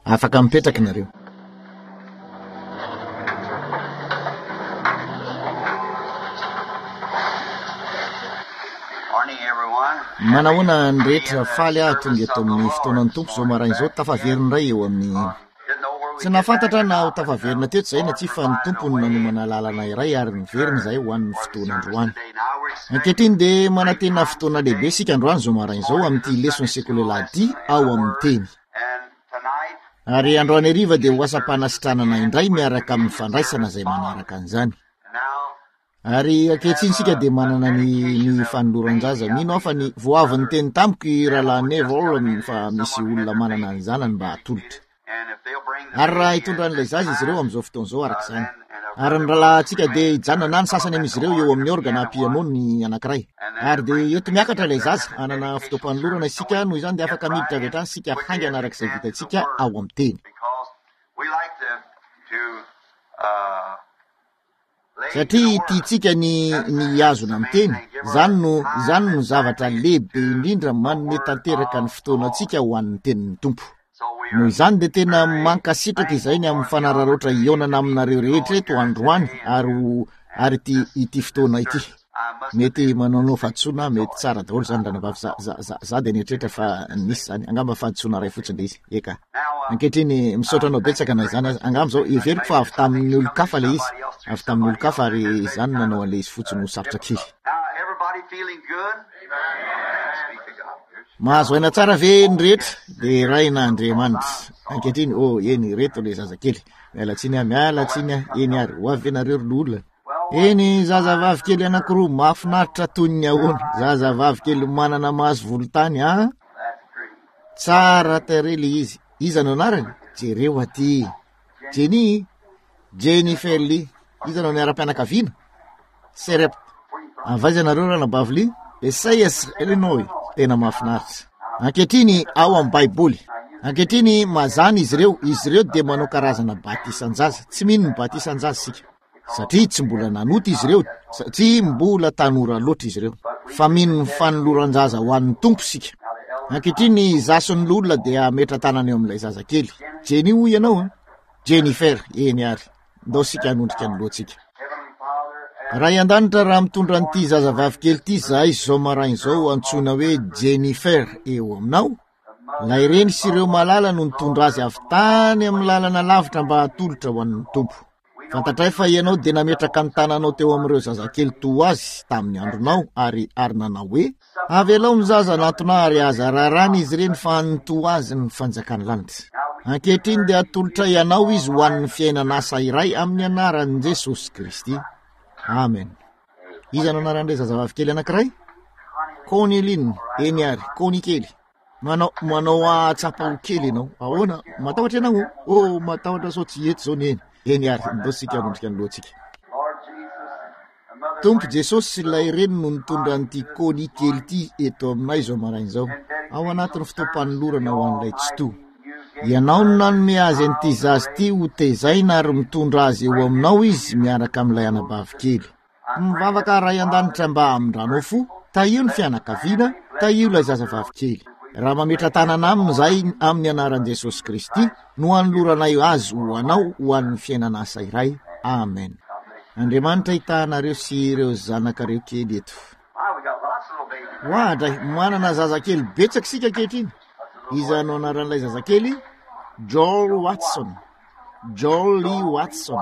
afaka mipetraka nareo. Manahoana ny rehetra faly tonga eto amin'ny fotoanan'ny tompo zao maraina izao tafaveriny ray eo amin'ny tsy nafantatra na tafaverina teto zay na tsy fa ny tompony nanomana lalana iray ary niverina zay ho an'ny fotoana androany. Ankehitriny dia manantena fotoana lehibe sika androany zao maraina izao amin'ity lesona sekolelady ao amin'ny teny. Ary androany hariva dia ho asa-panasitranana indray miaraka amin'ny fandraisana zay manaraka an'izany. Ary ankehitriny sika dia manana ny fanoloran-jaza mino fa ny voavin'ny teny tamiko rahalahy Neville fa misy olona manana an'izany mba hatolotra. Ary raha hitondra an'ilay zaza izy ireo amin'izao fotoana izao araka izany. Ary ny rahalahintsika dia hijanona ny sasany amin'izy ireo eo amin'ny organa piano ny anankiray. Ary dia eto miakatra ilay zaza anana fotoam-panolorana isika noho izany dia afaka miditra avy hatrany sika haingana arak'izay vitantsika ao amin'ny teny. Satria tiantsika ny azona amin'ny teny, zany no zavatra lehibe indrindra manome tanteraka ny fotoanantsika ho an'ny tenin'ny tompo. Noho izany dia tena mankasitraka izay ny amin'ny fanararoatra ionana aminareo rehetra eto androany ary ity fotoana ity. Mety manao fahantsoana mety tsara daholo zany ranavavy za dia nieritreritra fa nisy zany angamba fahantsoana ray fotsiny ilay izy eka. Ankehitriny misaotranao betsaka na izany angamba zao everiko fa avy tamin'ny olo-kafa ilay izy, avy tamin'ny olo-kafa ary izany nanao an'ilay izy fotsiny ho sarotra kely. Mahazo aina tsara ve ny rehetra dia raina Andriamanitra. Ankehitriny eny reto ilay zazakely mialatsiny eny ary ho avy nareo ronolona. Eny zazavavy kely anankiroa mahafinaritra toy ny ahoana, zazavavy kely manana maso volontany tsara tarely izy. Iza no anarany? Jereo aty. Jennifer Lee. Iza no niara-pianakaviana? Serep. Avaiza nareo ranabavy Esaias Illinois. Tena mahafinaritra. Ankehitriny ao amin'ny Baiboly. Ankehitriny mazana izy ireo dia manao karazana batisan-jaza. Tsy mino ny batisan-jaza sika. Satria tsy mbola nanota izy ireo, tsy mbola tanora loatra izy ireo. Fa mino ny fanoloran-jaza ho an'ny tompo sika. Ankehitriny zason'ny olona dia metra tanana eo amin'ilay zazakely. Jenny ho ianao Jennifer eny ary. Ndao sika hanondrika ny loatsika. Raha iandanitra raha mitondra an'ity zazavavy kely ity zahay zao maraina izao antsoina hoe Jennifer eo aminao. Lay reny sy ireo malala no nitondra azy avy tany amin'ny lalana lavitra mba hatolotra ho an'ny tompo. Fantatray fa ianao dia nametraka ny tananao teo amin'ireo zazakely toa azy tamin'ny andronao ary nanao hoe avelao ny zaza natona ary aza rarany izy ireny fa nitoa azy ny fanjakany lanitra. Ankehitriny dia hatolotra ianao izy ho an'ny fiainana asa iray amin'ny anaran'i Jesosy Kristy. Amen. Iza no anaran'ilay zazavavy kely anankiray? Corneline eny ary Konikely. Manao atsapa kely ianao. Ahoana matahotra ianao? Matahotra sao tsy eto zao ny eny ary ndao sika hanondrika ny loatsika. Tompo Jesosy ilay reny no nitondra an'ity Konikely ity eto aminay zao maraina izao. Ao anatin'ny fotoam-panolorana ho an'ilay Tsto. Ianao no nanome azy an'ity zazy ity ho tezaina ary mitondra azy eo aminao izy miaraka amin'ilay anabavy kely. Mivavaka ray an-danitra mba amin'ndrano fo, taio ny fianakaviana, taio ilay zazavavy kely. Raha mametra tanana aminy zay amin'ny anaran'i Jesosy Kristy no hanoloranay azy ho anao ho an'ny fiainana asa iray. Amen. Andriamanitra hitahanareo sy ireo zanakareo kely eto. Hoadray, manana zazakely betsaka sika ankehitriny. Iza no anaran'ilay zazakely? Joel Lee Watson.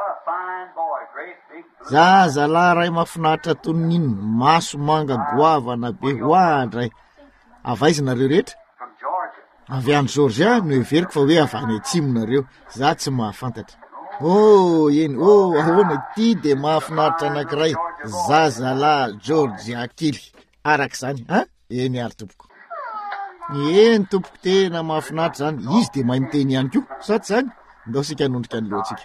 Zazalahy ray mahafinaritra toy nino, maso manga goavana be. Hoadray. Avaiza nareo rehetra? Avy any Georgia no everiko fa hoe avy any atsimo nareo. Za tsy mahafantatra. Ahoana ity dia mahafinaritra anankiray. Zazalahy Georgia kely. Arak'izany, eny ary tompoko. Eny tompoko tena mahafinaritra zany. Izy dia mahay miteny ihany koa. Sa tsy zany? Ndao sika hanondrika ny loatsika.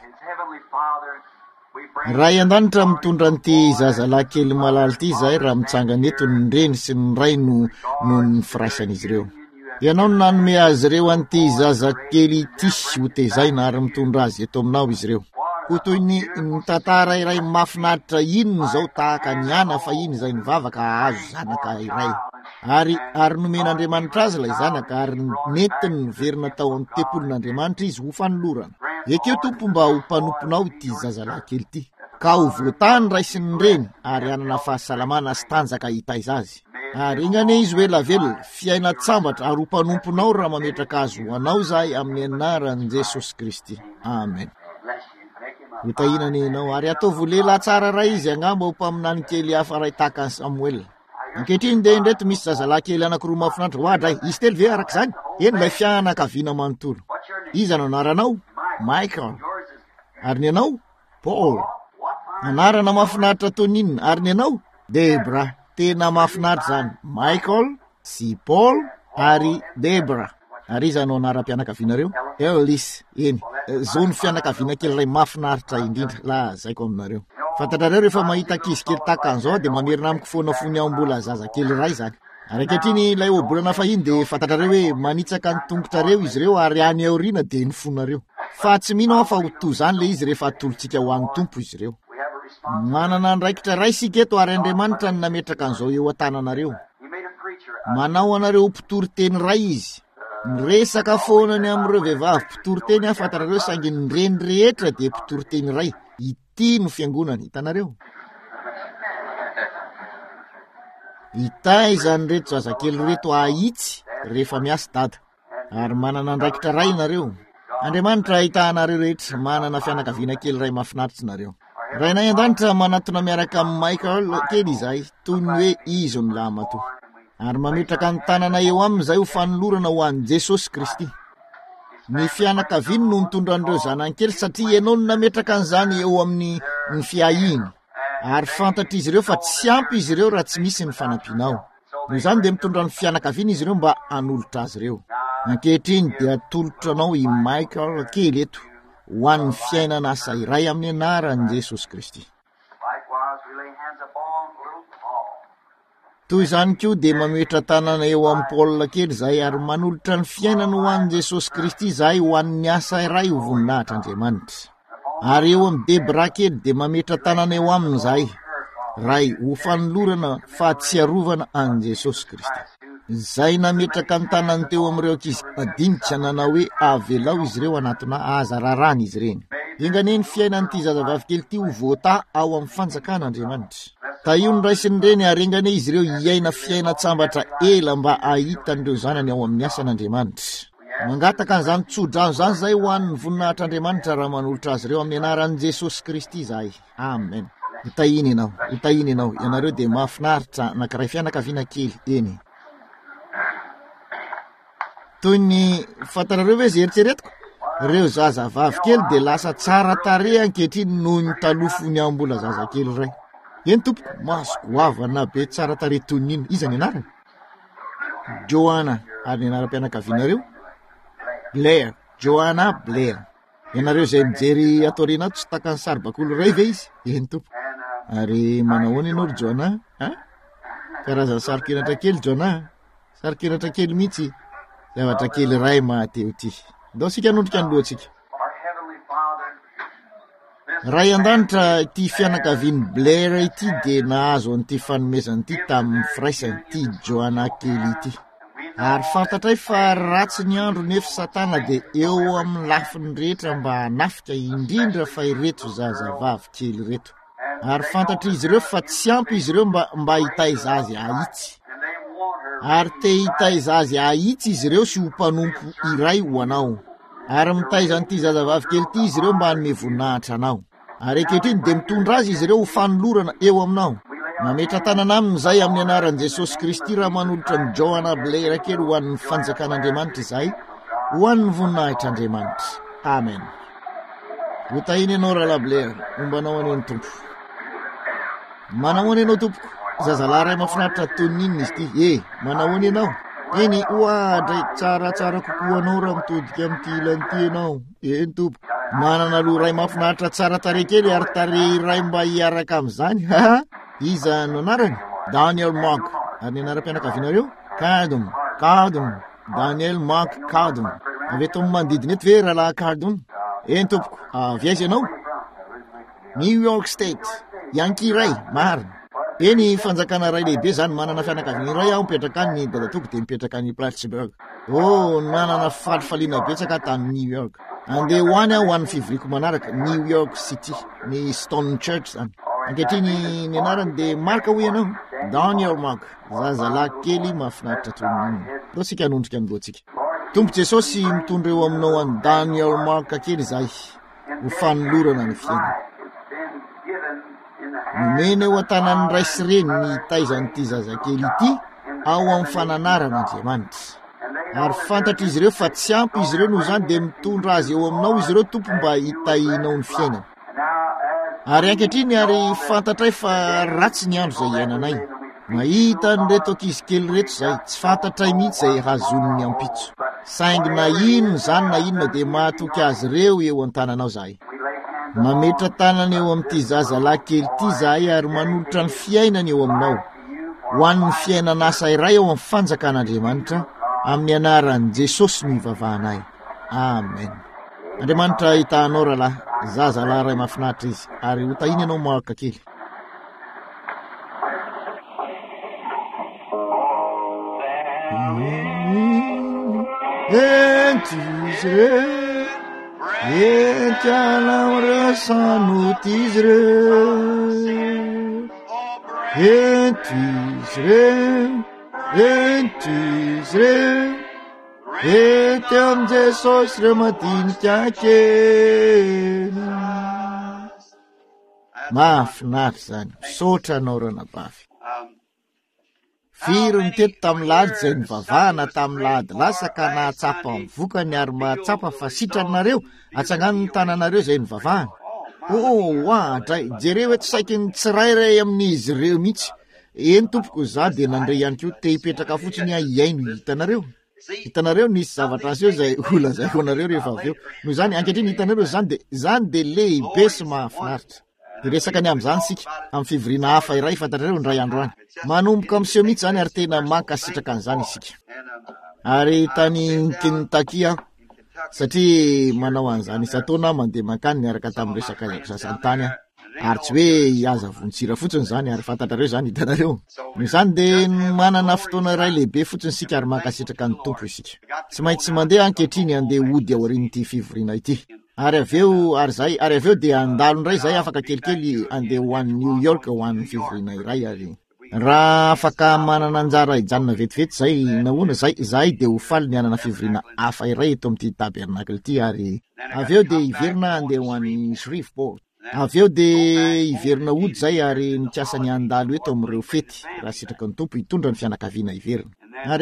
Raha iandanitra mitondra an'ity zazalahy kely malala ity zahay raha mitsangana eto ny reny sy ny ray no ny firaisan'izy ireo. Ianao no nanome azy ireo an'ity zazakely ity ho tezaina ary mitondra azy eto aminao izy ireo. ko toy ny tantara iray mahafinaritra inony zao tahaka ny ana fa iny zay nivavaka azo zanaka iray ary nomen'Andriamanitra azy ilay zanaka ary netiny verina tao amin'ny tempolin'Andriamanitra izy ho fanolorana. Ekeo tompo mba ho mpanomponao ity zazalahy kely ity ka ho voatany raisiny reny ary anana fahasalamana sy tanjaka hitaiza azy. Ary ingane izy hoe lavelona fiaina tsambatra ary ho mpanomponao raha mametraka azy ho anao zahay amin'ny anaran'i Jesosy Kristy. Amen. Hotahinany ianao ary ataovy lehilahy tsara ray izy angamba ho mpaminany kely hafa ray tahaka ny Samuel. Ankehitriny dia indreto misy zazalahy kely anankiroa mahafinaritra hoadray. Izy telo ve araka izany? Eny ilay fianakaviana manontolo. Iza no anaranao? Michael. Ary ny anao? Paul. Anarana mahafinaritra toninina. Ary ny anao? Debra. Tena mahafinaritra zany. Michael sy Paul ary Debra. Ary iza no anaram-pianakavianareo? Elis. Eny. Zao ny fianakaviana kely ray mahafinaritra indrindra. La zaiko aminareo. Fantatrareo rehefa mahita ankizy kely tahaka an'izao dia mamerina amiko foana fony ao mbola zaza kely ray zany. Ary ankehitriny ilay obolana fahiny dia fantatrareo hoe manitsaka ny tongotrareo izy ireo ary any aoriana dia ny fonareo. Fa tsy mino fa ho toy zany le izy rehefa atolontsika ho an'ny tompo izy ireo. Manana andraikitra ray sika eto ary Andriamanitra ny nametraka an'izao eo an-tananareo. Manao anareo mpitoroteny ray izy. Miresaka foana ny amin'ireo vehivavy mpitoroteny fantatrareo saingy ny reny rehetra dia mpitoroteny ray. Ity no fiangonana hitanareo. Hitaiza ny reto zazakely reto ahitsy rehefa miasa dada ary manana andraikitra ray nareo. Andriamanitra hitanareo rehetra manana fianakaviana kely ray mahafinaritra nareo. Rainay an-danitra manatona miaraka amin'ny Michael kely izahay toy ny hoe izy ny lamato ary mametraka ny tanana eo amin'izay ho fanolorana ho an'i Jesosy Kristy. Ny fianakaviany no mitondra an'ireo zanankely satria ianao no nametraka an'izany eo amin'ny fiahiny ary fantatra izy ireo fa tsy ampy izy ireo raha tsy misy ny fanampianao. Noho izany dia mitondra ny fianakaviany izy ireo mba hanolotra azy ireo. Ankehitriny dia atolotranao i Michael kely eto ho an'ny fiainana asa iray amin'ny anaran'i Jesosy Kristy. Toy izany koa dia mametra tanana eo amin'ny Paul kely zahay ary manolotra ny fiainana ho an'i Jesosy Kristy zahay ho an'ny asa iray ho voninahitr'Andriamanitra. Ary eo amin'ny Debra kely dia mametra tanana eo aminy zahay ray ho fanolorana fahatsiarovana an'i Jesosy Kristy. Zay nametraka ny tanany teo amin'ireo ankizy madinika nanao hoe avelao izy ireo anatina aza rarana izy ireny. Enganeny fiainan'ity zazavavy kely ity ho voata ao amin'ny fanjakan'Andriamanitra. Tahiony raisiny reny ary engane izy ireo hiaina fiaina tsambatra ela mba ahitan'ireo zanany ao amin'ny asan'Andriamanitra. Mangataka an'izany tsodrano zany zay ho an'ny voninahitr'Andriamanitra raha manolotra azy ireo amin'ny anaran'i Jesosy Kristy zahay. Amen. Hitahiny ianao. Ianareo dia mahafinaritra anankiray fianakaviana kely eny. Toy ny fantarareo hoe zay eritreretiko, ireo zazavavy kely dia lasa tsara tarehy ankehitriny noho ny talofony ao mbola zazakely ray. Eny tompoko, masoko goavana be tsara tarehy toy ny ino. Iza ny anarany? Joanna. Ary ny anaram-pianakavianareo? Blair. Joanna Blair. Ianareo zay mijery atoriana ato tsy taka ny saribakolo ray ve izy? Eny tompoko. Ary manahoana ianao ry Joanna? Karazana sarikiratra kely Joanna. Sarikiratra kely mihitsy. Zavatra kely ray mahateo ity. Ndao sika nondrika ny lohantsika. Ray an-danitra ity fianakaviany Blair ity dia nahazo an'ity fanomezana ity tamin'ny firaisany ity Joanna kely ity. Ary fantatray fa ratsy ny andro nefa Satana dia eo amin'ny lafiny rehetra mba hanafika indrindra fa ireto zazavavy kely reto. Ary fantatra izy ireo fa tsy ampy izy ireo mba hitaiza azy ahitsy. Ary te hitaiza azy ahitsy izy ireo sy ho mpanompo iray ho anao. Ary mitaiza an'ity zazavavy kely ity izy ireo mba hanome voninahitra anao. Ary ankehitriny dia mitondra azy izy ireo ho fanolorana eo aminao. Mametra tanana aminy zay amin'ny anaran'i Jesosy Kristy raha manolotra ny Joanna Blair kely ho an'ny fanjakan'Andriamanitra izay, ho an'ny voninahitr'Andriamanitra. Amen. Hotahiny ianao rahalahy Blair, ombanao aneny tompo. Manahoana ianao tompoko? Zazalahy ray mahafinaritra toy ny inona izy ity? Manahoana ianao? Eny oadray tsaratsara kokoa anao raha mitodika amin'ity ilan'ity ianao. Eny tompo. Manana loha ray mahafinaritra tsara tarehy kely ary tarehy ray mba hiaraka amin'izany. Iza no anarany? Daniel Mark. Ary ny anaram-pianakavianareo? Cardon. Daniel Mark Cardon. Avy eto amin'ny manodidina eto ve rahalahy Cardon? Eny tompoko. Avy aiza ianao? New York State, Yankee ray, marina. Eny fanjakana ray lehibe zany manana fianakaviana iray aho mipetraka any dadatoko de mipetraka any Plattsburgh. Nanana falifaliana betsaka tany New York. Andeha hoany aho hoan'ny fivoriako manaraka New York City, ny Stone Church zany. Ankehitriny ny anarany de marka hoe ianao Daniel Mark, zazalahy kely mahafinaritra toy. Reo sika anondrika an'loatsika. Tompo Jesosy mitondra eo aminao any Daniel Mark kely zay ho fanolorana ny fiainana. Nomena eo an-tanan'ny ray sy reny ny taizan'ity zazakely ity ao amin'ny fananaran'Andriamanitra. Ary fantatra izy ireo fa tsy ampy izy ireo noho zany de mitondra azy eo aminao izy ireo tompo mba hitahinao ny fiainana. Ary ankehitriny ary fantatray fa ratsy ny andro zay iainanay. Mahita an'ireto ankizy kely reto zay tsy fantatray mihitsy zay hazon'ny ampitso. Saingy na inona zany na inona de mahatoky azy ireo eo an-tananao zahay. Mametra tanana eo amin'ity zazalahy kely ity zahay ary manolotra ny fiainana eo aminao. Ho an'ny fiainana asa iray eo amin'ny fanjakan'Andriamanitra amin'ny anaran'i Jesosy no ivavahanay. Amen. Andriamanitra hitahanao rahalahy, zazalahy ray mahafinaritra izy ary ho tahiny ianao malaka kely. Ety am Jesosy re madinika kely. Mahafinaritra zany, misaotra anao ranabavy. Firy ny teto tamin'ny lady zay nivavahana tamin'ny lady lasa ka nahatsapa amin'ny vokany ary mahatsapa fa sitranareo atsangano ny tananareo zay nivavahana. Dray jereo eto saiky ny tsirairay amin'izy ireo mihitsy. Eny tompoko za de nandray ihany koa te hipetraka fotsiny iaino hitanareo. Hitanareo nisy zavatra aseo zay olazako anareo rehefa avy eo. Noho zany ankehitriny hitanareo zany de lehibe sy mahafinaritra. De resaka ny amin'izany sika amin'ny fivoriana hafa iray fantatrareo ndray andro any. Manomboka amin'seho mihitsy zany ary tena mankasitraka an'izany isika. Ary tany Kentucky satria manao an'izany isataona mandeha mankany niaraka tamin'ny resaka sasantany ary tsy hoe iaza vontsira fotsiny zany ary fantatrareo zany hitanareo. Izany de manana fotoana iray lehibe fotsiny sika ary mankasitraka ny tompo isika. Tsy maintsy mandeha ankehitriny andeha hody aorian'ity fivoriana ity. Ary aveo de andalo ndray zay afaka kelikely andeha ho an'ny New York ho an'ny fivoriana iray ary raha afaka manana anjara hijanona vetivety zay nahoana zay de ho faly ny anana fivoriana hafa iray eto amin'ity tabernacle ity ary aveo de hiverina andeha ho an'ny Shreveport. Aveo de hiverina hody zay ary nikiasa ny andalo eto amin'ireo fety raha sitraka ny tompo hitondra ny fianakaviana hiverina. Ary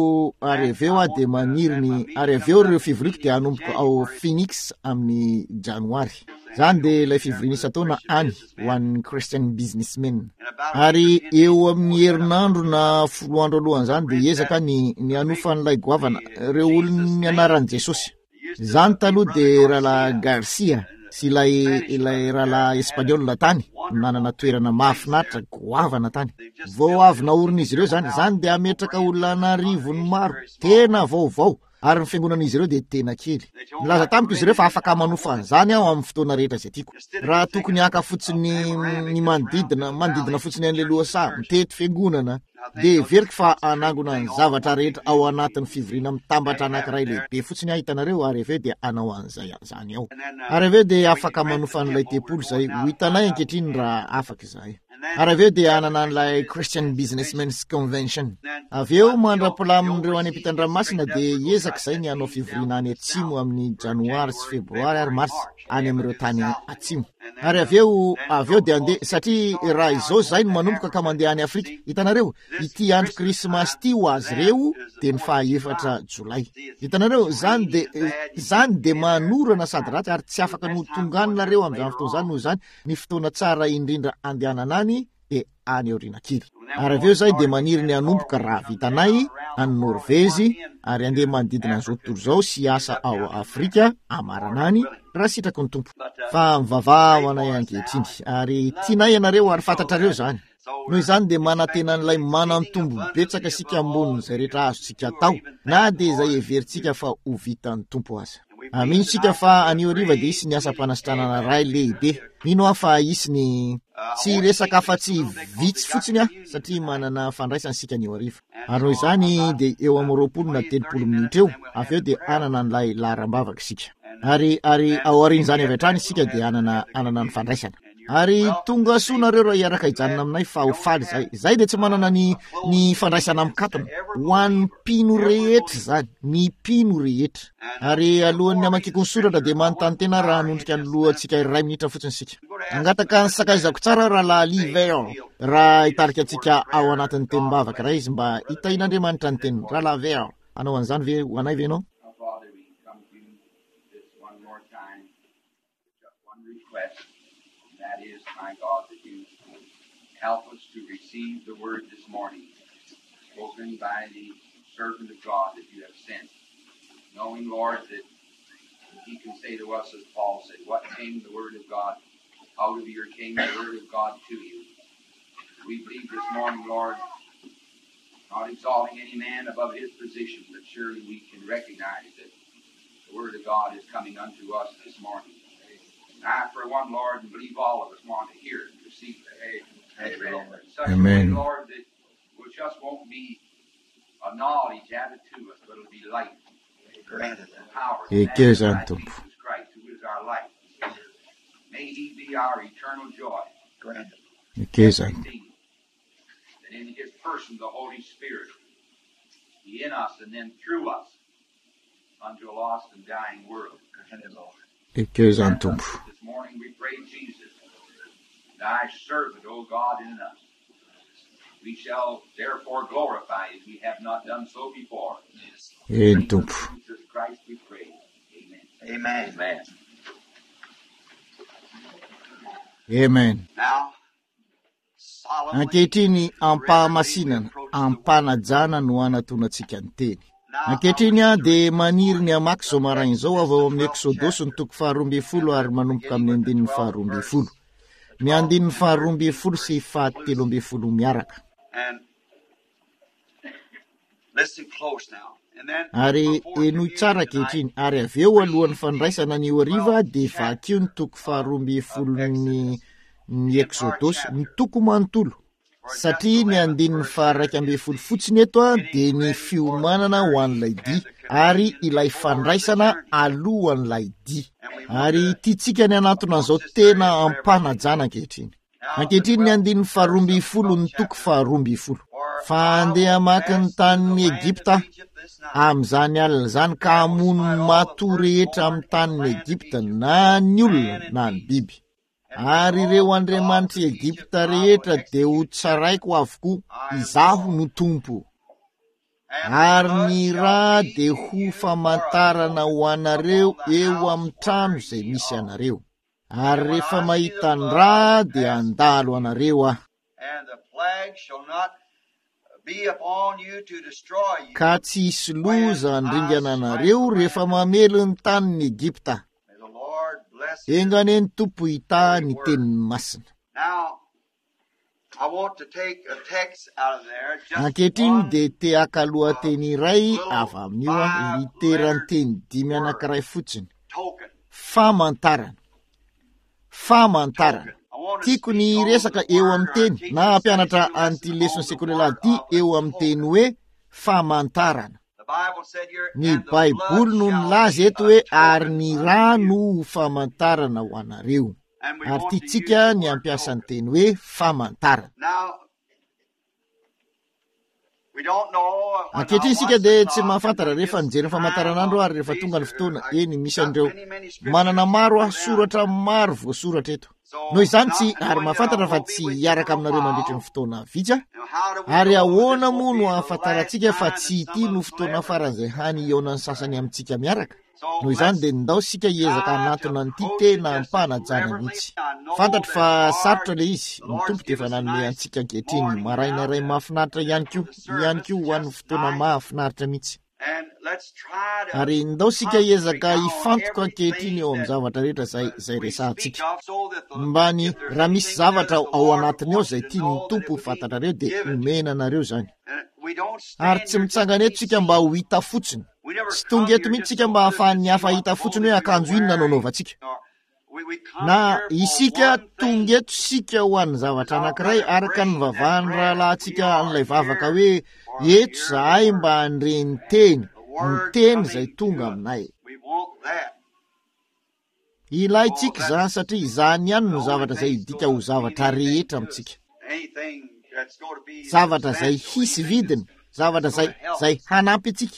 aveo de maniriny ary aveo ireo fivoriako de hanomboka ao Phoenix amin'ny Janoary. Zany de ilay fivoriana isataona any ho an'ny Christian businessmen. Ary eo amin'ny herinandro na 10 andro alohan'izany de hiezaka ny hanofan'ilay goavana ireo olony anaran'i Jesosy. Zany taloha de rahalahy Garcia sy ilay rahalahy Espagnol tany nanana toerana mahafinaritra goavana tany. Vao avy naorina izy ireo zany de ametraka olona narivony maro tena vaovao ary ny fiangonan'izy ireo de tena kely. Milaza tamiko izy ireo fa afaka manofa an'izany aho amin'ny fotoana rehetra izay tiako. Raha tokony haka fotsiny ny manodidina fotsiny an'le loasa mitety fiangonana de veriko fa anangona ny zavatra rehetra ao anatin'ny fivoriana mitambatra anankiray lehibe fotsiny hitanareo ary aveo de anao an'izay zany ao. Ary aveo de afaka manofa an'ilay tempolo zay ho hitanay ankehitriny raha afaka izay. Ary aveo de anana an'ilay Christian Businessmen's Convention. Aveo mandrapilamin'ireo any ampitan-dranomasina de hiezaka izay ny hanao fivoriana any atsimo amin'ny Janoary sy Febroary ary Marsy any amin'ireo tany atsimo. Ary aveo de andeha satria raha izao zay no manomboka ka mandeha any Afrika. Hitanareo ity andro Krismasy ity ho azy ireo de ny 4 Jolay. Hitanareo zany de manorana sady ratsy ary tsy afaka notonganareo amin'izany fotoana zany noho zany ny fotoana tsara indrindra andehanana any de any aoriana kely. Ary aveo zay de maniry ny hanomboka raha vitanay any Norvezy ary andeha manodidina an'izao tontolo zao sy asa ao Afrika amaranany raha sitraka ny tompo. Fa mivavaha anay ankehitriny ary tianay ianareo ary fantatrareo zany. Noho izany de manantena an'ilay manantombo betsaka sika ambonin'izay rehetra azontsika atao na de izay heverintsika fa ho vitan'ny tompo aza. Mino sika fa anio riva dia isy ny asa-panasitranana ray lehibe. Mino aho fa isy ny tsy resaka afa-tsy vitsy fotsiny satria manana fandraisany sika anio ariva. Ary noho izany dia eo amin'ny 20 na 30 minitra eo, avy eo dia anana an'ilay laharam-bavaka sika. Ary ao aorian'izany avy hatrany sika dia anana ny fandraisana. Ary tonga soanareo raha hiaraka hijanona aminay fa ho faly zay dia tsy manana ny fandraisana mikatona ho an'ny mpino rehetra zany, ny mpino rehetra. Ary alohan'ny amakiko ny soratra dia manontany tena raha hanondrika ny lohantsika 2 minitra fotsiny sika. Angataka ny sakaizako tsara raha laliver raha hitarika antsika ao anatin'ny tenimbavaka raha izy mba hitahin'Andriamanitra ny teniny raha laver. Anao an'izany ve ho anay ve anao? That is, my God, that you help us to receive the word this morning, spoken by the servant of God that you have sent, knowing, Lord, that he can say to us, as Paul said, what came the word of God out of your came the word of God to you. We believe this morning, Lord, not exalting any man above his position, but surely we can recognize that the word of God is coming unto us this morning. I, for one, Lord, and believe all of us want to hear it and receive it. Amen. Amen. Lord, that it just won't be a knowledge added to us, but it'll be light. Granted the power of Jesus Christ, who is our life. May he be our eternal joy. Granted. That in his person, the Holy Spirit, be in us and then through us unto a lost and dying world. Granted, Lord. This morning we pray, Jesus, thy servant, O God, in us. We shall therefore glorify as we have not done so before. In Jesus Christ we pray. Amen. Amen. Amen. Now, ankehitriny ampahamasinana, ampanajana no anatonatsika ny teny. Ankehitriny dia maniry ny amaky zao maraina izao avy ao amin'ny Exodosy ny toko 12 ary manomboka amin'ny 12. Ny 12 sy 13 miaraka. Ary enoy tsara ankehitriny ary avy eo alohan'ny fandraisana ny hariva dia vakio ny toko 12 ny Exodosy ny toko manontolo. Satria ny 12 fotsiny eto dia ny fiomanana ho an'ilay dia ary ilay fandraisana alohan'ilay dia. Ary tiatsika ny anatona an'izao tena ampanajana ankehitriny. Ankehitriny ny 12 ny toko 12. Fa andeha maka ny tanin'ny Egipta amin'izany alina zany ka hamono ny matoa rehetra amin'ny tanin'ny Egipta na ny olona na ny biby. Ary ireo andriamanitry Egipta rehetra dia ho tsaraiko avokoa, izaho no tompo. Ary ny raha dia ho famantarana ho anareo eo amin'ny trano izay misy anareo. Ary rehefa mahita ny raha dia handalo anareo aho. Ka tsy hisy loza handringana anareo rehefa mamelo ny tanin'ny Egipta. Engane ny tompo hita ny teniny masina. Ankehitriny dia te-haka lohateny iray avy amin'io literany teny 5 anankiray fotsiny. Famantarana. Famantarana. Tiako ny resaka eo amin'ny teny na mpianatra anty lesona sekolela ty eo amin'ny teny hoe famantarana. Ny Baiboly no nilaza eto hoe ary ny raha no famantarana ho anareo. Ary tiatsika ny ampiasa ny teny hoe famantarana. Ankehitriny isika dia tsy mahafantatra rehefa nijery ny famantaranandro ary rehefa tonga ny fotoana eny misy an'ireo manana maro soratra maro voasoratra eto. Noho izany tsy ary mahafantatra fa tsy hiaraka aminareo mandritra ny fotoana vitsy. Ary ahoana moa no ahafantarantsika fa tsy ity no fotoana faran'izay hany iona ny sasany amintsika miaraka. Noho izany dia ndao sika hiezaka anatona nyity tena ampanajana mihitsy. Fantatro fa sarotra le izy, ny tompo dia efa nanome antsika ankehitriny maraina iray mahafinaritra ihany koa ho an'ny fotoana mahafinaritra mihitsy. Ary ndao sika hiezaka hifantoka ankehitriny eo amin'ny zavatra rehetra zay resahantsika. Mbany raha misy zavatra ao anatiny ao zay tiany ny tompo fantatra reo dia omena anareo zany. Ary tsy mitsangana eto sika mba ho hita fotsiny. Tsy tonga eto mihitsy tsika mba hahafahan'ny hafa hita fotsiny hoe akanjo inona no anaovantsika. Na isika tonga eto sika ho an'ny zavatra anankiray araka ny vavahan'ny rahalahintsika an'ilay vavaka hoe eto zahay mba handre ny teny izay tonga aminay. Ilaitsika zany satria izany ihany no zavatra izay hidika ho zavatra rehetra amintsika. Zavatra izay hisy vidiny, zavatra izay hanampy antsika.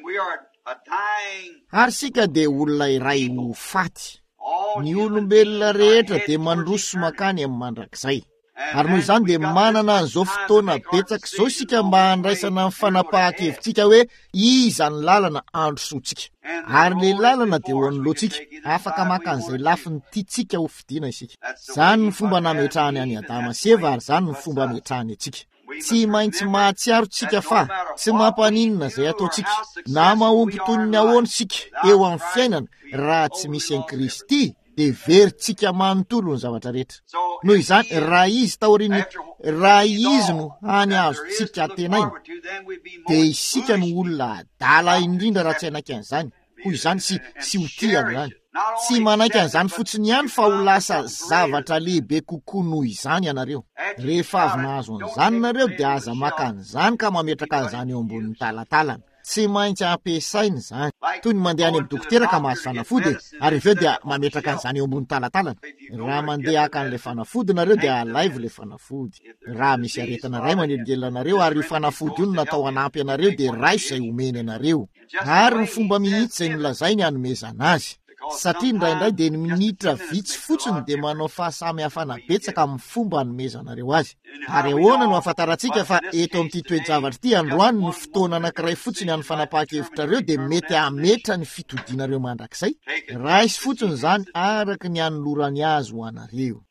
Ary sika dia olona iray ho faty. Ny olombelona rehetra dia mandroso makany amin'ny mandrakizay. Ary noho izany dia manana an'izao fotoana betsaka izao sika mba handraisana ny fanapahan-kevitsika hoe iza ny lalana androsoantsika. Ary ny lalana dia ho anoloantsika, afaka maka an'izay lafiny tiantsika ho fidiana isika. Zany ny fomba nametrahany any Adama sy Eva ary zany ny fomba ametrahany antsika. Tsy maintsy mahatsiaro tsika fa tsy mampaninona izay ataontsika na mahomby toy ny ahoana sika eo amin'ny fiainana raha tsy misy an'i Kristy dia veritsika manontolo ny zavatra rehetra. Noho izany raha izy taoriny, raha izy no hany azo tsika tenaina dia isika no olona adala indrindra raha tsy hanaiky an'izany. Hoy izany sy ho tia amin'izany. Tsy manaiky an'izany fotsiny ihany fa ho lasa zavatra lehibe kokoa noho izany ianareo. Rehefa avy nahazo an'izany nareo dia aza maka an'izany ka mametraka an'izany eo ambonin'ny talatalana. Tsy maintsy ampiasaina izany. Toy ny mandeha any amin'ny dokotera ka mahazo fanafody ary avy eo dia mametraka an'izany eo ambonin'ny talatalana. Raha mandeha haka an'ilay fanafody nareo dia alaivo ilay fanafody. Raha misy aretina ray manelingelina anareo ary io fanafody io no natao hanampy anareo dia raiso izay omeny anareo. Ary ny fomba mihitsy izay nolazainy hanomezana azy. Satria indraindray dia ny minitra vitsy fotsiny dia manao fahasamihafana betsaka amin'ny fomba hanomezanareo azy. Ary ahoana no ahafantarantsika fa eto amin'ity toe-javatra ity androany ny fotoana anankiray fotsiny amin'ny fanapahan-kevitrareo dia mety hametra ny fitodianareo mandrakizay. Raisy fotsiny izany araka ny hanolorany azy ho anareo.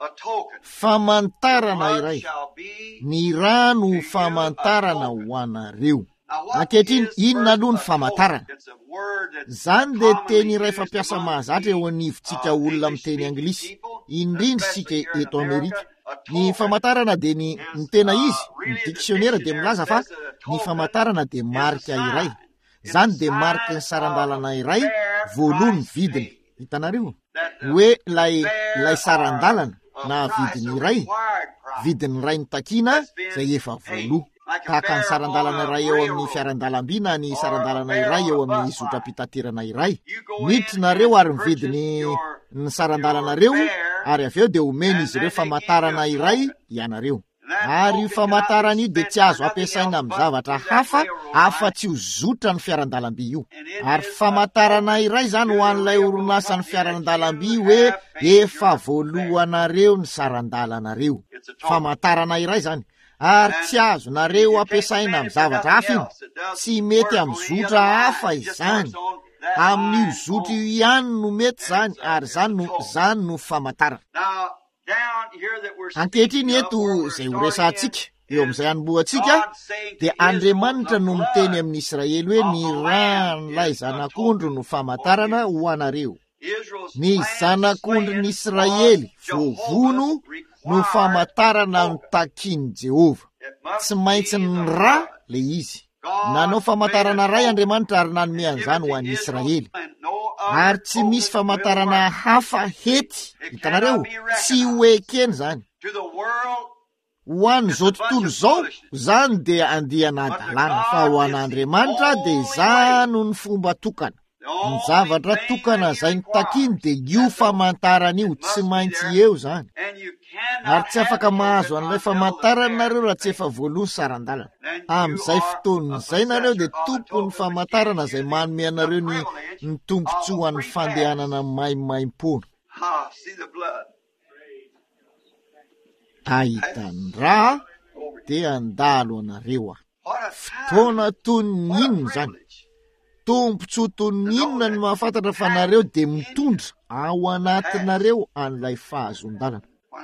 Famantarana iray. Ny rano famantarana ho anareo. Ankehitriny inona aloha ny famantarana? Zany dia teny iray fampiasa mahazatra eo anivontsika olona amin'ny teny anglisy, indrindra sika eto Amerika. Ny famantarana dia ny tena izy, ny diksionera dia milaza fa ny famantarana dia marika iray. Zany dia marika ny sarandalana iray voalohany vidiny. Hitanareo hoe lay sarandalana na vidiny iray, vidiny iray ny takina izay efa voaloha. Tahaka ny sarandalana iray eo amin'ny fiarandalam-by na ny sarandalana iray eo amin'ny zotra-pitaterana iray. Miditra nareo ary mividiny ny sarandalanareo ary avy eo dia omeny izy ireo famantarana iray ianareo. Ary io famantarana io dia tsy azo ampiasaina amin'ny zavatra hafa afa-tsy ho zotra ny fiarandalam-by io. Ary famantarana iray izany ho an'ilay orinasa ny fiarandalam-by hoe efa voalohanareo ny sarandalanareo. Famantarana iray izany. Ary tsy azo nareo ampiasaina amin'ny zavatra hafa iny. Tsy mety amin'ny zotra hafa izany. Amin'io zotra io ihany no mety zany ary zany no famantarana. Ankehitriny eto izay ho resantsika eo amin'izay hanombohantsika dia Andriamanitra no miteny amin'ny Israely hoe ny ran'ilay zanak'ondro no famantarana ho anareo. Ny zanak'ondron'ny Israely voavono no famantarana ny takian'i Jehova. Tsy maintsy ny ra le izy. Nanao famantarana ray Andriamanitra ary nanome an'izany ho an'ny Israely. Ary tsy misy famantarana hafa hety. Hitanareo, tsy ho ekeny zany. Ho an'izao tontolo izao, zany dia andiana adalana fa ho an'Andriamanitra dia izany ny fomba tokana. Ny zavatra tokana izay ny takiny dia io famantarana io tsy maintsy eo zany. Ary tsy afaka mahazo an'ilay famantarana nareo raha tsy efa voalohany sarandalana. Amin'izay fotoana izay nareo dia tompo ny famantarana izay manome anareo ny tombontsoan'ny fandehanana maimaim-pona. Ahitany raha dia andalo anareo. Fotoana toy ny inona zany? Tombontsoa toy ny inona ny mahafantatra fa nareo dia mitondra ao anatinareo an'ilay fahazon-dalana.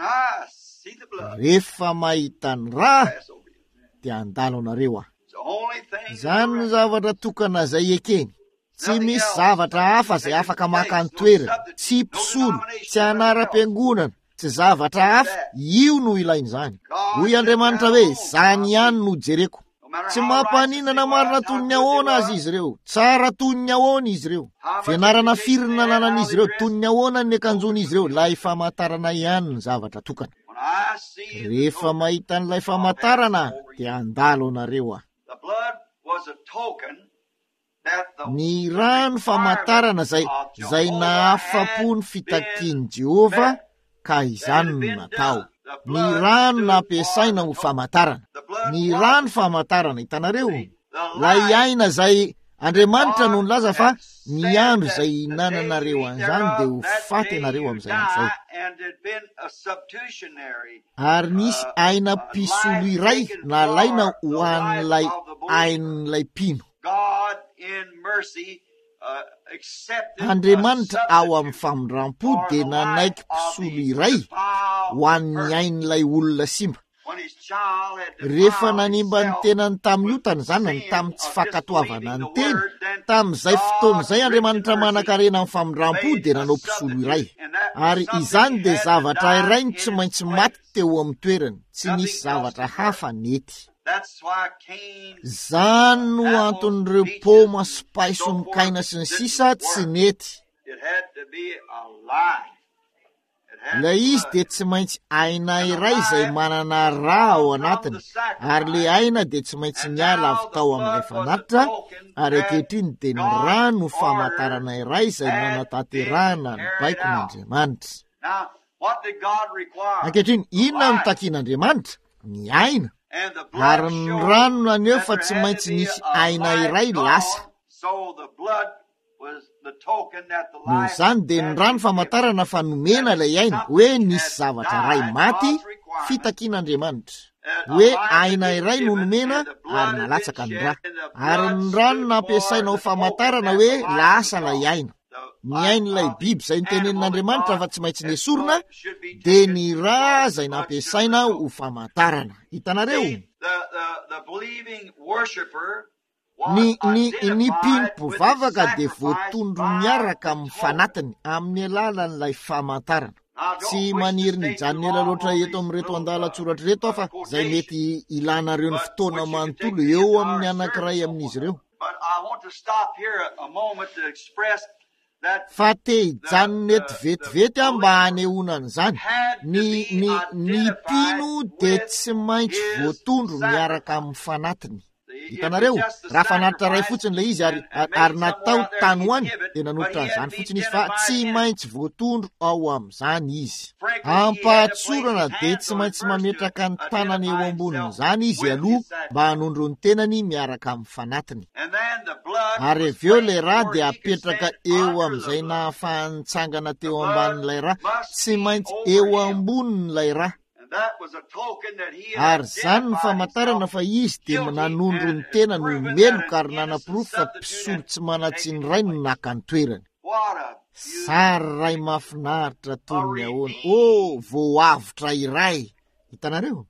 Rehefa mahita ny raha dia andalo anareo. Zany ny zavatra tokana izay ekeny. Tsy misy zavatra hafa izay afaka maka ny toerana, tsy mpisolo, tsy anaram-piangonana, tsy zavatra hafa, io no ilain'izany. Hoy Andriamanitra hoe, zany ihany no jereko. tsy mampaninana marina toy ny ahoana azy izy ireo, tsara toy ny ahoana izy ireo, fianarana firina nanan'izy ireo toy ny ahoana ny akanjon'izy ireo, lay famantarana ihany ny zavatra tokana. Rehefa mahita n'ilay famantarana dia andalo anareo ah. Ny rano famantarana zay nahafapo ny fitakian'i Jehova ka izany no natao. Ny rano nampiasaina ho famantarana. Ny rano famantarana, hitanareo, lay aina zay Andriamanitra no nilaza fa ny andro zay hinananareo an'izany dia ho faty ianareo amin'izay amin'izay. Ary nisy aina pisolo iray nalaina ho an'ilay ain'ilay pino. Andriamanitra ao amin'ny famindram-po dia nanaiky pisolo iray ho an'ny ain'ilay olona simba. Rehefa nanimba ny tenany tamin'ny otana zany, ny tamin'ny tsy fakatoavana ny teny, tamin'izay fotoana izay Andriamanitra manan-karena amin'ny famindram-po dia nanao pisolo iray. Ary izany dia zavatra iray ny tsy maintsy maty teo amin'ny toerany, tsy nisy zavatra hafa nety. Zany no anton'ireo paoma sy paiso ny kaina sy ny sisa tsy nety. Ilay izy dia tsy maintsy aina iray izay manana rà ao anatiny, ary le aina dia tsy maintsy miala avy tao amin'ilay fanatitra, ary ankehitriny dia ny rano famantarana iray izay nanatanterahana ny baikon'Andriamanitra. Ankehitriny inona no takian'Andriamanitra? Ny aina. Ary ny rano naneho fa tsy maintsy nisy aina iray lasa. Noho izany dia ny rano famantarana fa nomena ilay aina hoe nisy zavatra iray maty fitakian'Andriamanitra, hoe aina iray no nomena ary nalatsaka ny rà. Ary ny rano nampiasaina ho famantarana hoe lasa ilay aina. Ny ain'ilay biby izay nitenenin'Andriamanitra fa tsy maintsy nesorina dia ny rà izay nampiasaina ho famantarana. Hitanareo? Ny pino-povavaka dia voatondro miaraka amin'ny fanatiny amin'ny alalan'ilay famantarana. Tsy maniry ny janony ela loatra eto amin'reto andalatsoratra reto fa izay mety ilanareo ny fotoana manontolo eo amin'ny anankiray amin'izy ireo. Fa te hijanona eto vetivety mba hanehoanan'izany. Ny pino dia tsy maintsy voatondro miaraka amin'ny fanatiny. Hitanareo, raha fanatitra ray fotsiny ilay izy ary natao tany hoany dia nanotra an'izany fotsiny izy, fa tsy maintsy voatondro ao amin'izany izy. Ampatsorana dia tsy maintsy mametraka ny tanany eo ambonin'izany izy aloha mba hanondro ny tenany miaraka amin'ny fanatiny. Ary avy eo ilay rà dia apetraka eo amin'izay nahafahantsangana teo ambanin'ilay rà, tsy maintsy eo ambonin'ilay rà. Ary zany ny famantarana fa izy dia nanondro ny tena no meloka ary nanam-pirofo fa pisolo tsy manatsiny ray no naka ny toerany. Sary ray mahafinaritra toy ny ahoana. Oh, voavitra iray. Hitanareo?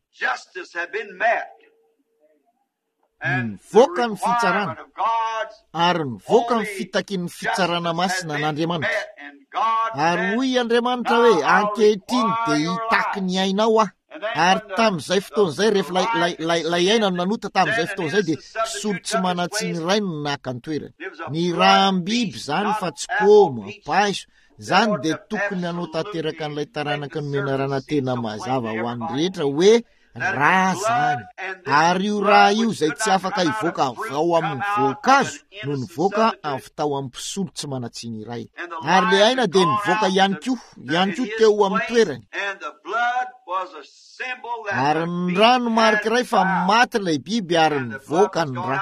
Nivoaka ny fitsarana, ary nivoaka ny fitakian'ny fitsarana masina n'Andriamanitra. Ary hoy Andriamanitra hoe ankehitriny dia hitaky ny ainao ah. Ary tamin'izay fotoana izay rehefa lay aina no nanota tamin'izay fotoana izay dia pisolo tsy manatsiny ray no naka ny toerany. Ny raham-biby zany fa tsy paoma, paiso, zany dia tokony hanao tanteraka an'ilay taranaka nomenarana tena mazava ho an'ny rehetra hoe rà zany. Ary io rà io izay tsy afaka hivoaka avy ao amin'ny voankazo no nivoaka avy tao amin'ny pisolo tsy manatsiny iray. Ary le aina dia nivoaka ihany koa teo amin'ny toerany. Ary ny rà no marikiray fa maty ilay biby ary nivoaka ny rà.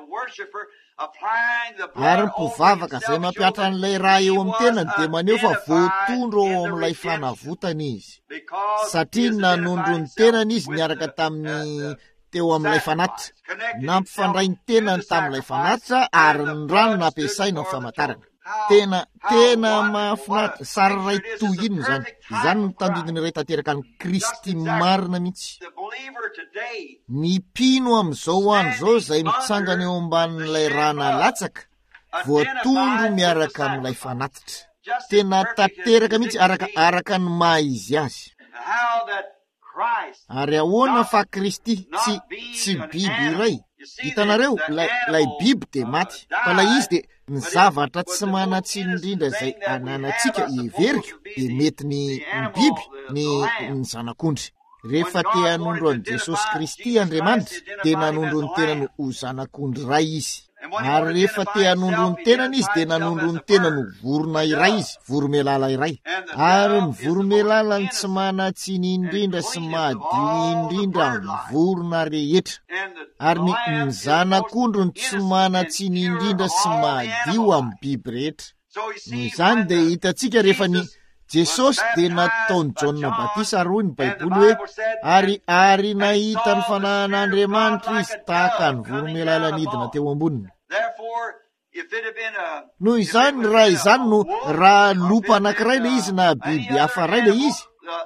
Ary ny mpovavaka izay mampiatra an'ilay rà eo amin'ny tenany dia maneho fa voatondro ao amin'ilay fanavotana izy. Satria nanondro ny tenany izy niaraka tamin'ny teo amin'ilay fanatitra. Nampifandray ny tenany tamin'ilay fanatitra ary ny rano nampiasaina ho famantarana. Tena mahafinaritra, sary ray toy ino zany. Izany no tandidiny iray tanteraka ny Kristy marina mihitsy. Ny pino amin'izao andro izao izay mitsangana eo ambanin'ilay rà nalatsaka, voatondro miaraka amin'ilay fanatitra. Tena tanteraka mihitsy araka ny maha izy azy. Ary ahoana fa Kristy tsy biby iray, hitanareo lay biby de maty fa la izy de ny zavatra tsy manatsy indrindra zay ananantsika iveriko de mety ny biby ny zanak'ondry. Rehefa te hanondro an Jesosy Kristy Andriamanitra de nanondro ny tenany ho zanak'ondry ray izy, ary rehefa te hanondro ny tenany izy de nanondro ny tenany ho vorona iray izy, voromelala iray, ary ny voromelala ny tsy manatsiny indrindra sy madio indrindra ny vorona rehetra, ary ny zanak'ondro ny tsy manatsiny indrindra sy madio amin'ny biby rehetra. Noho izany de hitantsika rehefa ny Jesosy de nataony Jaona Batisa ary hoy ny Baiboly hoe ary nahita ny fanahin'Andriamanitra izy tahaka ny voromelala nidina teo amboniny. Noho izany raha izany no raha lopa anankiray le izy na biby hafa ray le izy,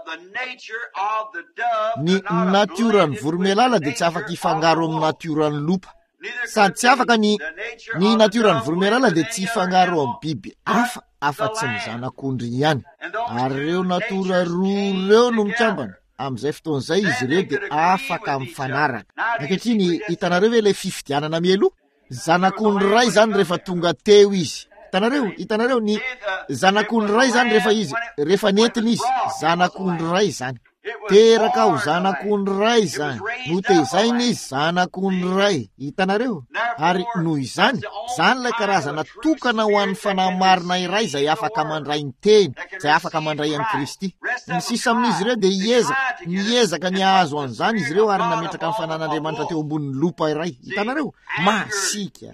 ny natiorany voromelala de tsy afaka ifangaro amin'ny natiorany lopa, sady tsy afaka ny natiorany voromelala de tsy ifangaro amin'ny biby hafa afa-tsy ny zanak'ondry ihany. Ary reo natora roa reo no mikambana amin'izay fotoan'izay izy reo de afaka mifanaraka. Ankehitriny hitanareo ve le fifidianana mielo? Zanak'ondry ray zany rehefa tonga teo izy. Hitanareo ny zanak'ondry ray zany rehefa nentina izy, zanak'ondry ray zany. Teraka ho zanak'ondry ray zany, no tezainy izy zanak'ondry ray. Hitanareo? Ary noho izany lay karazana tokana ho an'ny fanahy marina iray zay afaka mandray ny teny, zay afaka mandray an'i Kristy. Ny sisa amin'izy ireo de miezaka ny ahazo an'izany izy ireo ary nametraka amin'ny fanan'Andriamanitra teo ambonin'ny lopa iray. Hitanareo? Masika,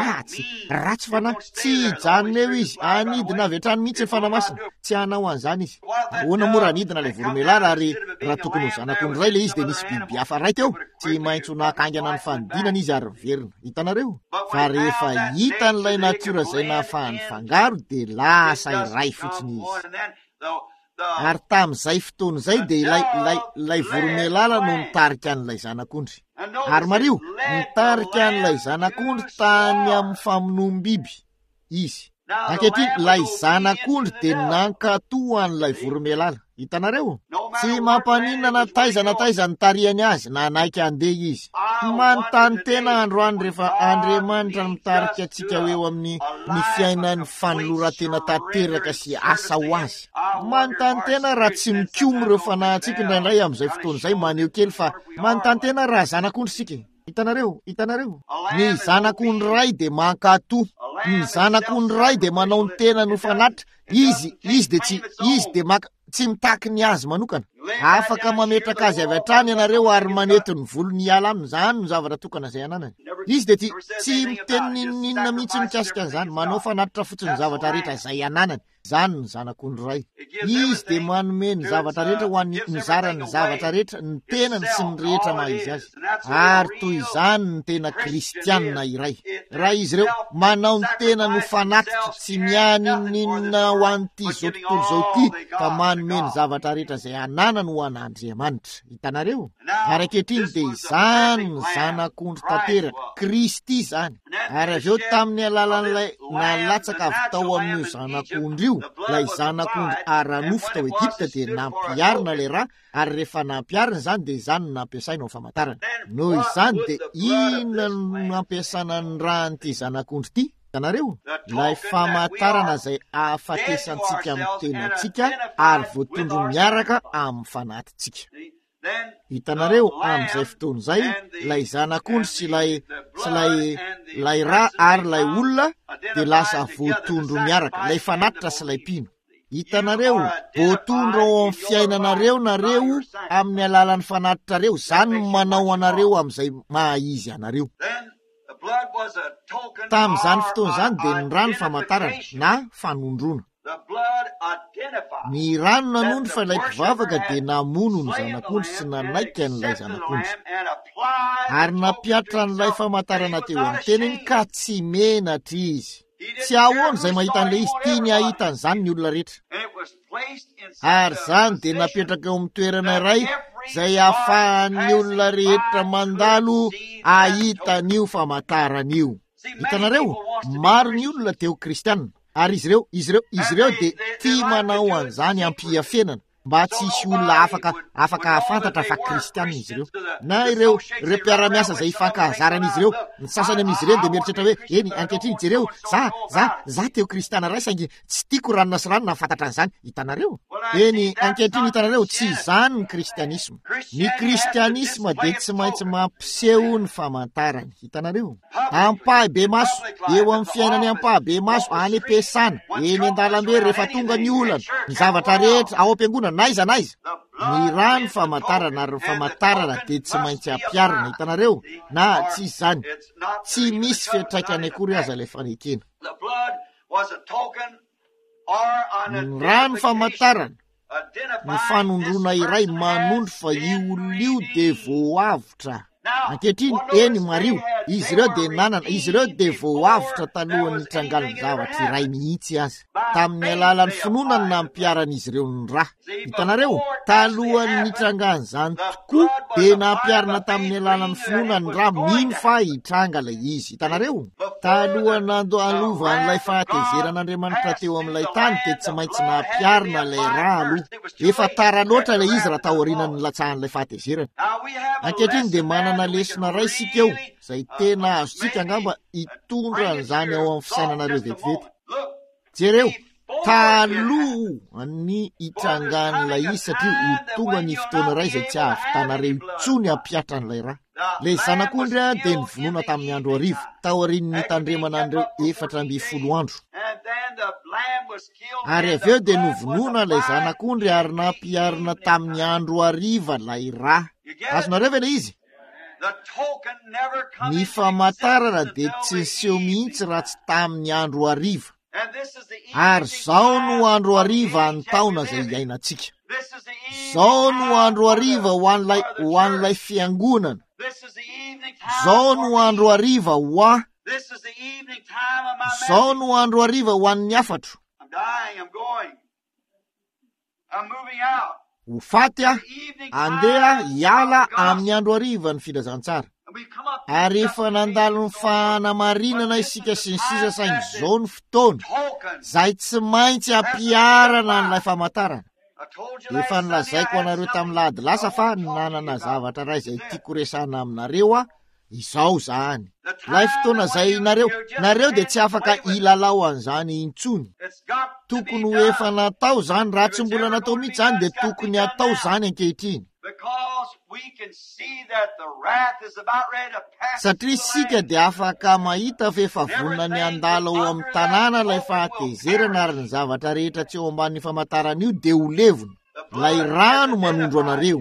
ratsy fanahy, tsy hijanona eo izy, anidina avy hatrany mihitsy ny fanahy masina, tsy hanao an'izany izy. Ahoana moa raha anidina ilay voromelala ary raha tokony ho zanak'ondry ray le izy de misy biby hafa ray teo, tsy maintsy nakangana ny fanidinana izy ary verina. Hitanareo? Fa rehefa hitan'ilay natiora zay nahafahany fangaro de lasa iray fotsiny izy. Ary tamin'izay fotoana izay de ilay voromelala no nitarika an'ilay zanak'ondry. Ary mario, nitarika an'ilay zanak'ondry tany amin'ny famonom-biby izy. Ankehitriny ilay zanak'ondry de nankato an'ilay voromelala. Hitanareo? Tsy mampaninana taiza ny tariany azy na naika andeha izy. Manontany tena androany rehefa Andriamanitra mitarika antsika eo amin'ny fiainan'ny fanoloran-tena tanteraka sy asa ho azy. Manontany tena raha tsy mikomo reo fanahintsika indraindray amin'izay fotoana izay maneho kely fa manontany tena raha zanak'ondry sika. Hitanareo? Ny zanak'ondry ray de mankato. Ny zanak'ondry ray de manao ny tena no fanatra. Izy de tsy mitaky ny azy manokana. Afaka mametraka azy avy hatrany ianareo ary manety ny volony hiala aminy, zany no zavatra tokana izay ananany. Izy de tsy miteny ninona mihitsy mikasika an'izany, manao fanatitra fotsiny ny zavatra rehetra izay ananany. Zany ny zanak'ondry ray. Izy de manome ny zavatra rehetra ho an'ny mizarany zavatra rehetra, ny tenany sy ny rehetra maha izy azy. Ary toy izany ny tena kristianina iray. Raha izy ireo manao ny tena no fanatitra, tsy mianinninona ho an'ity zao tontolo zao ity, fa manome ny zavatra rehetra izay ananany ho an'Andriamanitra. Hitanareo? Ary ankehitriny de izany ny zanak'ondry tanteraka, Kristy zany. Ary avy eo tamin'ny alalan'ilay nalatsaka avy tao amin'io zanak'ondry io, lay zanak'ondry aranofo tao Egipta de nampiarina le raha, ary rehefa nampiarina zany de izany no nampiasaina ho famantarana. Noho izany de inona no nampiasana ny rahan'ity zanak'ondry ity? Hitanareo? Lay famantarana zay ahafatesantsika amin'ny tenantsika ary voatondro miaraka amin'ny fanatitsika. Hitanareo amin'izay fotoana izay lay zanak'ondry sy lay ra ary lay olona de lasa voatondro miaraka, lay fanatitra sy lay mpino. Hitanareo, voatondro ao amin'ny fiainanareo nareo amin'ny alalan'ny fanatitra reo, zany manao anareo amin'izay maha izy anareo. Tamin'izany fotoana izany de ny rano famantarana na fanondrona. Ny rano nanondry fa ilay mpivavaka de namono ny zanak'ondry sy nanaika n'ilay zanak'ondry. Ary napiatra n'ilay famantarana teo amin'ny tenany ka tsy menatra izy. Tsy ahoana izay mahita an'ilay izy, tia ny ahita an'izany ny olona rehetra. Ary zany de napetraka eo amin'ny toerana iray zay ahafahan'ny olona rehetra mandalo ahita n'io famantaran'io. Hitanareo? Maro ny olona teo kristianina. Ary izy ireo de tia manao an'izany ampiafenana. mba tsy hisy olona afaka hafantatra fa kristianina izy ireo, na ireo mpiara-miasa zay ifankahazarana izy ireo. Ny sasany amin'izy ireo de mieritratra hoe eny ankehitriny jereo za teo kristiana ray saingy tsy tiako ranona sy ranona fantatra an'izany. Hitanareo eny ankehitriny, hitanareo tsy izany ny kristianisma. Ny kristianisma de tsy maintsy mampiseho ny famantarany. Hitanareo ampahabe maso eo amin'ny fiainany, ampahabe maso any am-piasana, eny an-dalambe rehefa tonga ny olana, ny zavatra rehetra ao am-piangonana naiza ny rano famantarana, ary famantarana de tsy maintsy ampiarina. Hitanareo na tsy izany tsy misy fiatraikany akory aza ilay fanekena. Ny rano famantarana ny fanondrona iray manondro fa io olona io de voavitra. Ankehitriny eny Mario izy ireo de voavitra talohan'ny trangalany zavatra iray mihitsy azy, tamin'ny alalan'ny finoana na nampiaran'izy ireo ny ra. Hitanareo talohan'ny trangany zany tokoa de nampiarina tamin'ny alalan'ny finoana ny ra, mino fa hitrangala izy. Hitanareo talohana alova an'ilay fahatezeran'Andriamanitra teo amin'ilay tany de tsy maintsy nampiarina lay ra aloha. Efa tara loatra lay izy raha taorianany latsahan'ilay fahatezerana. Ankehitriny de manana lesona ray sika eo zay tena azontsika angamba hitondra an'izany ao amin'ny fisainanareo vetivety. Jereo taloha ny hitrangan'ilay izy satria ho tonga ny fotoana ray zay tsy ahavitanareo intsony hampiatran'ilay ra. Le zanak'ondry de nivonoana tamin'ny andro hariva taorian'ny tandremana andreo 410 andro. Ary avy eo de novonoana lay zanak'ondry ary nampiarina tamin'ny andro hariva lay ra. Azonareo ve le izy? Ny famantarana de tsy niseho mihitsy raha tsy tamin'ny andro hariva. Ary zao no andro hariva ny taona zay iainantsika. Zao no andro hariva ho an'ilay fiangonana. Zao no andro hariva zao no andro hariva ho an'ny afatro. Ho faty andeha hiala amin'ny andro hariva ny filazantsara. Ary efa nandalo ny fanamarinana isika sy ny sisa saingy zao ny fotoana zay tsy maintsy ampiarana n'ilay famantarana. Efa nilazaiko anareo tamin'ny lahady lasa fa nanana zavatra ray zay tiako resana aminareo izao zany. Lay fotoana zay nareo de tsy afaka ilalao an'izany intsony. Tokony ho efa natao zany, raha tsy mbola natao mihitsy zany de tokony atao zany ankehitriny. Satria sika de afaka mahita fa efa vonona ny andala ao amin'ny tanàna lay fahatezerana ary ny zavatra rehetra tsy eo ambanin'ny famantarana io de ho levona. Lay rano manondro anareo.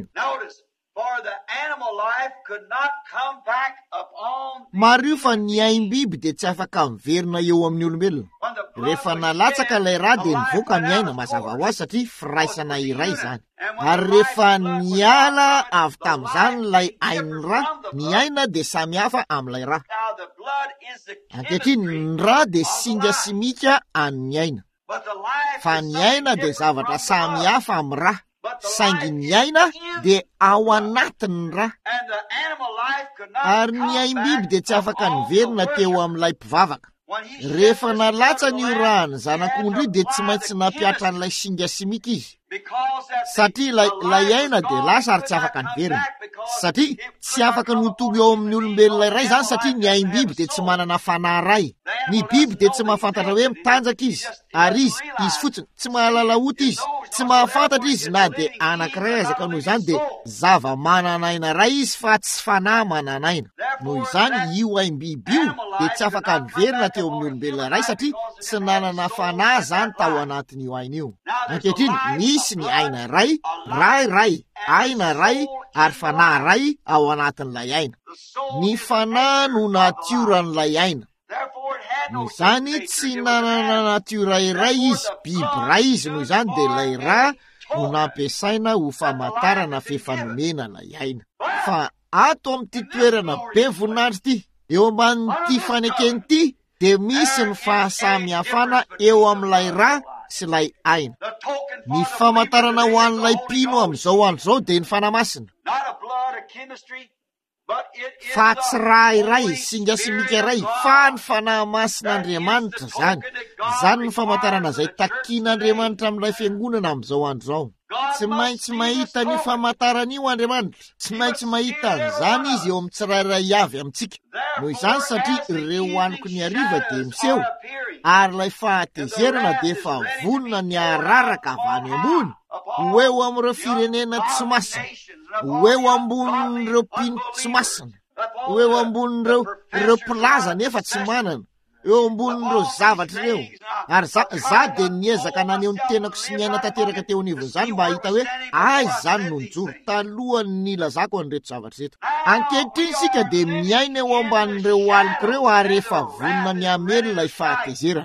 Mario fa ny aim-biby de tsy afaka miverina eo amin'ny olombelona. Rehefa nalatsaka lay ra de nivoaka ny aina mazava ho azy satria firaisana iray zany. Ary rehefa niala avy tamin'izany lay ain'ny ra, ny aina de samy hafa amin'ilay ra. Ankehitriny ny ra de singa simika an'ny aina. Fa ny aina de zavatra samy hafa amin'ny ra. Saingy ny aina de ao anatin'ny ra. Ary ny aim-biby de tsy afaka niverina teo amin'ilay mpivavaka. Rehefa nalatsa ny ra ny zanak'ondry de tsy maintsy nampiatra an'ilay singa simika izy. Satria lay aina de lasa ary tsy afaka niverina. Satria tsy afaka notonga eo amin'ny olombelona iray zany satria ny aim-biby de tsy manana fanahy ray. Ny biby de tsy mahafantatra hoe mitanjaka izy, ary izy fotsiny tsy mahalala ota izy, tsy mahafantatra izy na de anankiray azaka noho izany de zava mananaina ray izy fa tsy fanahy mananaina. Noho izany io aim-biby io de tsy afaka niverina teo amin'ny olombelona iray satria tsy nanana fanahy zany tao anatin'io aina io. Ankehitriny misy ny aina ray, ray, aina ray ary fanahy ray ao anatin'ilay aina. Ny fanahy no natioran'ilay aina. Noho izany tsy nanana natiora iray izy, biby ray izy. Noho izany de lay ra no nampiasaina ho famantarana fifanomena lay aina. Fa ato amin'ity toerana be voninahitra ity, eo ambanin'ity fanekeny ity, de misy ny fahasamihafana eo amin'ilay ra sy lay aina. Ny famantarana ho an'ilay mpino amin'izao andro zao de ny fanamasina. Fa tsy ra iray, singa simika iray, fa ny fanahy masin'Andriamanitra zany. Zany ny famantarana zay takian'Andriamanitra amin'ilay fiangonana amin'izao andro zao. tsy maintsy mahita ny famantaran'io Andriamanitra, tsy maintsy mahita an'izany izy eo amin'ny tsirairay avy amintsika. Noho izany satria ireo aniko ny hariva dia miseho, ary ilay fahatezerana dia efa vonona ny araraka avy any ambony, ho eo amin'ireo firenena tsy masina, ho eo ambonin'ireo mpino tsy masina, ho eo ambonin'ireo mpilaza nefa tsy manana, eo ambonin'ireo zavatra ireo. Ary za dia niezaka naneho ny tenako sy ny aina tanteraka teo anivon'izany mba hahita hoe aiza izany no nijoro talohany nilazako an'ireto zavatra reto. Ankehitriny sika dia miaina eo ambanin'ireo aliko ireo ary efa vonona ny hamelona fahatezerana.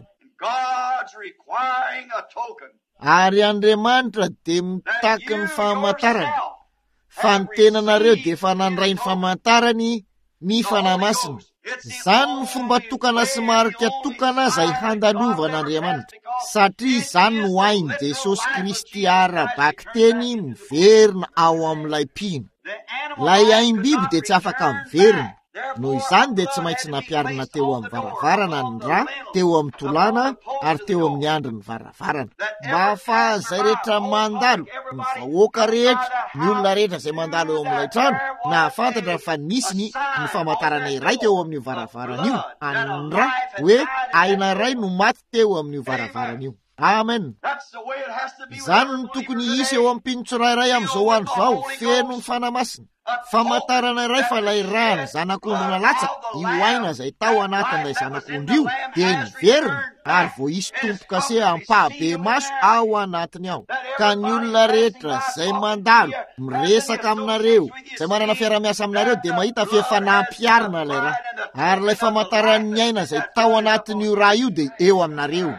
Ary Andriamanitra dia mitaky ny famantarana, fa ny tenanareo dia efa nandray ny famantarany ny fanahy masina. Izany ny fomba tokana sy marika tokana izay handalovan'Andriamanitra, satria izany no hainy Jesosy Kristy ara-baky teny miverina ao amin'ilay mpino. Ilay aim-biby dia tsy afaka miverina, noho izany dia tsy maintsy nampiarina teo amin'ny varavarana ny ra, teo amin'ny tolana ary teo amin'ny andro ny varavarana, mba ahafahazay rehetra mandalo, ny vahoaka rehetra, ny olona rehetra izay mandalo eo amin'ilay trano, na afantatra fa nisy ny famantarana iray teo amin'ny varavarana io, any ra hoe aina ray no maty teo amin'ny varavarana io. Amen. Izany no tokony hisy eo amin'ny mpino tsirairay amin'izao andro izao, feno ny fanahy masina. Famantarana iray fa ilay ra ny zanak'ondrona latsaka, io aina izay tao anatin'ilay zanak'ondro io dia niverina ary vo hisy tompoka se ampahabe maso ao anatiny ao. Ka ny olona rehetra izay mandalo miresaka aminareo, izay manana fiara-miasa aminareo dia mahita fa efa nampiarina ilay ra, ary ilay famantaran'ny aina izay tao anatin'io ra io dia eo aminareo,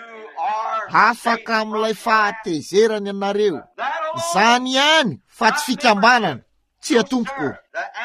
afaka amin'ilay fahatezerany ianareo. Izany ihany fa tsy fikambanana, tsy atompoko.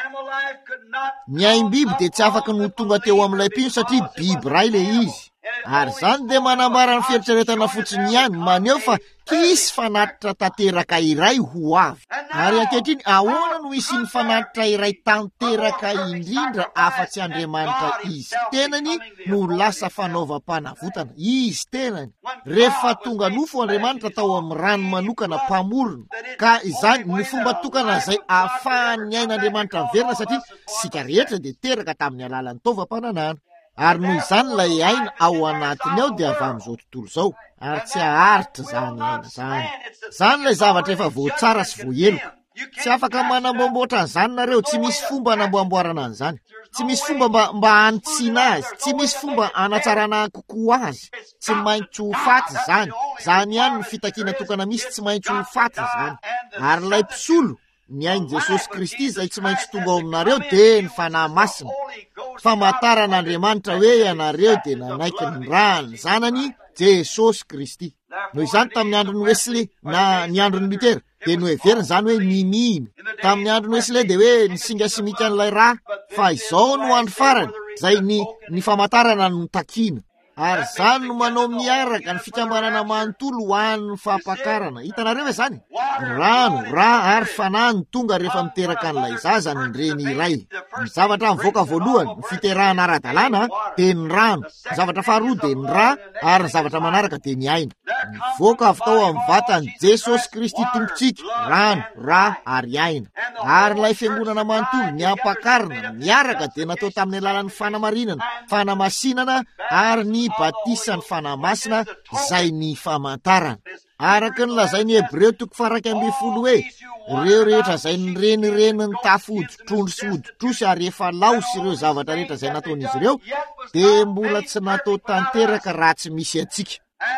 Ny aim-biby dia tsy afaka no tonga teo amin'ilay mpino satria biby ray le izy. Ary izany dia manambara ny fieritreretana fotsiny ihany, maneho fa kisy fanatitra tanteraka iray ho avy. Ary ankehitriny ahoana no hisy ny fanatitra iray tanteraka indrindra afa-tsy Andriamanitra izy tenany no lasa fanaovam-panavotana, izy tenany. Rehefa tonga nofo Andriamanitra tao amin'ny rano manokana mpamorona, ka izany ny fomba tokana izay ahafahan'ny ain'Andriamanitra miverina satria sika rehetra dia teraka tamin'ny alalan'ny taovam-pananana. Ary noho izany ilay aina ao anatiny ao dia avy amin'izao tontolo izao, ary tsy haharitra izany aina izany. Izany ilay zavatra efa voatsara sy voaheloka. Tsy afaka manamboamboatra an'izany nareo, tsy misy fomba hanamboamboarana an'izany. Tsy misy fomba mba hanitsiana azy, tsy misy fomba hanatsarana kokoa azy. Tsy maintsy ho faty izany. Izany ihany ny fitakiana tokana misy, tsy maintsy ho faty izany. Ary ilay mpisolo, ny ainy Jesosy Kristy izay tsy maintsy tonga ao aminareo dia ny fanahy masina. Famantaran'Andriamanitra hoe ianareo dia nanaiky ny ra ny zanany Jesosy Kristy. Noho izany tamin'ny andron'ny Wesley na ny andron'ny Lutera dia noheverina izany hoe niminy. Tamin'ny andron'ny Wesley dia hoe nisinga simika an'ilay ra, fa izao no andro farany izay ny famantarana no takiana. Ary izany no manao miaraka ny fikambanana manontolo ho an'ny fampakarana. Hitanareo ve izany? Rano, ra ary fanahy ny tonga rehefa miteraka an'ilay zaza ny reny iray. Ny zavatra mivoaka voalohany, ny fiterahana ara-dalàna dia ny rano, ny zavatra faharoa dia ny ra, ary ny zavatra manaraka dia ny aina. Mivoaka avy tao amin'ny vatany Jesosy Kristy tompontsika, rano, ra ary aina. Ary ilay fiangonana manontolo ny ampakarana miaraka dia natao tamin'ny alalan'ny fanamarinana, fanamasinana ary ny batisany fanahy masina izay ny famantarana. Araka ny lazainy Hebreo 12:10 hoe ireo rehetra izay nirenireny ny tafo hoditrondro sy hoditrosy ary efa laosy ireo zavatra rehetra izay nataon'izy ireo dia mbola tsy natao tanteraka raha tsy misy atsika.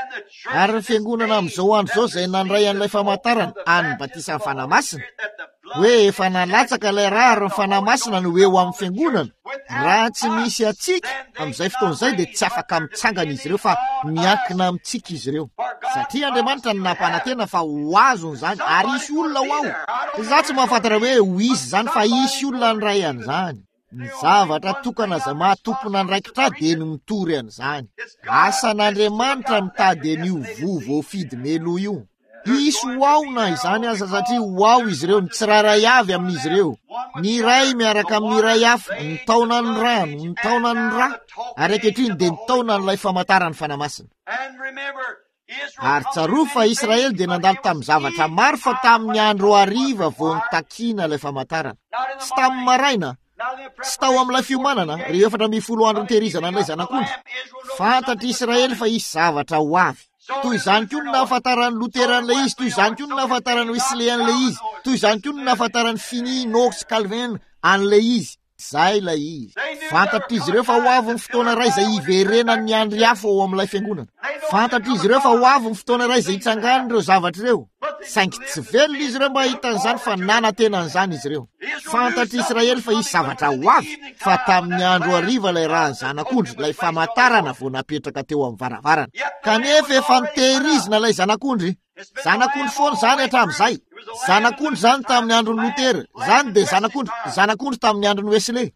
Ary ny fiangonana amin'izao andro izao izay nandray an'ilay famantarana any batisany fanahy masina hoe efa nalatsaka ilay ra ary ny fanahy masina no eo amin'ny fiangonana, raha tsy misy atsika amin'izay fotoan'izay dia tsy afaka mitsangana izy ireo fa miankina amintsika izy ireo, satria Andriamanitra ny nampanantena fa ho azony izany ary hisy olona ho ao. Za tsy mahafantatra hoe ho izy izany fa hisy olona nyray an'izany. Ny zavatra tokana izay mahatompona andraikitra dia ny mitory an'izany. Asan'Andriamanitra mitady an'io vovo fidy melo io. Hisy ho ao na izany aza satria ho ao izy ireo, ny tsirairay avy amin'izy ireo. Ny iray miaraka amin'ny iray hafa, ny taona ny rano, ny taona ny ra, ary ankehitriny dia ny taona n'ilay famantarany fanahy masina. Ary tsaroa fa Israely dia nandalo tamin'ny zavatra maro fa tamin'ny andro hariva vao nitakiana ilay famantarana. Tsy tamin'ny maraina, tsy tao amin'ilay fiomanana, 410 andro nitehirizana an'ilay zanak'ondry. Fantatry Israely fa isy zavatra ho avy. Toy izany koa no nahafantaran'ny Luteran'ilay izy, toy izany koa no nahafantaran'ny Wesley an'ilay izy, toy izany koa no nahafantaran'ny Finney, Knox, Calvin an'ilay izy. Zay ilay izy. Fantatry izy ireo fa ho avy ny fotoana iray izay hiverenany ny andry hafa ao amin'ilay fiangonana. Fantatry izy ireo fa ho avy ny fotoana iray izay hitsangana ireo zavatra ireo. Saingy tsy velona izy ireo mba hitan'izany fa nanatenan'izany izy ireo. Fantatry Israely fa isy zavatra ho avy fa tamin'ny andro hariva ilay raha zanak'ondry, ilay famantarana vao napetraka teo amin'ny varavarana. Kanefa efa nitehirizina ilay zanak'ondry. Zanak'ondry foana zany hatramin'izay. Zanak'ondry zany tamin'ny andron'ny Lutera, zany dia zanak'ondry tamin'ny andron'ny Wesley.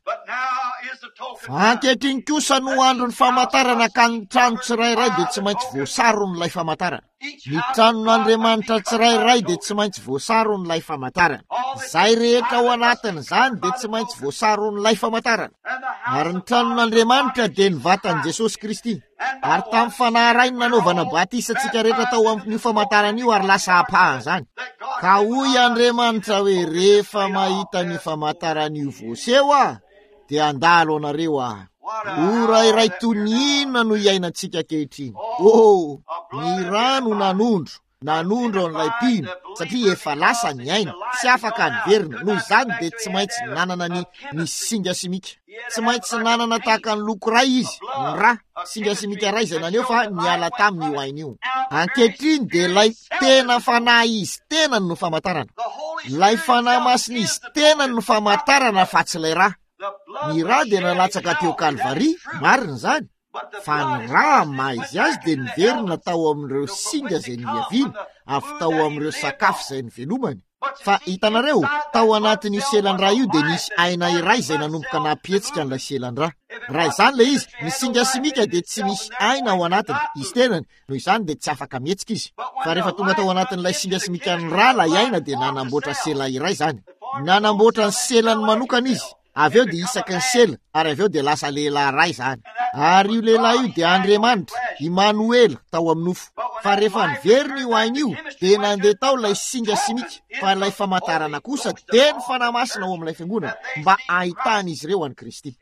Ankehitriny kosa no andron'ny famantarana ka ny trano tsirairay dia tsy maintsy voasaron'ilay famantarana. Ny tranon'Andriamanitra tsirairay dia tsy maintsy voasaron'ilay famantarana. Izay rehetra ao anatiny zany dia tsy maintsy voasaron'ilay famantarana. Ary ny tranon'Andriamanitra dia ny vatan'i Jesosy Kristy. Ary tamin'ny fanaharainy nanaovana batisantsika rehetra tao amin'io famantarana io ary lasa apahan zany. Ka hoy Andriamanitra hoe rehefa mahita ny famantarana io voaseho dia andalo anareo ora iray tonina no iainantsika ankehitriny. Ny rano nanondro an'ilay mpino satria efa lasa ny aina, tsy afaka niverina. Noho izany dia tsy maintsy nanana ny singa simika. Tsy maintsy nanana tahaka ny loko ray izy, ny ra singa simika ray izay naneo fa niala tamin'io aina io. Ankehitriny dia ilay tena fanahy izy tena no famantarana. Ilay fanahy masina izy tena no famantarana fa tsy ilay ra. Ny ra dia nalatsaka teo Kalvari, marina zany. Fa ny ra maha izy azy dia niverina tao amin'ireo singa izay niaviana, avy tao amin'ireo sakafo izay nivelomany. Fa hitanareo, tao anatin'io selan-dra io dia nisy aina iray izay nanomboka napietsika an'ilay selan-dra. Raha izany ilay izy, ny singa simika dia tsy misy aina ao anatiny, izy tenany, noho izany dia tsy afaka mietsika izy. Fa rehefa tonga tao anatin'ilay singa simika ny ra ilay aina dia nanamboatra sela iray zany. Nanamboatra ny selany manokana izy. Avy eo dia isaky ny sela, ary avy eo dia lasa lehilahy ray zany. Ary io lehilahy io dia Andriamanitra, Immanuel tao amin'ny nofo. Fa rehefa niverina io aina io dia nandeha tao ilay singa simika, fa ilay famantarana kosa dia ny fanahy masina ao amin'ilay fiangonana mba ahitana izy ireo an'i Kristy.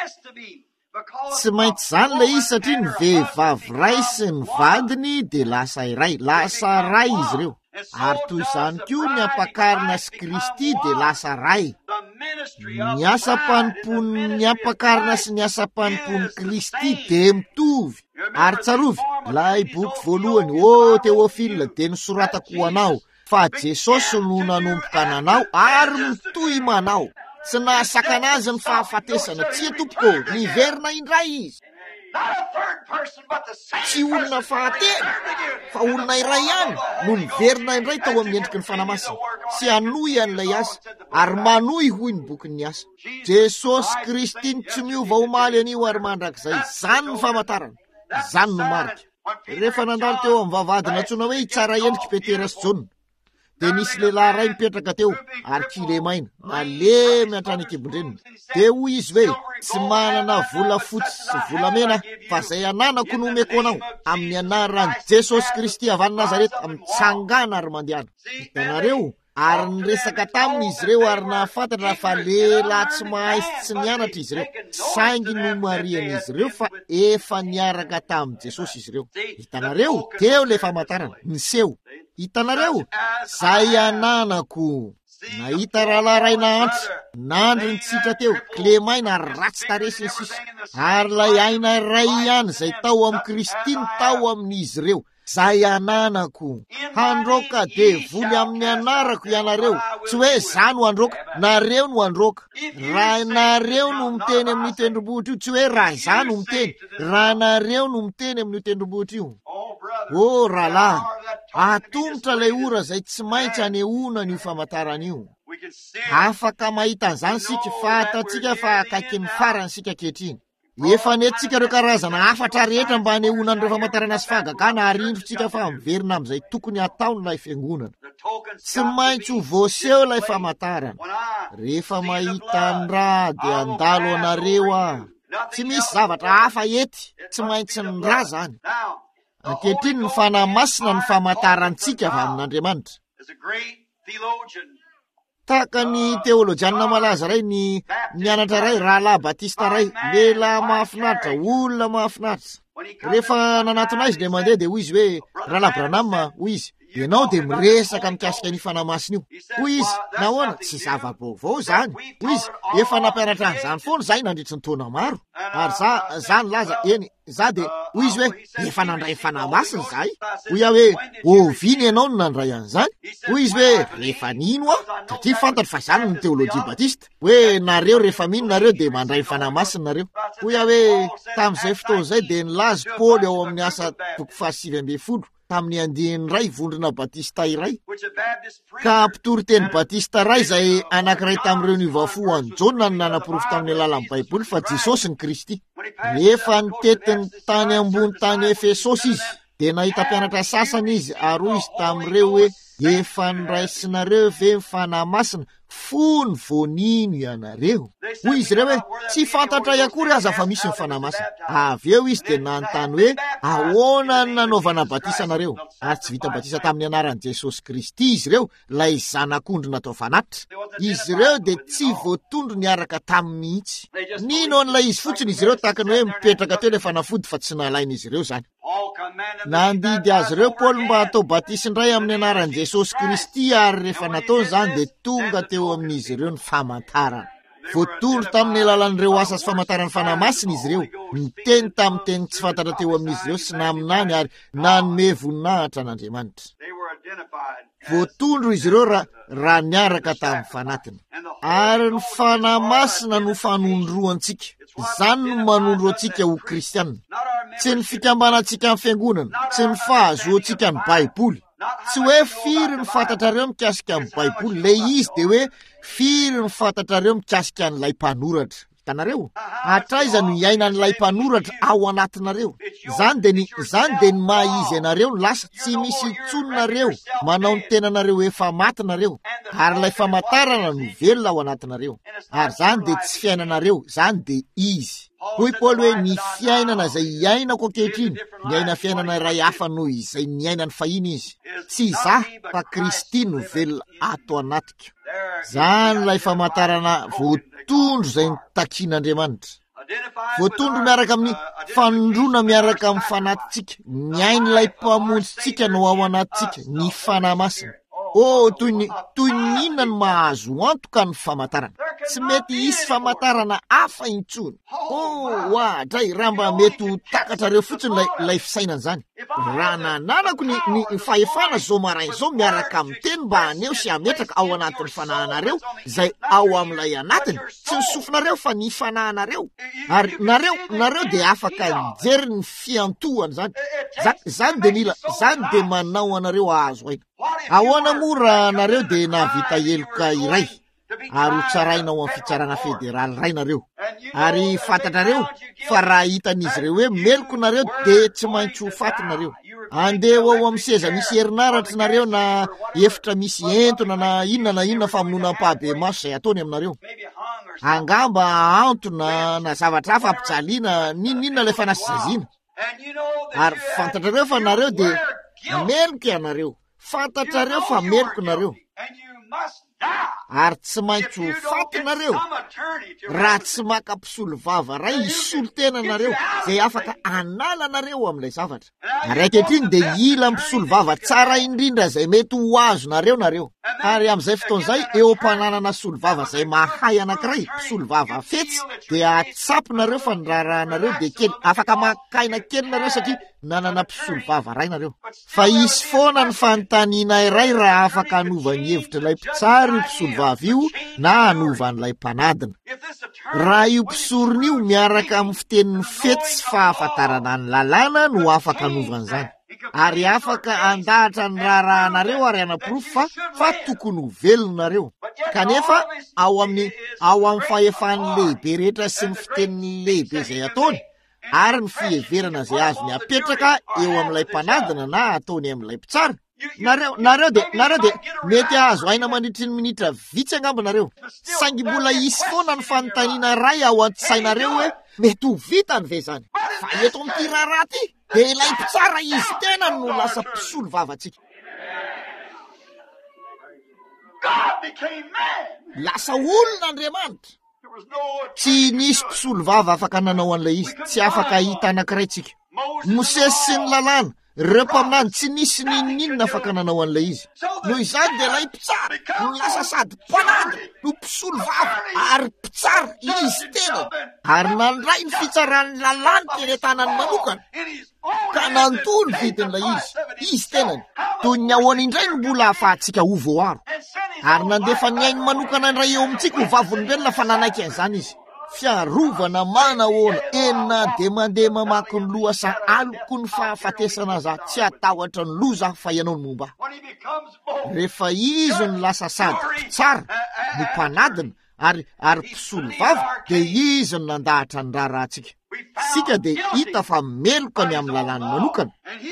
Tsy maintsy zany ilay izy satria ny vehivavy ray sy ny vadiny dia lasa ray izy ireo. Ary toy izany koa ny ampakarina sy Kristy dia lasa ray. Ny asa-panipon'ny ampakarina sy ny asa-panipon'ny Kristy dia mitovy. Ary tsarovy, ilay boky voalohany, Teofila, dia nisoratako ho anao fa Jesosy no nanomboka nanao ary mitohy manao. Tsy nahasakana azy ny fahafatesana, tsy tompoko, niverina indray izy. Tsy olona fahatelo, fa olona iray ihany no niverina indray tao amin'ny endriky ny fanahy masina. Sy hanohy an'ilay asa, ary manohy hoy ny bokin'ny asa. Jesosy Kristy tsy miova omaly an'io ary mandrakizay. Zany ny famantarana, zany no marika. Rehefa nandalo teo amin'ny vavahady natsoina hoe Tsara endriky Petera sy Jona, dia nisy lehilahy ray mipetraka teo ary kilemaina, malemy hatrany an-kibon-dreniny. Dia hoy izy hoe, tsy manana vola fotsy sy volamena fa izay ananako no omeko anao amin'ny anaran'i Jesosy Kristy avy any Nazareta, mitsangana ary mandehana. Hitanareo, ary niresaka taminy izy ireo ary nahafantatra fa lehilahy tsy mahay sy tsy nianatra izy ireo, saingy no marian'izy ireo fa efa niaraka tamin'i Jesosy izy ireo. Hitanareo, teo le famantarana, niseho. Hitanareo, zay ananako. Nahita rahalahy ray nahantra, nandry ny tsitra teo, klemaina ratsy taresy ny sisa. Ary lay aina ray ihany izay tao amin'ny Kristy no tao amin'izy ireo. Zay ananako. Handroka dia voly amin'ny anarako ianareo. Tsy hoe za no androka, nareo no androka. Raha nareo no miteny amin'ny tendrombohitra io, tsy hoe raha za no miteny, raha nareo no miteny amin'ny tendrombohitra io. Rahalahy, atombotra ilay ora izay tsy maintsy anehoana n'io famantarana io. Afaka mahita an'izany sika, fatatsika fa akaiky ny farany sika ankehitriny. Efa nentsika ireo karazana afatra rehetra mba hanehoana an'ireo famantarana sy fahagagana ary indrotsika fa miverina amin'izay tokony ataon'ilay fiangonana. Tsy maintsy ho voaseho ilay famantarana. Rehefa mahita ny ra dia andalo anareo. Tsy misy zavatra hafa ety, tsy maintsy ny ra zany. Ankehitriny ny fanahy masina ny famatarantsika avy amin'Andriamanitra. As a great theologian, Tahaka ny teolojianina malaza ray, ny mianatra ray, rahalahy batista ray, lehilahy mahafinaritra, olona mahafinaritra. Rehefa nanatona izy de mandeha de hoy izy hoe, rahalahy Branham, hoy izy, ianao de miresaka mikasika ny fanahy masina io. Hoy izy, nahoana? Tsy zava-baovao zany. Hoy izy, efa nampianatra an'izany foana zahay nandritra ny taona maro. Ary zany laza, eny, za de hoy izy hoe, efa nandray fanahy masina zahay. Hoy aho hoe, oviny ianao no nandray an'izany. Hoy izy hoe, rehefa nino aho, satria fantatra fa zany ny teolojia batista. Hoe nareo rehefa mino nareo de mandray fanahy masina nareo. Hoy aho hoe, tamin'izay fotoana zay de nilaza Paoly ao amin'ny asa toko 7:20 tamin'ny andihany ray vondrona batista iray. which a Baptist preacher Ka mpitory teny batista ray zay anankiray tamin'ireo nivafo an'i Jona no nanaporofo tamin'ny alalan'ny Baiboly fa Jesosy ny Kristy. Rehefa nitety ny tany ambony tany Efesosy izy, de nahita mpianatra sasany izy ary hoy izy tamin'ireo hoe, efa niraisinareo ve ny fanahy masina, fony vonino ianareo. Hoy izy ireo hoe, tsy fantatra akory aza fa misy ny fanahy masina. Avy eo izy de nanontany hoe, ahoana ny nanaovana batisa nareo? Ary tsy vita batisa tamin'ny anaran'i Jesosy Kristy izy ireo, lay zanak'ondry natao fanatitra. Izy ireo de tsy voatondro niaraka taminy mihitsy. Nino an'ilay izy fotsiny izy ireo tahaka ny hoe mipetraka teo le fanafody fa tsy nalain'izy ireo zany. all command them Nandidy azy ireo Paoly mba hatao batisindray amin'ny anaran'i Jesosy Kristy ary rehefa nataony zany de tonga teo amin'izy ireo ny famantarana. Voatondro tamin'ny alalan'ireo asa sy famantarany fanahy masina izy ireo, miteny tamin'ny teny tsy fantatra teo amin'izy ireo sy naminany ary nanome voninahitra an'Andriamanitra. they were identified Voatondro izy ireo raha niaraka tamin'ny fanatiny. Ary ny fanahy masina no fanondroantsika. Zany no manondro antsika ho kristianina. not our men Tsy ny fikambanantsika amin'ny fiangonana, tsy ny fahazoantsika ny Baiboly. Tsy hoe firy ny fantatrareo mikasika amin'ny Baiboly, le izy de hoe firy ny fantatrareo mikasika an'ilay mpanoratra. Hitanareo? Hatraiza no iaina an'ilay mpanoratra ao anatinareo. Zany de ny maha-izy anareo ny lasa tsy misy intsononareo manao ny tenanareo efa matinareo. Ary ilay famantarana no velona ao anatinareo. Ary zany de tsy fiainanareo, zany de izy. Hoy Paoly hoe ny fiainana izay iainako ankehitriny, niaina fiainana iray hafa noho izay niainany fahiny izy. Tsy izaho fa Kristy no velona ato anatika. Zany ilay famantarana voatondro izay nitakian'Andriamanitra. identified Voatondro miaraka amin'ny fanondrona miaraka amin'ny fanatitsika. Ny ain'ilay mpamonjitsika no ao anatsika, ny fanahy masina. Toy ny inona ny mahazo antoka ny famantarana. Tsy mety hisy famantarana hafa intsony. Dray raha mba mety ho takatrareo fotsiny lay fisainana zany. Raha nananako ny fahefana zao maraina zao miaraka amin'ny teny mba aneo sy ametraka ao anatin'ny fanahinareo zay ao amin'ilay anatiny. Tsy ny sofinareo fa ny fanahinareo. Ary nareo de afaka mijery ny fiantohany zany. Zany de manao anareo ahazo aina. Ahoana moa raha nareo de navita eloka iray ary hotsarainao amin'ny fitsarana federaly ray nareo. Ary fantatrareo fa raha hitan'izy ireo hoe meloko nareo de tsy maintsy ho fatinareo. Andeha ao amin'ny seza misy herinaratra nareo na efitra misy entona na inona famonoana pahabe maso zay ataony aminareo. maybe hung or Angamba antona na zavatra hafa ampijaliana ninona ilay fanasizaziana. and you know that Ary you have fantatrareo fa nareo de guilty. meloko ianareo. Fantatrareo fa You meloko are nareo. guilty, and you must die Ary tsy maintsy if ho you don't get fatinareo some attorney to raha tsy maka mpisolo vava ray hisolo tena nareo zay afaka anala nareo amin'ilay zavatra. Ary ankehitriny de ila mpisolo vava tsara indrindra zay mety ho azo nareo. Ary amin'izay fotoan'izay eo am-pananana solo vava zay mahay anankiray, mpisolo vava fetsy, de atsapo nareo fa ny rahanareo de kely. Afaka makaina kely nareo satria nanana mpisolo vava ray nareo. Fa isy foana ny fanontaniana iray raha afaka anova ny hevitra ilay mpitsary io mpisolo vava io na anova an'ilay mpanadina. if this attorney Raha io mpisorony io miaraka amin'ny fitenin'ny fetsy fahafantarana ny lalàna no afaka anovan'izany. Ary afaka andahatra ny rahanareo ary anaporofo fa tokony ho velonareo. Kanefa ao amin'ny fahefany lehibe rehetra sy ny fiteniny lehibe zay ataony ary ny fiheverana zay azony apetraka eo amin'ilay mpanadina na ataony amin'ilay mpitsara nareo de mety azo aina mandritry ny minitra vitsy angamba nareo saingy mbola isy foana ny fanontaniana ray ao an-tsainareo hoe mety ho vitany ve zany fa eto amin'ity raharaha ty de ilay mpitsara izy tena no lasa mpisolo vavatsika lasa olon'Andriamanitra tsy nisy mpisolo vava afaka nanao an'ilay izy tsy afaka hita anankiray tsika Mosesy sy ny lalàna reo mpaminany tsy nisy ninona afaka nanao an'ilay izy noho izany de lay mpitsara no lasa sady mpanady no mpisolo vava ary mpitsara izy tena ary nandray ny fitsarany lalàna teretanany manokana ka nantony vidin'ilay izy tenany toy ny ahoana indray no mbola ahafahantsika ho voaro ary nandefa ny ainy manokana ndray eo amintsika ho vavolombelona fa nanaiky an'izany izy fiarovana manahoana enina de mandeha mamaky ny loha sa aloko ny fahafatesana za tsy atahotra ny loza fa ianao ny momba rehefa izy ny lasa sady mpitsara ny mpanadina ary mpisolo vava de izy ny nandahatra ny raharahantsika sika de hita fa meloka ny amin'ny lalàny manokana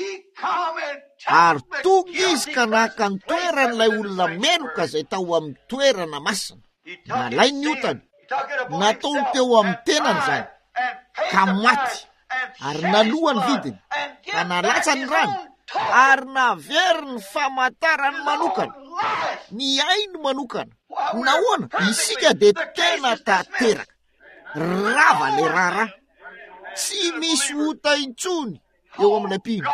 ary tonga izy ka naka ny toeran'ilay olona meloka zay tao amin'ny toerana masina nalay ny otany nataony teo amin'ny tenany zany ka maty ary nalohany vidiny ka nalatsa ny rano ary navery ny famantarany manokana ny ainy manokana nahoana isika de tena tanteraka rava le raharaha tsy misy ota intsony eo amin'ilay mpino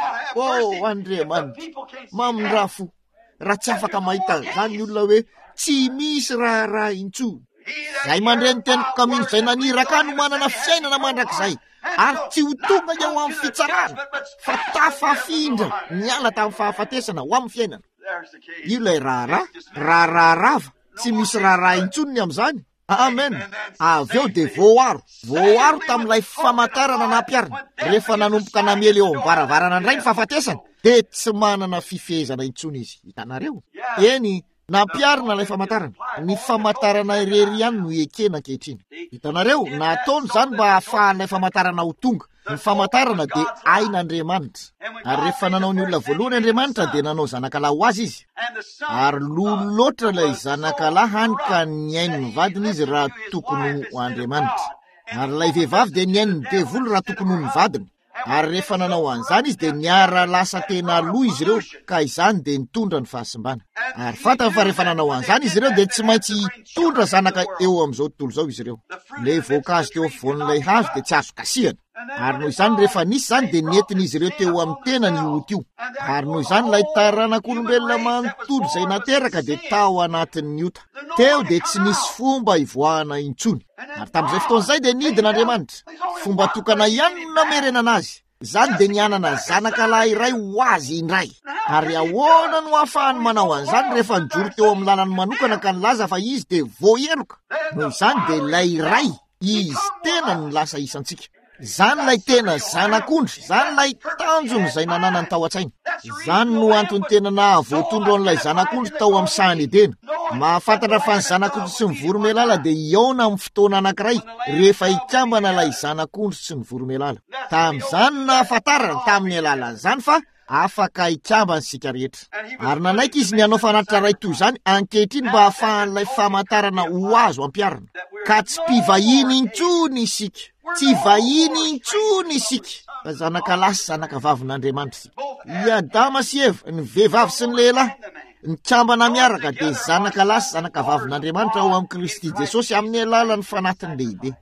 Andriamanitra mamindraha fo raha tsy afaka mahita zany ny olona hoe tsy misy raharaha intsony zay mandreny teniko kamino zay naniraka no manana fiainana mandrakizay ary tsy ho tonga eo amin'ny fitsarana fa tafafindra niala tamin'ny fahafatesana ho amin'ny fiainana io lay raharaha rava tsy misy raharaha intsony amin'izany amen avy eo de voaro tamin'ilay famantarana nampiarina rehefa nanomboka namely eo am-baravarana indray ny fahafatesana de tsy manana fifehezana intsony izy hitanareo eny nampiarina ilay famantarana ny famantarana irery ihany no ekena ankehitriny hitanareo nataony zany mba ahafahan'ilay famantarana ho tonga ny famantarana de ain'Andriamanitra ary rehefa nanao ny olona voalohany Andriamanitra de nanao zanakalahy ho azy izy ary lolo loatra ilay zanakalahy hany ka ny ainy ny vadiny izy raha tokony ho Andriamanitra ary ilay vehivavy de ny ainy ny devoly raha tokony ho ny vadiny ary rehefa nanao an'izany izy de niara lasa tena aloha izy ireo ka izany de nitondra ny fahasimbana ary fantany fa rehefa nanao an'izany izy ireo de tsy maintsy hitondra zanaka eo amin'izao tontolo zao izy ireo le voankazo teo afovoan'ilay hazo de tsy azo kasihana ary noho izany rehefa nisy zany de nentin'izy ireo teo amin'ny tena ny ot io ary noho izany lay taranak'olombelona manontolo zay nateraka de tao anatin'ny ota teo de tsy nisy fomba hivoahana intsony ary tamin'izay fotoan'izay de nidin'Andriamanitra fomba tokana ihany no namerenana azy zany de nianana zanakalahy iray ho azy indray ary ahoana no ahafahany manao an'izany rehefa nijoro teo amin'ny lalany manokana ka nilaza fa izy de voaheloka noho izany de lay iray izy tena no lasa isantsika zany lay tena zanak'ondry zany lay tanjony zay nananany tao an-tsaina zany no antony tena nahavoatondro an'ilay zanak'ondry tao amin'ny sahany edena mahafantatra fa ny zanak'ondry sy ny voromelala de iaona amin'ny fotoana anankiray rehefa ikambana lay zanak'ondry sy ny voromelala tamin'izany nahafantarana tamin'ny alalan'izany fa afaka ikambany sika rehetra ary nanaiky izy ny hanao fanatitra ray toy izany ankehitriny mba ahafahan'ilay famantarana ho azo ampiarina ka tsy mpivahiny intsony isika tsy vahiny intsony isika fa zanakalahy sy zanakavavin'Andriamanitra i Adama sy Eva ny vehivavy sy ny lehilahy nikambana miaraka de zanakalahy sy zanakavavin'Andriamanitra ao amin'ny Kristy Jesosy amin'ny alalan'ny fanatiny lehibe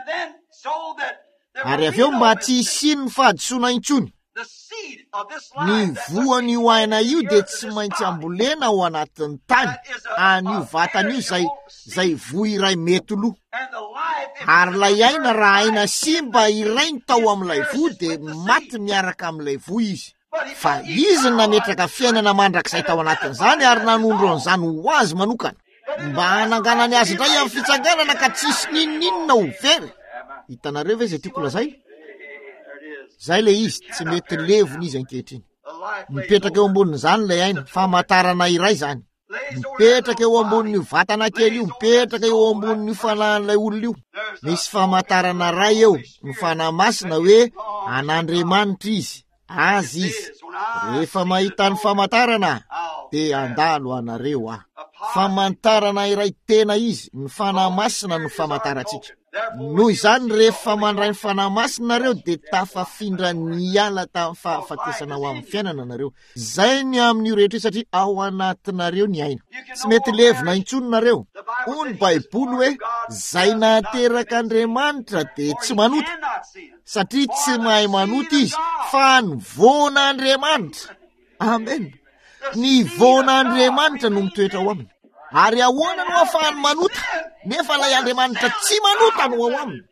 ary avy eo mba tsy hisiny ny fahadisoana intsony ny voany io aina io de tsy maintsy ambolena ao anatin'ny tany an'io vatany io zay vo iray mety loha ary lay aina raha aina simba iray ny tao amin'ilay vo de maty miaraka amin'ilay vo izy fa izy ny nametraka fiainana mandrakizay tao anatin'izany ary nanondro an'izany ho azy manokana mba hananganany azy indray amin'ny fitsanganana ka tsisy ninninona ho very hitanareo ve zay tiako lazay zay le izy tsy mety levony izy ankehitriny mipetraka eo ambonin'izany lay aina famantarana iray zany mipetraka eo ambonin'io vatana kely io mipetraka eo ambonin'io fanahin'ilay olona io misy famantarana ray eo ny fanahy masina hoe an'Andriamanitra izy azy izy rehefa mahita ny famantarana dia andalo anareo famantarana iray tena izy ny fanahy masina no famantarantsika noho izany rehefa mandray ny fanahy masina nareo dia tafafindra niala tamin'ny fahafatesana ao amin'ny fiainana nareo zay ny amin'io rehetra satria ao anatinareo ny aina tsy mety levina intsony nareo hoy ny baiboly hoe zay nateraka Andriamanitra dia tsy manota satria tsy mahay manota izy fa ny voan'Andriamanitra amen ny voan'Andriamanitra no mitoetra ao aminy ary ahoana no ahafahany manota nefa ilay Andriamanitra tsy manota no ao aminy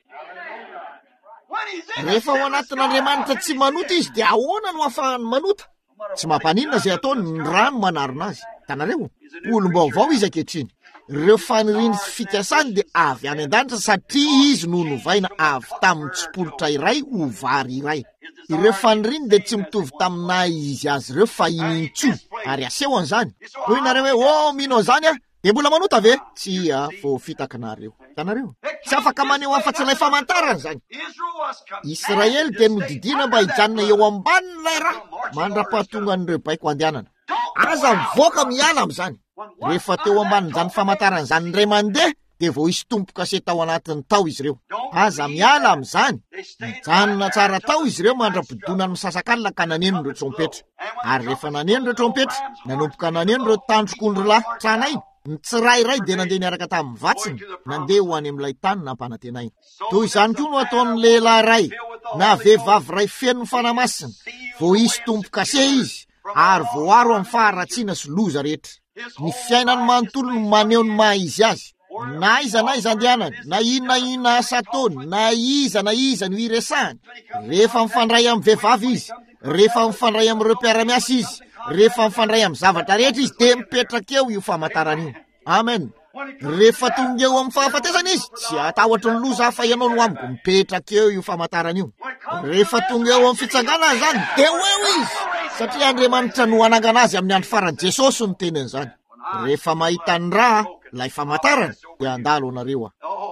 rehefa ao anatin'Andriamanitra tsy manota izy dia ahoana no ahafahany manota tsy mampaninona zay ataony ny rano manarona azy tanareo olom-baovao izy ankehitriny ireo faniriany sy fikasany dia avy any an-danitra satria izy no novaina avy tamin'ny tsipolotra iray ho vary iray ireo faniriany dia tsy mitovy tamina izy azy ireo fa inintso ary aseho an'izany hoy nareo hoe mino an'izany dia mbola manota ave tsy vao fitakinareo tanareo tsy afaka maneho afa-tsy ilay famantarana zany Israely dia nodidina mba hijanona eo ambanin'ilay raha mandra-pahatonga an'ireo baiko andehanana aza mivoaka miala amin'izany rehefa teo ambanin'izany famantarana zany indray mandeha dia vao hisy tompoka se tao anatin'ny tao izy ireo aza miala amin'izany mijanona tsara tao izy ireo mandra-bodona ny misasakalina ka naneno ireo trompetra ary rehefa naneno ireo trompetra nanompoka naneno ireo tandrok'ondro lahy tranainy ny tsirairay dia nandeha niaraka tamin'ny vatsiny nandeha ho any amin'ilay tany nampanantenainy toy izany koa no ataon'ny lehilahy ray na vehivavy ray feno ny fanamasina vao hisy tompoka se izy ary voaro amin'ny faharatsiana sy loza rehetra ny fiainany manontolo no maneho ny maha izy azy na iza andehanany na inona asa ataony na iza no iresahany rehefa mifandray amin'ny vehivavy izy rehefa mifandray amin'ireo mpiara-miasa izy rehefa mifandray amin'ny zavatra rehetra izy dia mipetraka eo io famantarana io amen rehefa tonga eo amin'ny fahafatesana izy tsy atahotra ny loza hafa ianao no amiko mipetraka eo io famantarana io rehefa tonga eo amin'ny fitsanganana zany dia eo izy satria Andriamanitra no anangana azy amin'ny andro farany Jesosy no tenen'izany rehefa mahita ny raha ilay famantarana dia andalo anareo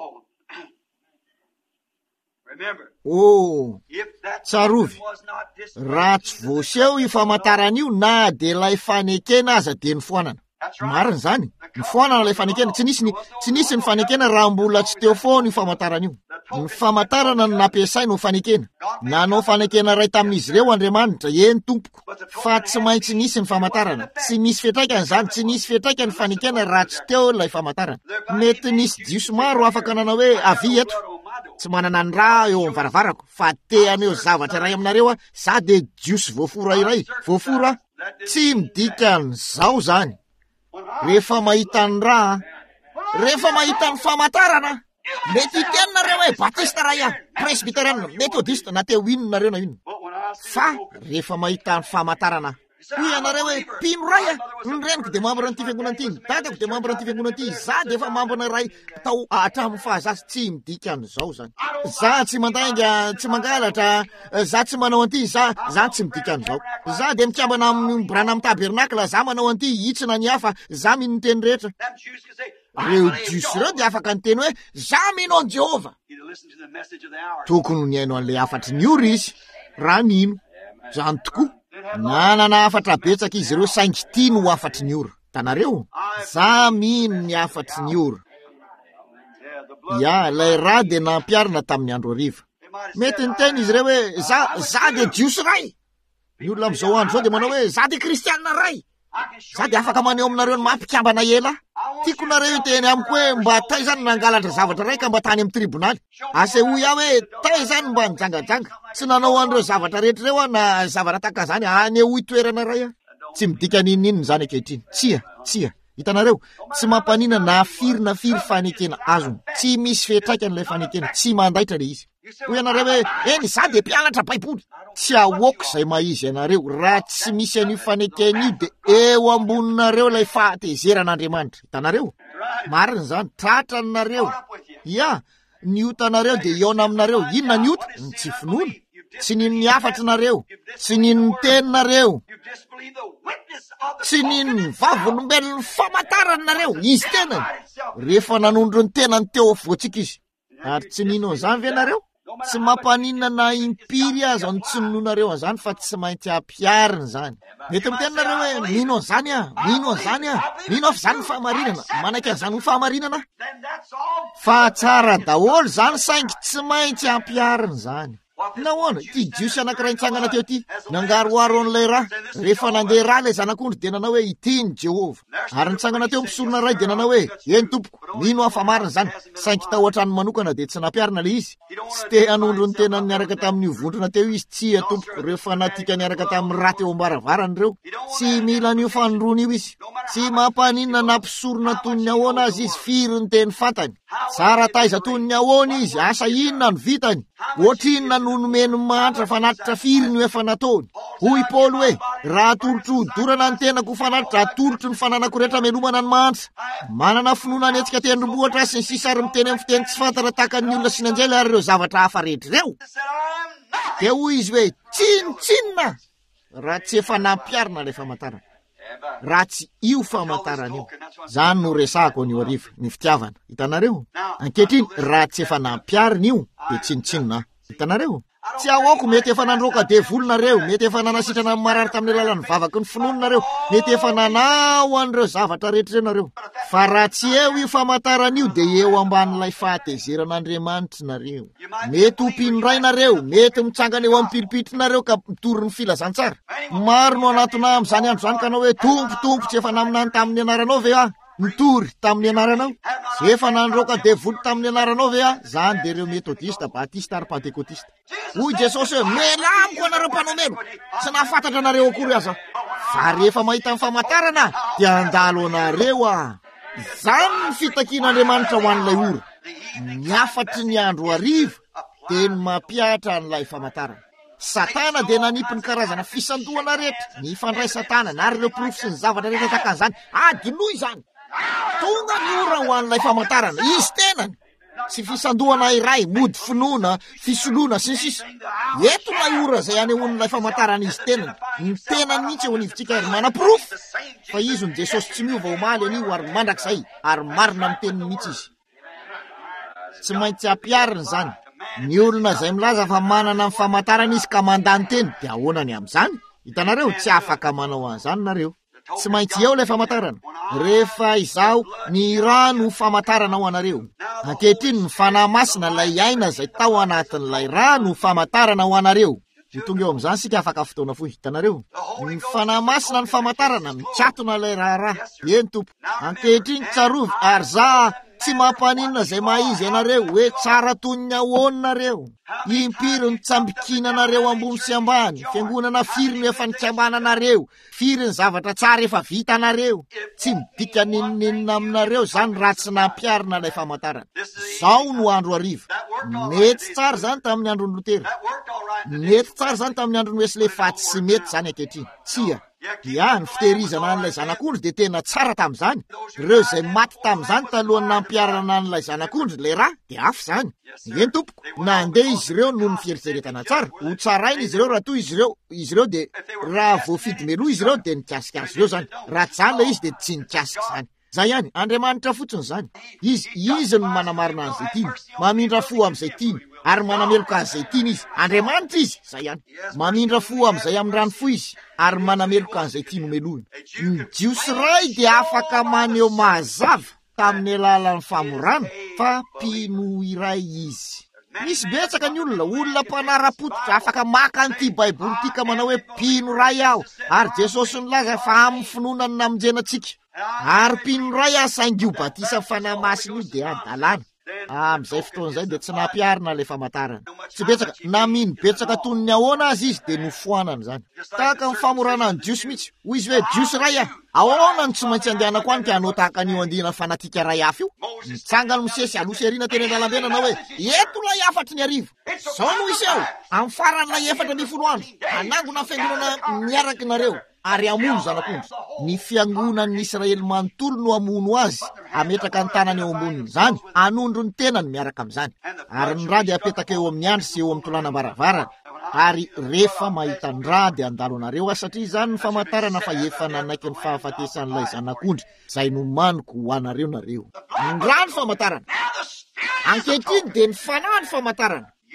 tsarovy raha tsy voaseho io famantarana io na dia ilay fanekena aza dia ny foanana marina zany ny foanana ilay fanekena tsy nisy ny fanekena raha mbola tsy teo foana io famantarana io ny famantarana no nampiasaina ho fanekena nanao fanekena ray tamin'izy ireo Andriamanitra eny tompoko fa tsy maintsy nisy ny famantarana tsy misy fetraikany zany tsy nisy fetraikany fanekena raha tsy teo ilay famantarana mety nisy jiosy maro afaka nanao hoe avy eto tsy manana ny raha eo amin'ny varavarako fa te aneo zavatra iray aminareo za dia jiosy voafora iray voafora tsy midika n'izao zany rehefa mahita ny raha rehefa mahita ny famantarana mety itenareo hoe batista ray presbyteriana metodista na teo inonareo na inona fa rehefa mahita ny famantarana hoy ianareo hoe mpino ray ny reniko dia mambina n'ity fiangonana ity ny dadako dia mambina n'ity fiangonana ity za dia efa mambina ray tao hatramin'ny fahazasy tsy midika an'izao zany za tsy mandainga tsy mangalatra za tsy manao an'ity za tsy midika an'izao za dia mikambana amin'ny brana amin'ny tabernakla za manao an'ity hitsina ny hafa za mino ny teny rehetra reo jiosy ireo dia afaka ny teny hoe za mino an Jehova tokony ny haino an'ilay afatry ny ora izy raha nino zany tokoa nanana afatra betsaka izy ireo saingy tia no afatry ny ora tanareo za mino ny afatry ny ora ilay raha dia nampiarina tamin'ny andro hariva mety ny teny izy ireo hoe za dia jiosy ray ny olona amin'izao andro zao dia manao hoe za dia kristianina ray za dia afaka maneho aminareo ny mampikambana ela tiako nareo teny amiko hoe mba tay zany nangalatra zavatra ray ka mba tany amin'ny tribonaly asehoy aho hoe tay zany mba nijangajanga tsy nanao an'ireo zavatra rehetra reo na zavatra taka zany anehoy toerana ray tsy midika ninonino zany ankehitriny tsia hitanareo tsy mampanina na firy fanekena azony tsy misy fetraika n'ilay fanekena tsy mandaitra le izy hoy ianareo hoe eny za dia mpianatra baiboly tsy ahoaka izay mahizy ianareo raha tsy misy an'io fanekena io dia eo amboninareo ilay fahatezeran'Andriamanitra hitanareo marina zany tratranareo ny otanareo dia iona aminareo inona ny ota ny tsy finoana tsy nino ny afatrinareo tsy nino ny teninareo tsy nino ny vavolombelony ny famantaranareo izy tenany rehefa nanondro ny tenany teo voantsika izy ary tsy nino an'izany ve nareo Tsy mampaninana na impiry aza ny tsy nononareo an'izany fa tsy maintsy ampiarina zany. Mety mitenanareo hoe mino an'izany mino an'izany mino afy zany ny fahamarinana, manaiky an'izany ho fahamarinana. Fa tsara daholo zany saingy tsy maintsy ampiarina zany. Nahoana ty jiosy anankiray nitsangana teo ty nangaroaro an'ilay raha, rehefa nandeha raha ilay zanak'ondry dia nanao hoe itiny Jehova, ary nitsangana teo misorona ray dia nanao hoe eny tompoko mino afa marina zany, saingy tao ohatrany manokana dia tsy nampiarina le izy. Tsy te hanondro ny tenany niaraka tamin'ny vondrona teo izy, tsia tompoko rehefa natika niaraka tamin'ny raha teo ambaravarany reo. Tsy mila n'io fanondrona io izy, tsy mampaninona nampisorona toy ny ahoana azy izy, firy ny teny fantany. Tsara taiza toy ny ahoana izy, asa inona no vitany, ohatrinona no nomeny mantra fanatitra firy ny efa nataony. Hoy Paoly hoe raha atolotro dorana ny tenako fanatitra, atolotro ny fananako rehetra melomana ny mantra. Manana finoana ny etsika tendrombohatra sy ny sisa ary miteny amin'ny fiteny tsy fantatra tahaka ny olona sy ny anjely ary ireo zavatra hafa rehetra ireo. Dia hoy izy hoe tsinitsinina raha tsy efa nampiarina ilay famantarana, raha tsy io famantarana io. Zany no resako an'io ariva ny fitiavana. Hitanareo ankehitriny raha tsy efa nampiarina io dia tsinitsinina. Hitanareo tsy ahoako mety efa nandroaka devolonareo, mety efa nanasitrana amin'ny marary tamin'ny alalan'ny vavaky ny finononareo, mety efa nanao an'ireo zavatra rehetra nareo. Fa raha tsy eo io famantarana io dia eo ambanin'ilay fahatezeran'Andriamanitra nareo. Mety ho mpinorainareo, mety mitsangana eo amin'ny pilipitrinareo ka mitory ny filazantsara. Maro no anatona amin'izany andro zany ka anao hoe tompo tsy efa naminany tamin'ny anaranao ve nitory tamin'ny anaranao, tsy efa nandroaka devolo tamin'ny anaranao ve zany dia ireo metodista, batista ary pentekotista. Hoy Jesosy hoe mela amiko anareo mpanomelo, tsy nahafantatra anareo akory aza. Fa rehefa mahita ny famantarana dia andalo anareo zany ny fitakian'Andriamanitra ho an'ilay ora. Niafatry ny andro ariva dia ny mampiatra an'ilay famantarana. Satana dia nanipy ny karazana fisandohana rehetra, ny fandray satana na ireo profo sy ny zavatra rehetra tahaka an'izany adinoy izany. Tonga ny ora ho an'ilay famantarana, izy tenany. Tsy fisandohana iray, mody finoana, fisoloana sy ny sisa. Eto ilay ora izay anehoan'ilay famantarana izy tenany. Ny tenany mihitsy eo anivontsika ary mana-profo. Fa izy ny Jesosy tsy miova omaly an'io ary mandrakizay ary marina amin'ny teniny mihitsy izy. Tsy maintsy ampiarina zany. Ny olona izay milaza fa manana ny famantarana izy ka mandany teny dia ahoana ny amin'izany? Hitanareo tsy afaka manao an'izany nareo. Tsy maintsy eo ilay famantarana. Rehefa izao ny rano famantarana ho anareo. Ankehitriny ny fanahy masina ilay aina izay tao anatin'ilay rano famantarana ho anareo. Tonga eo amin'izany sika afaka fotoana fohy. Hitanareo ny fanahy masina ny famantarana mitsatona ilay raharaha. Eny tompo, ankehitriny tsarovy ary za tsy mampaninona izay maizy ianareo hoe tsara toy ny ahoanareo. Impiry ny tsambikinanareo ambony sy ambany, fiangonana firy no efa nitsambananareo, firy ny zavatra tsara efa vitanareo. Tsy midika ninina aminareo zany raha tsy nampiarina ilay famantarana. Zao no andro ariva. Mety tsara zany tamin'ny andron'ny Lotera, mety tsara zany tamin'ny andron'ny Wesley, fa tsy mety zany ankehitriny. Tsia dia ny fitehirizana an'ilay zanak'ondry dia tena tsara tamin'izany. Ireo izay maty tamin'izany talohany nampiarana an'ilay zanak'ondry ilay raha dia afo zany. Eny tompoko, nandeha izy ireo noho ny fieritseretana tsara. Ho tsaraina izy ireo raha toy izy ireo dia raha voafidy meloa izy ireo dia nikasika azy ireo zany. Raha tsy zany ilay izy dia tsy nikasika zany. Zay ihany, Andriamanitra fotsiny zany. Izy no manamarina an'izay tiany, mamindra fo amin'izay tiany, ary manameloka an'izay tiany izy. Andriamanitra izy, zay ihany. Mamindra fo amin'izay amin'ny rano fo izy, ary manameloka an'izay tiany meloany. Ny jiosy ray dia afaka maneho mazava tamin'ny alalan'ny famorana fa mpino iray izy. Misy betsaka ny olona mpanara-pototra afaka maka an'ity baiboly ity ka manao hoe mpino ray aho, ary Jesosy nilaza fa amin'ny finoana ny namonjenantsika. Ary mpino ray saingy io batisa fanahy masina io dia adalàna. Amin'izay fotoana izay dia tsy nampiarina ilay famantarana. Tsy betsaka, na mino betsaka toy ny ahoana azy izy dia nofoanana zany. Tahaka ny famorana ny jiosy mihitsy. Hoy izy hoe jiosy ray ahoana ny tsy maintsy andehanako any ka hanao tahaka an'io andihana fanatika ray hafa io. Mitsangana misesy aloha ariana teny an-dalambe nanao hoe eto lay afatry ny arivo. Sao no isy aho amin'ny faran'ilay 4 andro anangona fiangonana miaraka nareo ary amono zanak'ondry. Ny fiangonan'ny Israely manontolo no amono azy, ametraka ny tanany eo amboniny zany, anondro ny tenany miaraka amin'izany. Ary ny rà dia apetaka eo amin'ny andry sy eo amin'ny tolanam-baravarana. Ary rehefa mahita ny rà dia andalo anareo satria zany ny famantarana fa efa nanaiky ny fahafatesan'ilay zanak'ondry izay nomaniko ho anareo nareo. Ny rà ny famantarana. Ankehitriny dia ny fanahy ny famantarana.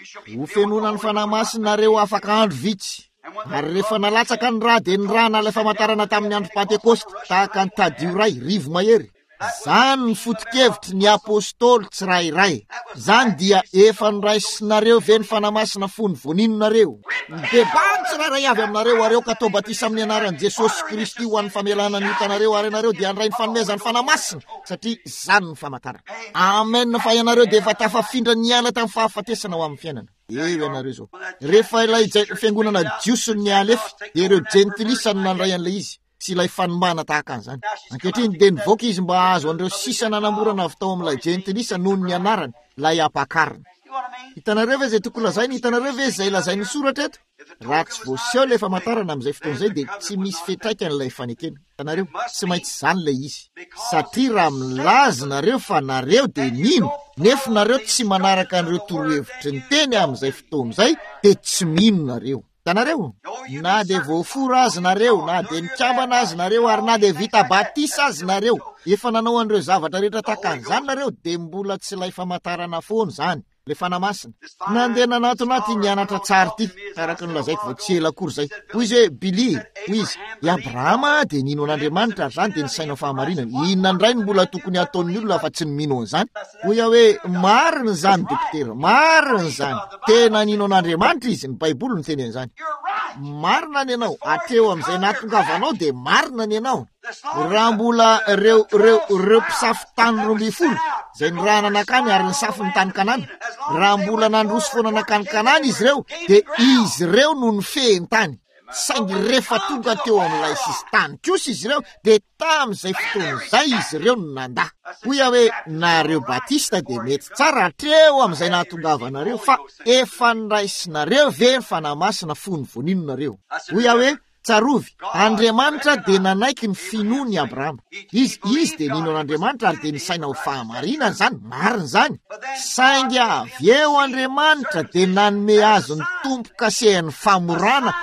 ho fenona ny fanahy masinareo afaka andro vitsy. Ary rehefa nalatsaka ny raha de ny raha nalay famantarana tamin'ny andro Pentekosta tahaka ny tadio ray rivo mahery. Zany ny foto-kevitry ny apôstôly tsirairay. Zany dia efa noraisinareo ve ny fanahy masina fony voninonareo. Mibebaha tsirairay avy aminareo areo ka tao batisa amin'ny anaran'i Jesosy Kristy ho an'ny famelana ny hitanareo ary ianareo dia andray ny fanomezany fanahy masina satria zany ny famantarana. Amen. Fa ianareo dia efa tafafindra niala tamin'ny fahafatesana ho amin'ny fiainana. Eo ianareo zao. Rehefa ilay fiangonana jiosy ny alefa dia ireo jentilisa no nandray an'ilay izy sy ilay fanombana tahaka an'izany. Ankehitriny dia nivoaka izy mba azo an'ireo sisa nanamorana avy tao amin'ilay jentilisa noho ny anarany lay ampakarina. Hitanareo ve izay tokony lazainy? Hitanareo ve izay lazainy soratra eto? Raha tsy voaseho ilay famantarana amin'izay fotoan'izay dia tsy misy fetraikany ilay fanekena. Hitanareo, tsy maintsy zany ilay izy. Satria raha milaza nareo fa nareo dia mino, nefa nareo tsy manaraka an'ireo torohevitry ny teny amin'izay fotoan'izay dia tsy mino nareo. Hitanareo, na dia voafora azy nareo, na dia nikambana azy nareo, ary na dia vita batisa azy nareo, efa nanao an'ireo zavatra rehetra tahaka an'izany nareo dia mbola tsy ilay famantarana foana zany. Le fanahy masina nandeha nanaty nianatra tsara ty araka ny lazaiko vao tsy ela akory zay. Hoy izy hoe Bili, hoy izy i Abrahama dia nino an'Andriamanitra ary zany dia nisaina fahamarinana. Inona ndray ny mbola tokony ataon'ny olona fa tsy mino an'izany? Hoy aho hoe marina zany dokotera, marina zany. Tena nino an'Andriamanitra izy, ny Baiboly ny teny an'izany. Marina ny ianao, ateo amin'izay natongavanao dia marina ny ianao. Raha mbola reo mpisafy tany 12 zay ny raha nanakany ary ny safy ny tany Kanana. Raha mbola nandroso foana nakany Kanana izy reo dia izy reo no ny fehiny tany. Saingy rehefa tonga teo amin'ilay sisy tany kosa izy reo dia tamin'izay fotoana izay izy reo no nanda. Hoy aho hoe nareo batista dia mety tsara hatreo amin'izay nahatongavanareo fa efa niraisinareo ve ny fanahy masina fony voninonareo. Hoy aho hoe tsarovy, Andriamanitra dia nanaiky ny finoany Abrahama. Izy dia nino an'Andriamanitra ary dia nisaina ho fahamarinana zany, marina zany. Saingy avy eo Andriamanitra dia nanome azy ny tompo-kasehany famorana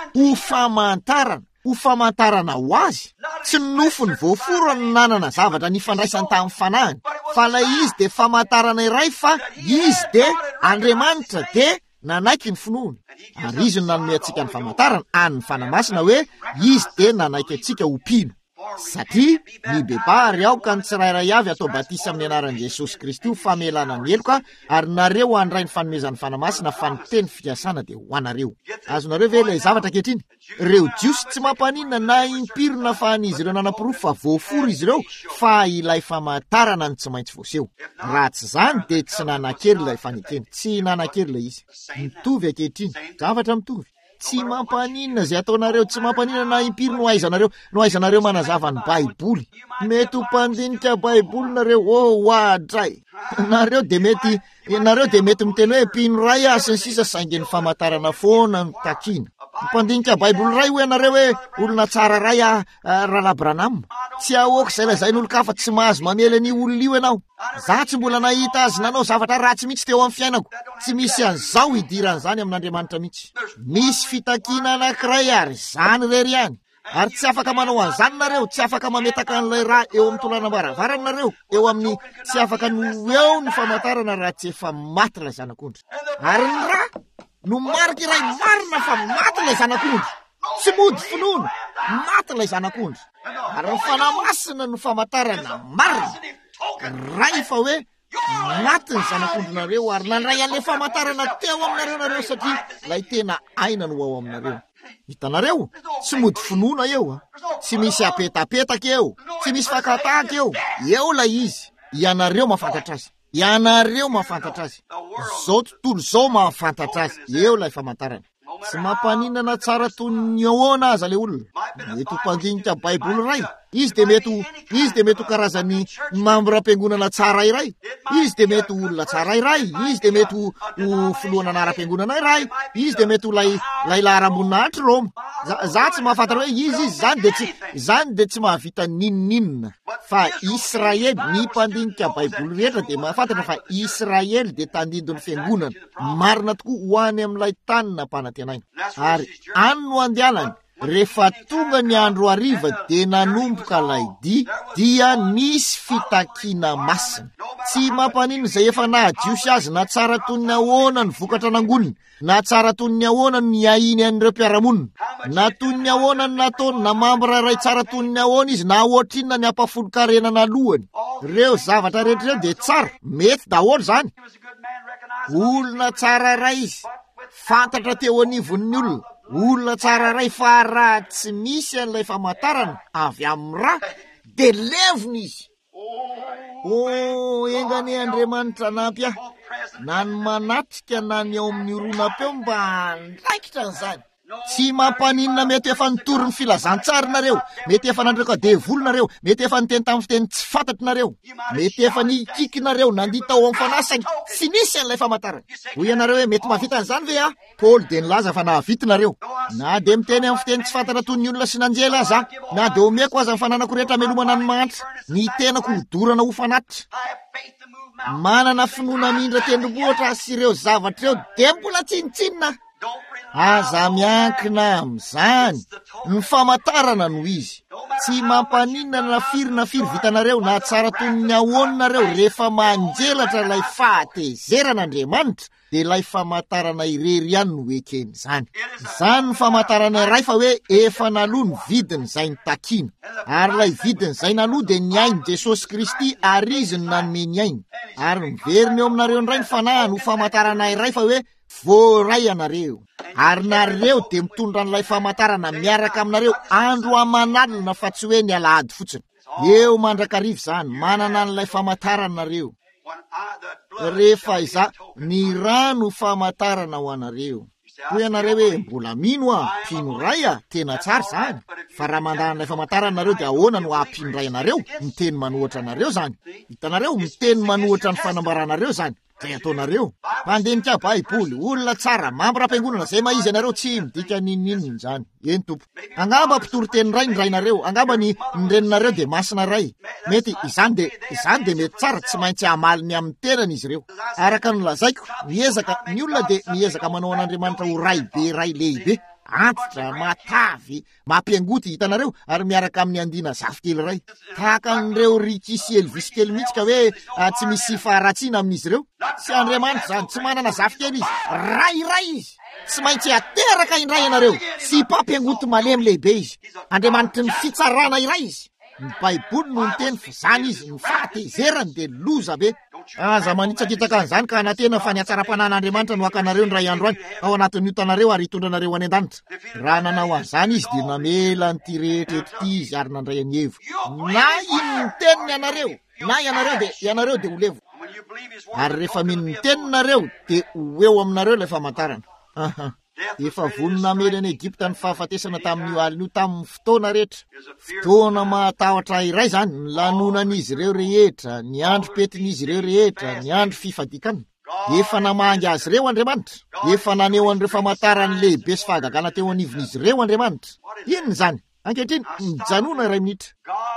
ho famantarana ho azy. Tsy nofony voaforo ny nanana zavatra nifandraisany tamin'ny fanahiny, fa ilay izy dia famantarana iray fa izy dia Andriamanitra dia nanaiky ny finoany. Ary izy no nanome antsika ny famantarana any fanahy masina hoe izy dia nanaiky antsika ho mpino. Satria mibebary aoka ny tsirairay avy atao batisa amin'ny anaran'i Jesosy Kristy ho famelana ny heloka ary nareo andray ny fanomezan'ny fanahy masina fa ny teny fikasana dia ho anareo. Azonareo ve ilay zavatra ankehitriny? Reo jiosy tsy mampaninona na impirina fa an'izy ireo nanam-pirofo fa voaforo izy ireo fa ilay famantarana ny tsy maintsy voaseho. Raha tsy zany dia tsy nanan-kery ilay fanekena, tsy nanan-kery ilay izy. Mitovy ankehitriny, zavatra mitovy. Tsy mampaninona zay ataonareo, tsy mampaninona na impiry no aizanareo manazava ny Baiboly. Mety ho mpandinika Baiboly nareo, adray. Nareo dia mety miteny hoe mpino ray sy ny sisa saingy ny famantarana foana ny takina. Mpandinika Baiboly ray ho ianareo hoe olona tsara ray Rahalahy Branham. Tsy ahoaka izay lazain'olo kafa tsy mahazo mamela ny olona io ianao. Za tsy mbola nahita azy nanao zavatra ratsy mihitsy teo amin'ny fiainako. Tsy misy an'izao idiran'izany amin'Andriamanitra mihitsy. Misy fitakiana anankiray ary zany rery ihany. Ary tsy afaka manao an'izany nareo, tsy afaka mametaka an'ilay raha eo amin'ny tolana-baravarana nareo, eo amin'ny tsy afaka eo ny famantarana raha tsy efa maty ilay zanak'ondry. Ary ny raha no mariky iray marina fa maty ilay zanak'ondry. Tsy mody finoana, maty ilay zanak'ondry. Ary ny fanahy masina no famantarana marina. Ray fa hoe maty ny zanak'ondrinareo ary nandray an'ilay famantarana teo aminareo satria ilay tena aina no ao aminareo. Hitanareo, tsy mody finoana eo, tsy misy apetapetaka eo, tsy misy fakataka eo ilay izy. Ianareo mahafantatra azy. Zao tontolo zao mahafantatra azy. Eo ilay famantarana. Tsy mampaninana tsara toy ny ahoana aza le olona. Mety ho mpandinika Baiboly ray. Izy dia mety ho karazany mambram-piangonana tsara iray. Izy dia mety ho olona tsara iray. Izy dia mety ho filohana anara-piangonana iray. Izy dia mety ho lay laharam-boninahitry Roma. Za tsy mahafantatra hoe izy zany dia tsy mahavita ninonina. Fa Israely, ny mpandinika Baiboly rehetra dia mahafantatra fa Israely dia tandindon'ny fiangonana. Marina tokoa ho any amin'ilay tany nampanantenaina. Ary any no andehanany. Rehefa tonga ny andro hariva dia nanomboka ilay dia nisy fitakiana masina. tsy mampanino zay efa nahadio sy azy na tsara ton'ny ahoana ny vokatra nangoniny, na tsara ton'ny ahoana ny ainy an'ireo mpiaramonina, na ton'ny ahoana ny nataony na mambraray tsara ton'ny ahoana izy na ohatrinona ny ampafolo-karenana alohany. Reo zavatra rehetra reo de tsara, mety daholo zany. Olona tsara ray izy, fantatra teo anivon'ny olona, olona tsara ray fa raha tsy misy an'ilay famantarana avy amin'ny raha de levony izy. Engany Andriamanitra nampy ahy, na ny manatrika na ny ao amin'ny ronapeo mba andraikitra an'izany. Tsy mampaninona, mety efa nitory ny filazantsarynareo, mety efa nandreka devolonareo, mety efa niteny tamin'ny fiteny tsy fantatrinareo, mety efa nikikinareo nandita ao amin'ny fanasany, tsy nisy an'ilay famantarana. Hoy ianareo hoe mety mahavita an'izany ve a? Paoly de nilaza fa nahavitinareo. Na de miteny amin'ny fiteny tsy fantatra toy ny olona sy nanjela aza, na de omeko aza ny fananako rehetra melomana ny manatra, ny tenako hodorana ho fanatitra. Manana finoana mindra tendrombohitra sy ireo zavatra reo de mbola tsinitsinina. Aza miankina amin'izany, ny famantarana no izy. Tsy mampaninona na firy vitanareo na tsara ton'ny ahoanareo rehefa manjelatra ilay fahatezeran'Andriamanitra, de ilay famantarana irery ihany no ekeny zany. Zany ny famantarana iray fa hoe efa naloa ny vidiny zay nitakina, ary ilay vidiny zay naloa de ny ainy Jesosy Kristy ary izy no nanome ny ainy. Ary miveriny eo aminareo indray ny fanahy ho famantarana iray fa hoe voaray anareo, ary nareo de mitondra n'ilay famantarana miaraka aminareo andro amanalina fa tsy hoe ny alahady fotsiny. Eo mandrakarivo zany, manana n'ilay famantarana nareo. Rehefa iza ny rano famantarana ho anareo. Hoy ianareo hoe mbola mino a, mpino ray a, tena tsara zany. Fa raha mandana n'ilay famantarana nareo de ahoana no ampino ray anareo? Miteny manohatra anareo zany. Hitanareo, miteny manohatra ny fanambaranareo zany. Zay ataonareo. Pandenika Baiboly, olona tsara, mampiram-piangonana zay maizy anareo tsy midika ninnininy zany. Eny tompo. Angamba mpitory-teny ray ny rainareo, angamba ny reninareo de masina ray. Mety izany de mety tsara, tsy maintsy amaliny amin'ny tenany izy reo. Araka ny lazaiko, ny olona de miezaka manao an'Andriamanitra ho ray be, ray lehibe, antitra, matavy, mampiangoty, hitanareo, ary miaraka amin'ny andina zafikely ray. Tahaka an'ireo Ricky sy Elvis kely mihitsy ka hoe tsy misy faharatsiana amin'izy ireo. Sy Andriamanitra zany, tsy manana zafikely izy, ray izy. Tsy maintsy ateraka indray ianareo, sy mpampiangoty malemy lehibe izy. Andriamanitra ny fitsarana iray izy. Ny Baiboly no niteny fa zany izy, ny fahatezerany de loza be. Aza manitsakitaka an'izany ka anatena fa ny atsara-panan'Andriamanitra no akanareo ny ray andro any ao anatin'ny tanareo ary hitondranareo any an-danitra. Raha nanao an'izany izy de namela ny ty rehetra eto ty izy ary nandray any hevo. Na ino ny teniny anareo, na ianareo de ho levo. Ary rehefa mino ny teninareo de ho eo aminareo ilay famantarana. Efa vonona mely any Egypta ny fahafatesana tamin'io alina io tamin'ny fotoana rehetra. Fotoana mahatahotra iray zany, ny lanonan'izy ireo rehetra, ny andro petin'izy ireo rehetra, ny andro fifadikana. Efa namangy azy ireo Andriamanitra. Efa naneo an'ireo famantarany lehibe sy fahagagana teo anivon'izy ireo Andriamanitra. Inona zany? Ankehitriny mijanona iray minitra.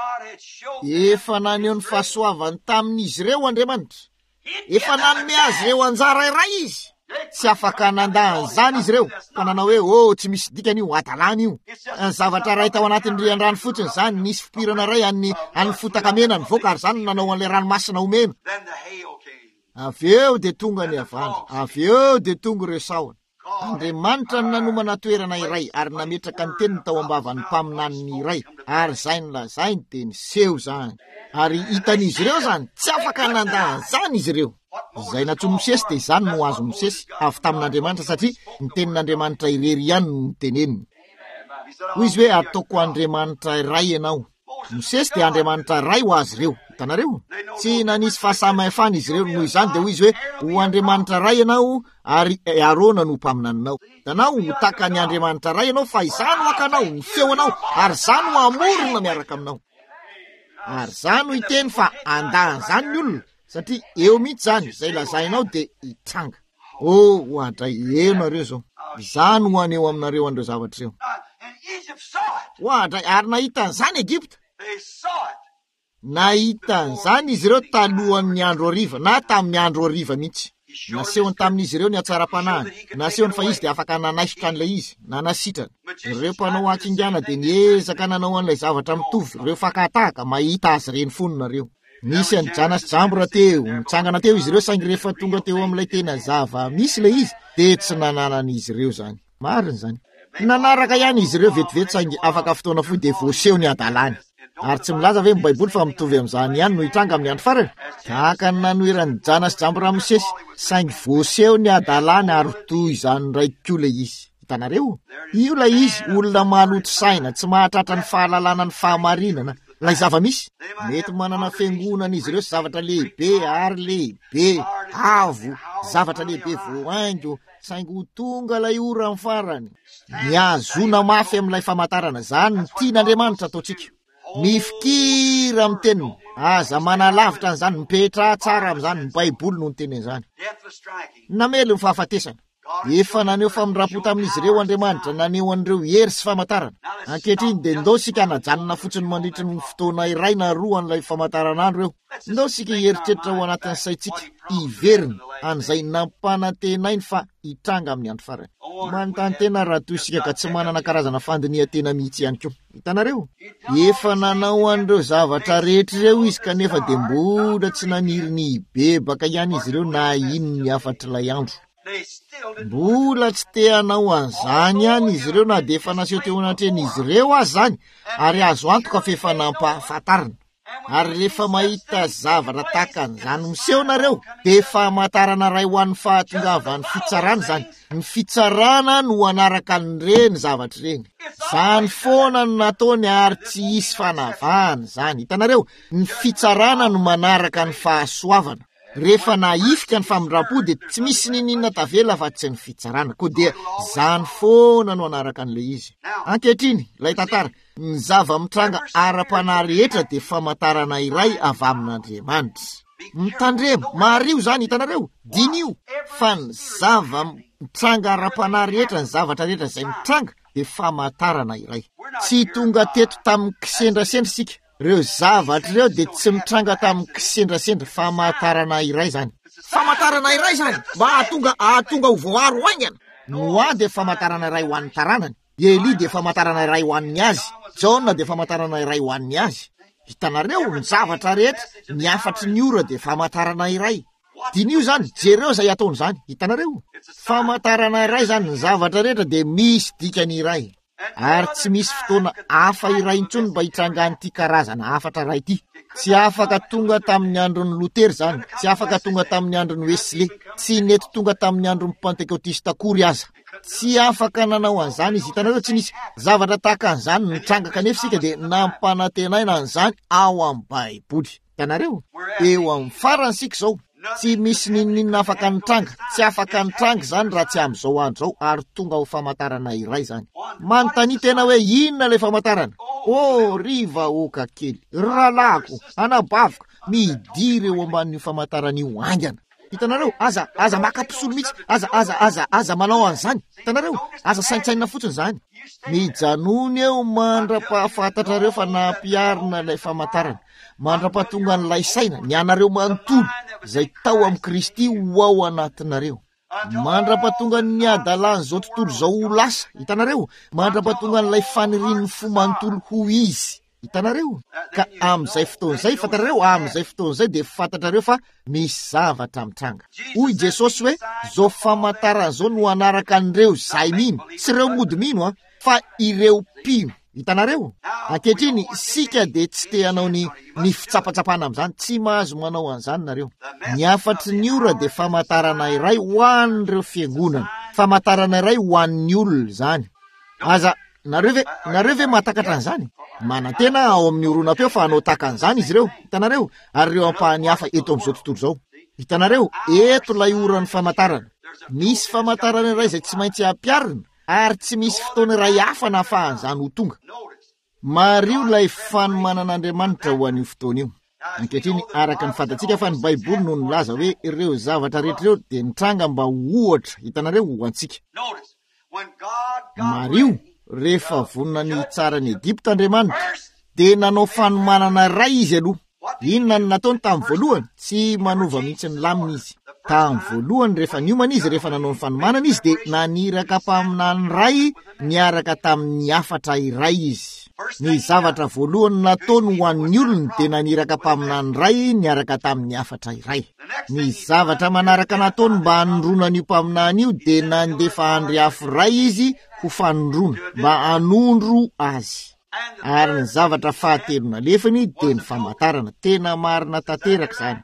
Efa naneo ny fahasoavany tamin'izy ireo Andriamanitra. Efa nanome azy ireo anjara iray izy. Tsy afaka nandahan zany izy ireo, fa nanao hoe tsy misy dikany io, adalana io. Ny zavatra ray tao anatin'ny rian-drano fotsiny zany, nisy fipirana ray an'ny fotaka mena ny voaka, ary zany nanao an'ilay ranomasina omena. Avy eo de tonga ny avandro, avy eo de tonga ireo sahona. Andriamanitra ny nanomana toerana iray ary nametraka ny teniny tao ambavany mpaminaniny iray, ary zay ny lazainy de niseho zany. Ary hitan'izy ireo zany, tsy afaka nandahan zany izy ireo. Izay natsoa Mosesy de izany no azo Mosesy avy tamin'Andriamanitra satria ny tenin'Andriamanitra irery ihany no teneniny. Hoy izy hoe ataoko Andriamanitra iray ianao. Mosesy de Andriamanitra iray ho azy ireo. Hitanareo? Tsy nanisy fahasamihafana izy ireo noho izany de hoy izy hoe ho Andriamanitra iray ianao ary Arona no mpaminaninao. Hitanao, ho taka ny Andriamanitra iray ianao fa izany ho akanao, ny feonao, ary zany ho amorona miaraka aminao. Ary zany ho iteny fa andahan zany ny olona. Satria eo mihitsy zany, zay lazainao de hitranga. Hoadray eno areo zao. Izany ho aneo aminareo andreo zavatra eo. Hoadray, ary nahita an'izany Egypta. Nahita an'izany izy ireo talohan'ny andro hariva, na tamin'ny andro hariva mihitsy. Nasehony tamin'izy ireo ny atsara-panahiny, nasehony fa izy de afaka nanaisitra an'ilay izy, nanasitrany. Ireo mpanao akingana de niezaka nanao an'ilay zavatra mitovy, ireo fakataka mahita azy reny fonina reo. Nisy any Janas Jambra teo, mitsangana teo izy ireo saingy rehefa tonga teo amin'ilay tena zava misy ilay izy, de tsy nananan'izy ireo zany. Mariny zany. Nanaraka ihany izy ireo vetivety saingy afaka fotoana foy de voaseho ny adalany. Ary tsy milaza hoe Baiboly fa mitovy amin'izany ihany no hitranga amin'ny andro farany. Tahaka ny nanoeran'ny Janas Jambra Mosesy, saingy voaseho ny adalany ary toy izany raik'io ilay izy. Hitanareo? Io ilay izy olona maloto saina, tsy mahatratra ny fahalalana ny fahamarinana. Lay zava-misy mety manana fiangonana izy ireo sy zavatra lehibe ary lehibe avo, zavatra lehibe voahaingo, saingy ho tonga lay ora amin'ny farany. Miazona mafy amin'ilay famantarana, zany ny tian'Andriamanitra ataontsika. Mifikira amin'ny teniny, aza manalavitra an'izany, mipetra tsara amin'izany, ny Baiboly no ny tenen'izany. Namely ny fahafatesana. Efa naneo famindrapo tamin'izy ireo Andriamanitra, naneo an'ireo hery sy famantarana. Ankehitriny de ndao sika hanajanona fotsiny mandritra ny fotoana iray na roa an'ilay famantaranandro eo. Ndao sika hieritreritra ao anatin'ny saintsika, iveriny an'izay nampanantenainy fa hitranga amin'ny andro farany. Manontany tena raha toy isika ka tsy manana karazana fandiniha tena mihitsy ihany koa. Hitanareo? Efa nanao an'ireo zavatra rehetra ireo izy kanefa de mbola tsy naniry ny bebaka ihany izy ireo na ino ny afatra ilay andro. Mbola tsy te hanao an'izany ihany izy ireo na de efa naseho teo anatren'izy ireo azy zany, ary azo antoka fa efa nampahafantarana. Ary rehefa mahita zavatra tahaka an'izany miseho nareo, de fahamantarana ray ho an'ny fahatongavan'ny fitsarana zany. Ny fitsarana no anaraka an'ireny zavatra ireny. Zany foana no nataony ary tsy hisy fanavahana zany. Hitanareo? Ny fitsarana no manaraka ny fahasoavana. Rehefa naifika ny famindrapo de tsy misy ninina tavela fa tsy ny fitsarana, ko dia zany foana no anaraka an'ilay izy. Ankehitriny, lay tantara, ny zava-mitranga ara-panahy rehetra de famantarana iray avy amin'Andriamanitra. Mitandremo, mario zany, hitanareo? Dinio, fa ny zava-mitranga ara-panahy rehetra, ny zavatra rehetra izay mitranga de famantarana iray. Tsy tonga teto tamin'ny kisendrasendra sika. Reo zavatra ireo de tsy mitranga tamin'ny kisendrasendra, famantarana iray zany. Famantarana iray zany, mba ahatonga ho voaro aingana. Noa de famantarana iray ho an'ny taranany. Eli de famantarana iray ho an'ny azy. John de famantarana iray ho an'ny azy. Hitanareo ny zavatra rehetra, ny afatry ny ora de famantarana iray. Dinio zany, jereo zay ataony zany. Hitanareo? Famantarana iray zany, ny zavatra rehetra de misy dikany iray. Ary tsy misy fotoana hafa iray intsony mba hitrangany ty karazana afatra ray ty. Tsy afaka tonga tamin'ny andron'ny Lotery zany, tsy afaka tonga tamin'ny andron'ny Wesley, tsy nety tonga tamin'ny andron'ny Pentekotista kory aza. Tsy afaka nanao an'izany izy. Hitanareo tsy nisy zavatra tahaka an'izany nitranga kanefa sika de nampanantenaina an'izany ao amin'ny Baiboly. Hitanareo? Eo amin'ny farany sika zao. Tsy misy ninina afaka nitranga, tsy afaka nitranga zany raha tsy amin'izao andro zao, ary tonga ho famantarana iray zany. Manontany tena hoe inona le famantarana? Riva oka kely, ralako, anabaviko, midiry eo ambanin'io famantaran'io aingana. Hitanareo? Aza makapisolo mihitsy, aza manao an'izany. Hitanareo? Aza saintsaina fotsiny zany. Mijanony eo mandra-pahafantatrareo fa nampiarina ilay famantarana. Mandra-pahatonga n'ilay saina, ny anareo manontolo zay tao amin'ny Kristy ho ao anatinareo. Mandra-pahatonga ny adalan'izao tontolo zao ho lasa. Hitanareo? Mandra-pahatonga n'ilay fanirian'ny fo manontolo ho izy. Hitanareo? Ka amin'izay fotoan'izay, fantarareo, amin'izay fotoan'izay de fantatrareo fa misy zavatra mitranga. Hoy Jesosy hoe, zao famantarana zao no anaraka an'ireo zay mino, tsy ireo modimino fa ireo mpino. Hitanareo? Ankehitriny sika de tsy te hanao ny fitsapatsapana amin'izany, tsy mahazo manao an'izany nareo. Ny afatry ny ora de famantarana iray ho an'ireo fiangonana, famantarana iray ho an'ny olona zany. Nareo ve mahatakatra an'izany? Manantena ao amin'ny oronam-peo fa hanao taka an'izany izy ireo. Hitanareo? Ary ireo ampahany hafa eto amin'izao tontolo zao. Hitanareo? Eto lay oran'ny famantarana. Misy famantarana iray izay tsy maintsy hampiarina, ary tsy misy fotoana iray hafa na afahan'izany ho tonga. Mario lay fanomanan'Andriamanitra ho an'io fotoana io. Ankehitriny araka ny fantatsika fa ny Baiboly no nilaza hoe ireo zavatra rehetra ireo de nitranga mba ohatra. Hitanareo ho antsika. Mario rehefa vonona ny tsara ny Egypta Andriamanitra de nanao fanomanana ray izy aloha. Inona no nataony tamin'ny voalohany? Tsy manova mihitsy ny lamina izy. Tamin'ny voalohany rehefa niomana izy, rehefa nanao ny fanomanana izy dia naniraka paminany ray niaraka tamin'ny afatra iray izy. Ny zavatra voalohany nataony ho an'ny olona dia naniraka paminany ray niaraka tamin'ny afatra iray. Ny zavatra manaraka nataony mba hanondrona io paminany io dia nandefa andry afo ray izy ho fanondrona mba hanondro azy. Ary ny zavatra fahatelo nalefany dia ny famantarana. Tena marina tanteraka izany.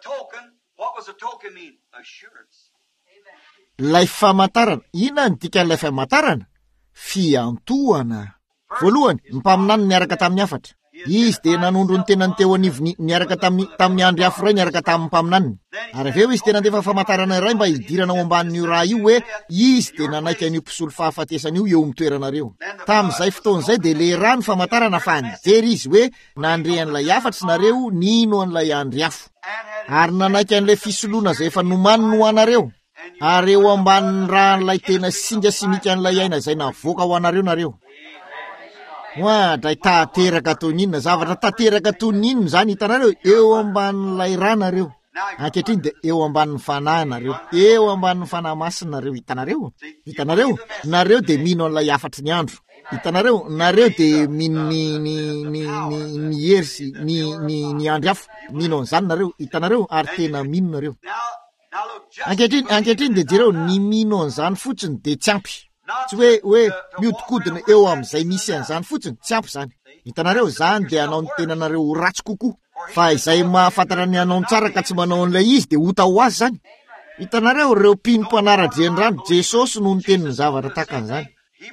Ilay famantarana, inona ny dikan'ilay famantarana? Fiantohana. Voalohany, ny mpaminany niaraka tamin'ny afatra. Izy dia nanondro ny tenany teo anivony niaraka tamin'ny andry afo ray niaraka tamin'ny mpaminany. Ary aveo izy dia nandefa famantarana iray mba hidirana ao ambanin'io raha io hoe izy dia nanaiky an'io mpisolo fahafatesana io eo amin'ny toeranareo. Tamin'izay fotoan'izay dia le raha ny famantarana fa nijery izy hoe nandrehan'ilay afatra nareo nino an'ilay andry afo. Ary nanaiky an'ilay fisoloana izay efa nomaniny ho anareo. Ary eo ambanin'ny raha n'ilay tena singa simika an'ilay aina izay navoaka ho anareo nareo. Dray tanteraka toninona, zavatra tanteraka toninona zany hitanareo eo ambanin'ilay raha nareo. Ankehitriny dia eo ambanin'ny fanahy nareo, eo ambanin'ny fanahy masina nareo. Hitanareo, nareo dia mino an'ilay afatry ny andro. Hitanareo, nareo dia mino ny hery ny andry afo. Mino an'izany nareo, hitanareo, ary tena mino nareo. Ankehitriny dia jereo ny mino an'izany fotsiny dia tsy ampy. Tsy hoe miodikodina eo amin'izay misy an'izany fotsiny, tsy ampy zany. Hitanareo, zany dia anao ny tenanareo ho ratsy kokoa. Fa izay mahafantara ny anao ny tsara ka tsy manao an'ilay izy dia hota ho azy zany. Hitanareo, reo mpino-mpanara-drenirano, Jesosy no niteniny zavatra tahaka an'izany.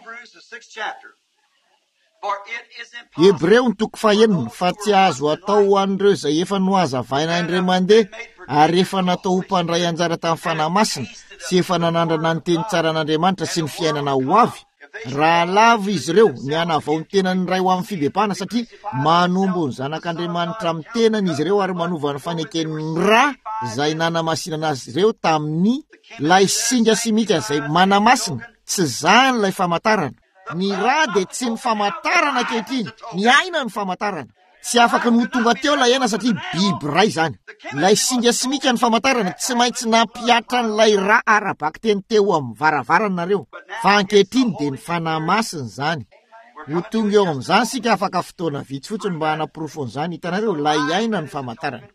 Hebreo 6:9, fa tsy azo atao ho an'ireo izay efa nohazavaina indray mandeha ary efa natao ho mpandray anjara tamin'ny fanahy masina sy efa nanandrana ny teny tsara an'Andriamanitra sy ny fiainana ho avy. Raha lavo izy ireo ny hanavao ny tenany ray ho amin'ny fibebahana satria manombo ny zanak'Andriamanitra amin'ny tenany izy ireo ary manova ny faneken'ny ra izay nanamasina azy ireo tamin'ny lay singa simika izay manamasina. Tsy zany lay famantarana. Ny ra dia tsy ny famantarana ankehitriny, ny aina ny famantarana. Tsy afaka no tonga teo lay aina satria biby ray zany. Lay singa simika ny famantarana tsy maintsy nampiatra n'ilay ra arabaky teny teo amin'ny varavarana nareo. Fa ankehitriny dia ny fanahy masina zany. Ho tonga eo amin'izany sika afaka fotoana vitsy fotsiny mba hanaporofo an'izany. Hitanareo, lay aina ny famantarana.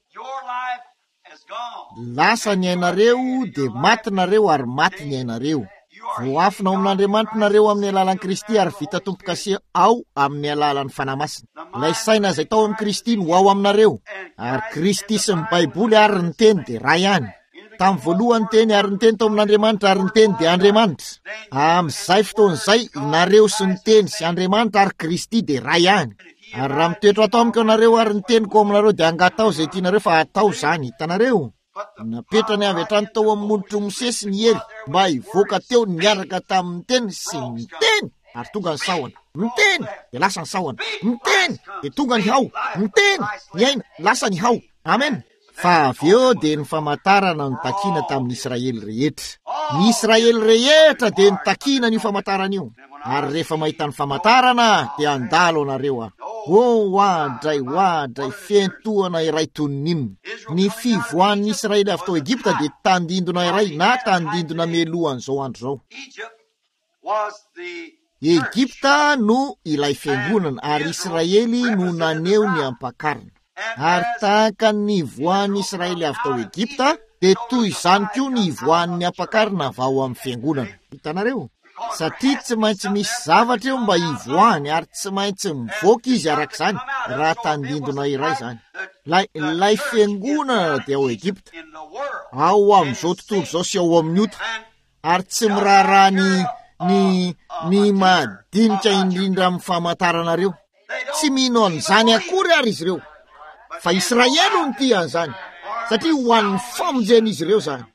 Lasa ny ainareo dia maty nareo ary maty ny ainareo. Voafina ao amin'Andriamanitra nareo amin'ny alalan'i Kristy ary vita tompo-kasia ao amin'ny alalan'ny fanahy masina. Ilay saina izay tao amin'ny Kristy no ao aminareo. Ary Kristy sy ny Baiboly ary ny teny dia ray ihany. Tamin'ny voalohany teny ary ny teny tao amin'Andriamanitra ary ny teny dia Andriamanitra. Amin'izay fotoan'izay nareo sy ny teny sy Andriamanitra ary Kristy dia ray ihany. Ary raha mitoetra atao amiko nareo ary ny teniko aminareo dia angatao izay tianareo fa atao zany. Hitanareo, napetrany avy hatrany tao amin'ny monitry Mosesy ny hery mba hivoaka teo niaraka tamin'ny teny sy ny teny ary tonga ny sahona. Ny teny dia lasa ny sahona, ny teny dia tonga ny hao, ny teny ny aina lasa ny hao. Amen. Fa avy eo dia ny famantarana no takiana tamin'ny Israely rehetra. Ny Israely rehetra dia nitakiana n'io famantarana io. Ary rehefa mahita ny famantarana dia andalo anareo. Hoadray fiantohana iray toninona. Ny fivoan'ny Israely avy tao Egipta dia tandindona iray na tandindona melohan'izao andro zao. Egipta no ilay fiangonana ary Israely no naneo ny ampakarina. Ary tahaka ny voan'ny Israely avy tao Egipta dia toy izany koa ny voan'ny ampakarina avy ao amin'ny fiangonana. Hitanareo? Satria tsy maintsy misy zavatra eo mba hivoahany ary tsy maintsy mivoaka izy arak'izany raha tandindona iray zany. Lay fiangonana dia ao Egipta, ao amin'izao tontolo izao sy ao amin'ny ota, ary tsy miraharaha ny madinika indrindra amin'ny famantaranareo. Tsy mino an'izany akory ary izy ireo. Fa Israely no tia an'izany satria ho an'ny famonjena izy ireo zany.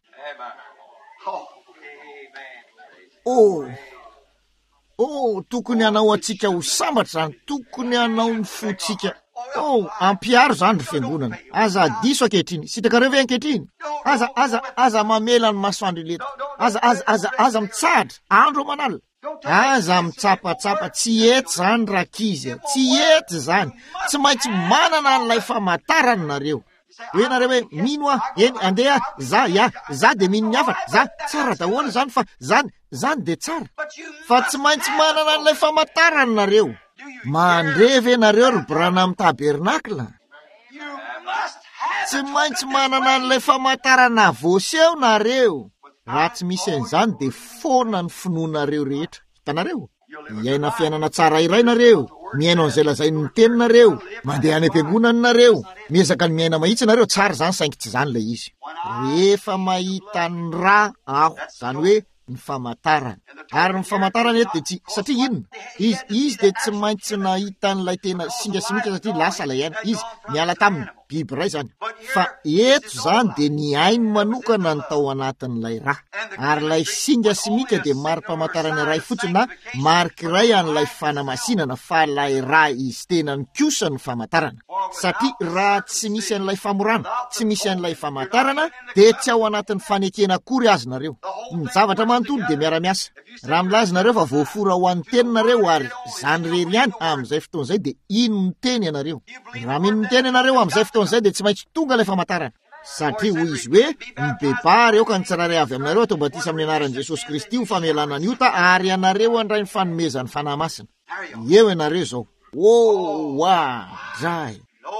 Tokony hanao atsika ho sambatra zany, tokony hanao ny fotsika. Ampiaro zany ry fiangonana. Aza adiso ankehitriny, sitrakareo ve ankehitriny? Aza mamela ny masoandro ileta. Aza mitsahatra, andro manala. Aza mitsapatsapa, tsy ety zany rakizy, tsy ety zany. Tsy maintsy manana n'ilay famantarana nareo. hoe nareo hoe mino a eny andeha za de mino ny afatra za tsara dahoana zany fa zany de tsara fa tsy maintsy manana an'ilay famantarana nareo mandreve nareo ry brana amin'ny tabernakla tsy maintsy manana an'ilay famantarana voaseho nareo raha tsy misy an'izany de foana ny finoanareo rehetra hitanareo iaina fiainana tsara iray nareo miaino an'izay lazainy ny teninareo mandeha any am-piangonany nareo miezaka ny miaina mahitsy nareo tsara zany saingy tsy zany lay izy rehefa mahita ny ra aho zany hoe ny famantarana ary ny famantarana eto de tsy satria inona izy de tsy maintsy nahita n'ilay tena singa simika satria lasa lay ihany izy miala taminy biby ray zany fa eto zany de ny ainy manokana ny tao anatin'ilay ra ary lay singa simika de mari-pamantarana iray fotsiny na marikiray an'ilay fanamasinana fa lay ra izy tena ny kosa ny famantarana satria raha tsy misy an'ilay famorana tsy misy an'ilay famantarana de tsy ao anatin'ny fanekena akory azy nareo ny zavatra manontolo de miara-miasa raha milazy nareo fa voafora ho an'ny teninareo ary zany rery ihany amin'izay fotoan'izay de ino ny teny ianareo raha mino ny teny ianareo amin'izay fotoan'izay de tsy maintsy tonga ilay famantarana satria hoy izy hoe mibebary eo ka ny tsiraray avy aminareo atao batisa amin'ny anaran'i Jesosy Kristy ho famelana ny ota ary ianareo andray ny fanomezany fanahy masina eo ianareo zao dray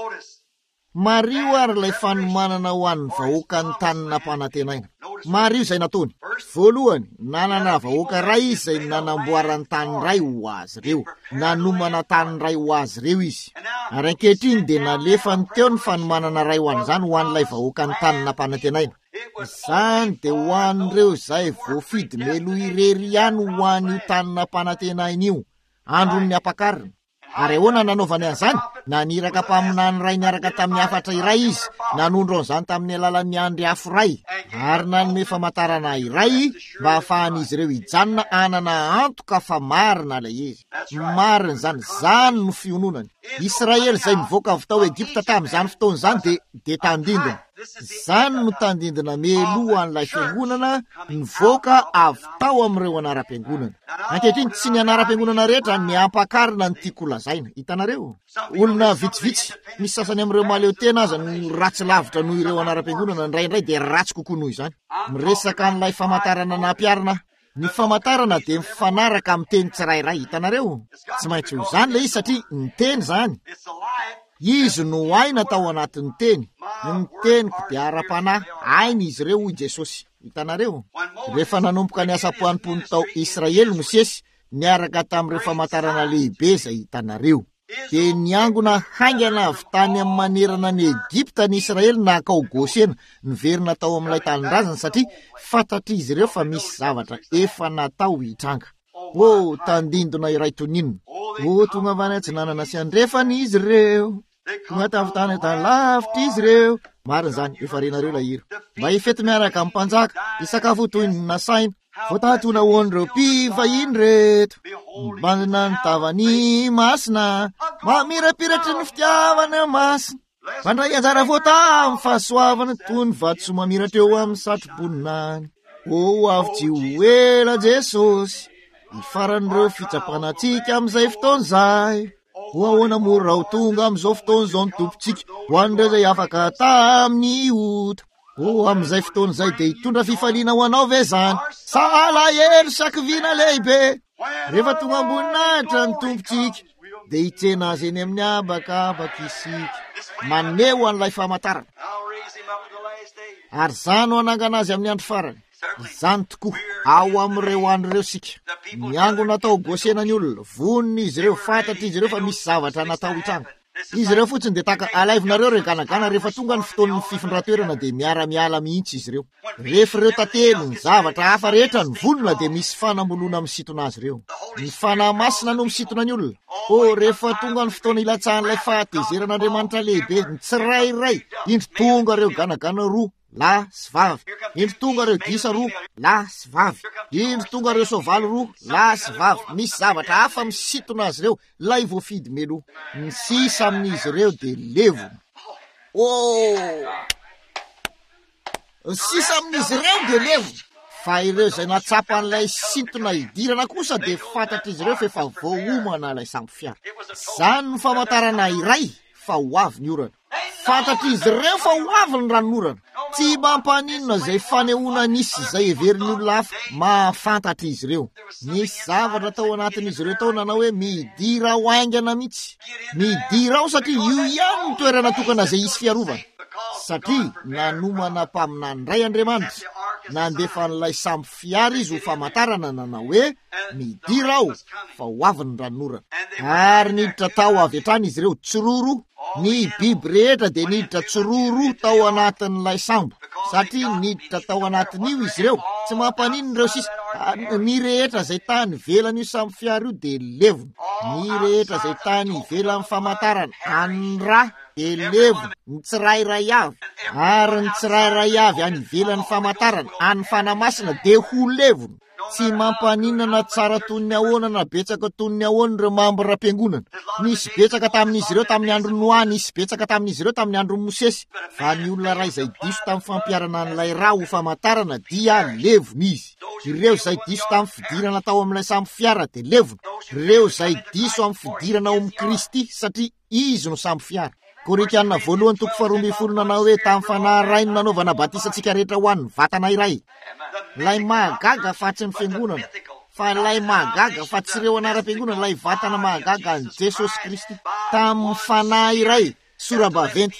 mario ary ilay fanomanana ho an'ny vahoaka ny tanina mpanantenaina mario izay nataony voalohany nanana vahoaka ray izy izay nanamboarany tany ray ho azy ireo nanomana tany ray ho azy ireo izy ary ankehitriny de nalefa ny teo ny fanomanana ray ho an'izany ho an'ilay vahoaka ny tanina mpanantenaina izany de ho an'ireo izay voafidy melo irery ihany ho an'io tanina mpanantenaina io andron'ny ampakarina ary ahoana nanaovany an'izany naniraka mpaminany ray niaraka tamin'ny afatra iray izy nanondro an'izany tamin'ny alalan'ny andry afo ray ary nanome famantarana iray mba hahafahan'izy ireo hijanona anana antoka fa marina lay izy marina zany no fiononany Israely izay mivoaka avy tao Egipta tamin'izany fotoan'izany de tandindina zany no tandindina meloa an'ilay fiangonana nivoaka avy tao amin'ireo anaram-piangonana ankehitriny tsy ny anaram-piangonana rehetra ny ampakarina ny tiako lazaina hitanareo olona vitsivitsy misy sasany amin'ireo maleo tena aza no ratsy lavitra noho ireo anaram-piangonana ndraindray de ratsy kokoa noho izany miresaka an'ilay famantarana nampiarina ny famantarana de mifanaraka amin'ny teny tsirairay hitanareo tsy maintsy ho zany le izy satria ny teny zany izy no aina tao anatin'ny teny ny teniko de ara-panahy ainy izy ireo hoy Jesosy hitanareo rehefa nanomboka ny asa-poanimpony tao Israely Mosesy niaraka tamin'ireo famantarana lehibe zay hitanareo de niangona haingana avy tany amin'ny manerana ny Egipta ny Israely nakao Gosena niverina tao amin'ilay tanindrazana satria fantatry izy ireo fa misy zavatra efa natao hitranga tandindona iray toninona tonga avany tsy nanana sy andrefany izy ireo tonga tavy tany talavitra izy ireo marina zany efa renareo la hira mba hifety miaraka amin'ny mpanjaka isakafo toy ny nasaina votatona hoan'ireo mpivahiny reto mbandina ny tavany masina mamirapiratry ny fitiavana masina mandray anjara voata amin'ny fahasoavana toy ny vatoso mamiratra eo amin'ny satro-boninany avy tsy ho ela Jesosy ifaran'ireo fitsapanantsika amin'izay fotoan'izay ahoana moa raha ho tonga amin'izao fotoan'izao ny tompontsika ho an'ireo zay afaka tamin'ny ota amin'izay fotoan'izay de hitondra fifaliana ho anao ve zany salahelo sakivina lehibe rehefa tonga amboninahitra ny tompontsika de hitsena azy eny amin'ny abakabaka isika manome ho an'ilay famantarana ary zany ho anangana azy amin'ny andro farany zany tokoa ao amin'ireo andro ireo sika miangona natao Gosena ny olona voniny izy ireo fantatry izy ireo fa misy zavatra natao hitranga izy ireo fotsiny de taka alaivinareo reganagana rehefa tonga ny fotoan'ny fifondratoerana de miara-miala mihitsy izy ireo rehefa ireo tantely ny zavatra hafa rehetra ny vonona de misy fanambolona misitona azy ireo ny fanahy masina no misitona ny olona rehefa tonga ny fotoana ilatsahan'ilay fahatezeran'Andriamanitra lehibe ny tsirairay indro tonga ireo ganagana roa lahy sy vavy indro tonga ireo gisa roa lahy sy vavy indro tonga ireo soavaly roa lahy sy vavy misy zavatra hafa misitona azy ireo lay voafidy meloa ny sisa amin'izy ireo de levo sisa amin'izy ireo de levo fa ireo zay natsapa an'ilay sintona idirana kosa de fantatry izy ireo fa efa voaomana ilay samby fiara zany ny famantarana iray fa ho avy ny orana fantatra izy ireo fa ho avy ny ranonorana. Tsy mampaninona zay fanehoana nisy zay heverin'ny olona hafa, mahafantatra izy ireo. Nisy zavatra tao anatin'izy ireo tao nanao hoe midira ho aingana mihitsy. Midira ao satria io ihany ny toerana tokana zay isy fiarovana. Satria nanomana mpaminany iray Andriamanitra, nandefa n'ilay samby fiara izy ho famantarana nanao hoe midira ao fa ho avy ny ranonorana. Ary niditra tao avy hatrany izy ireo tsororo. Ny biby rehetra dia niditra tsororo tao anatin'ilay sambo, satria niditra tao anatin'io izy ireo. Tsy mampaninona ireo sisa. Ny rehetra zay tany velany io samby fiara io dia levony. Ny rehetra zay tany velan'ny famantarana anra dia levony. Ny tsirairay avy, ary ny tsirairay avy any velan'ny famantarana any fanamasina dia ho levony. Tsy mampaninana tsara ton'ny ahoana na betsaka ton'ny ahoana ireo mambo-rampiangonana. Nisy betsaka tamin'izy ireo tamin'ny andro Noa, nisy betsaka tamin'izy ireo tamin'ny andro Mosesy. Fa ny olona ray izay diso tamin'ny fampiarana an'ilay ra ho famantarana dia levony izy. Ireo izay diso tamin'ny fidirana tao amin'ilay samby fiara dia levony. Ireo izay diso amin'ny fidirana ao amin'ny Kristy satria izy no samby fiara. Korintianina 1:12 nanao hoe tamin'ny fanahy ray no nanaovana batisantsika rehetra ho an'ny vatana iray. Lay mahagaga fa tsy ny fiangonana, fa lay mahagaga fa tsy ireo anaram-piangonana, lay vatana mahagaga an' Jesosy Kristy. Tamin'ny fanahy iray, sora-baventy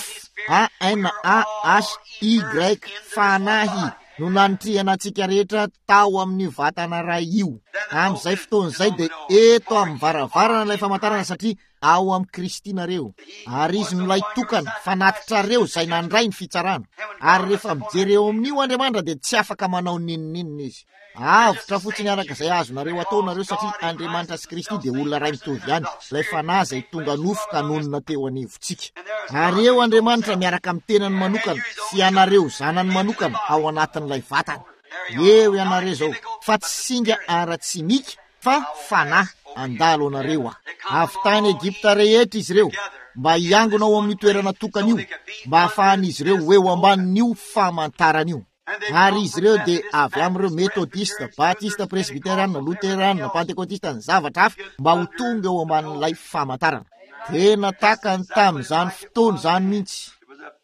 FANAHY, fanahy no nanitrihana antsika rehetra tao amin'ny vatana ray io. Amin'izay fotoan'izay dia eto amin'ny varavarana ilay famantarana satria ao amin'ny Kristy nareo. Ary izy no lay tokana fanatitra reo izay nandray ny fitsarana. Ary rehefa mijery eo amin'io Andriamanitra dia tsy afaka manao ninninina izy. Avotra fotsiny araka izay azonareo ataonareo satria Andriamanitra sy Kristy dia olona ray mitovy ihany. Ilay fanahy izay tonga nofoka nonona teo anivontsika. Ary eo Andriamanitra miaraka amin'ny tenany manokana sy anareo zanany manokana ao anatin'ilay vatana. Eo ianareo zao, fa tsy singa ara-tsimika fa fanahy andalo anareo. Avy tany Egipta rehetra izy ireo mba hiangona ao amin'ny toerana tokana io, mba hahafahan'izy ireo eo ambanin'io famantarana io. Ary izy ireo dia avy amin'ireo metodista, batista, presbiterana, luterana, pentekotista, ny zavatra hafa mba ho tonga eo ambanin'ilay famantarana. Tena takany tamin'izany fotoana izany mihitsy.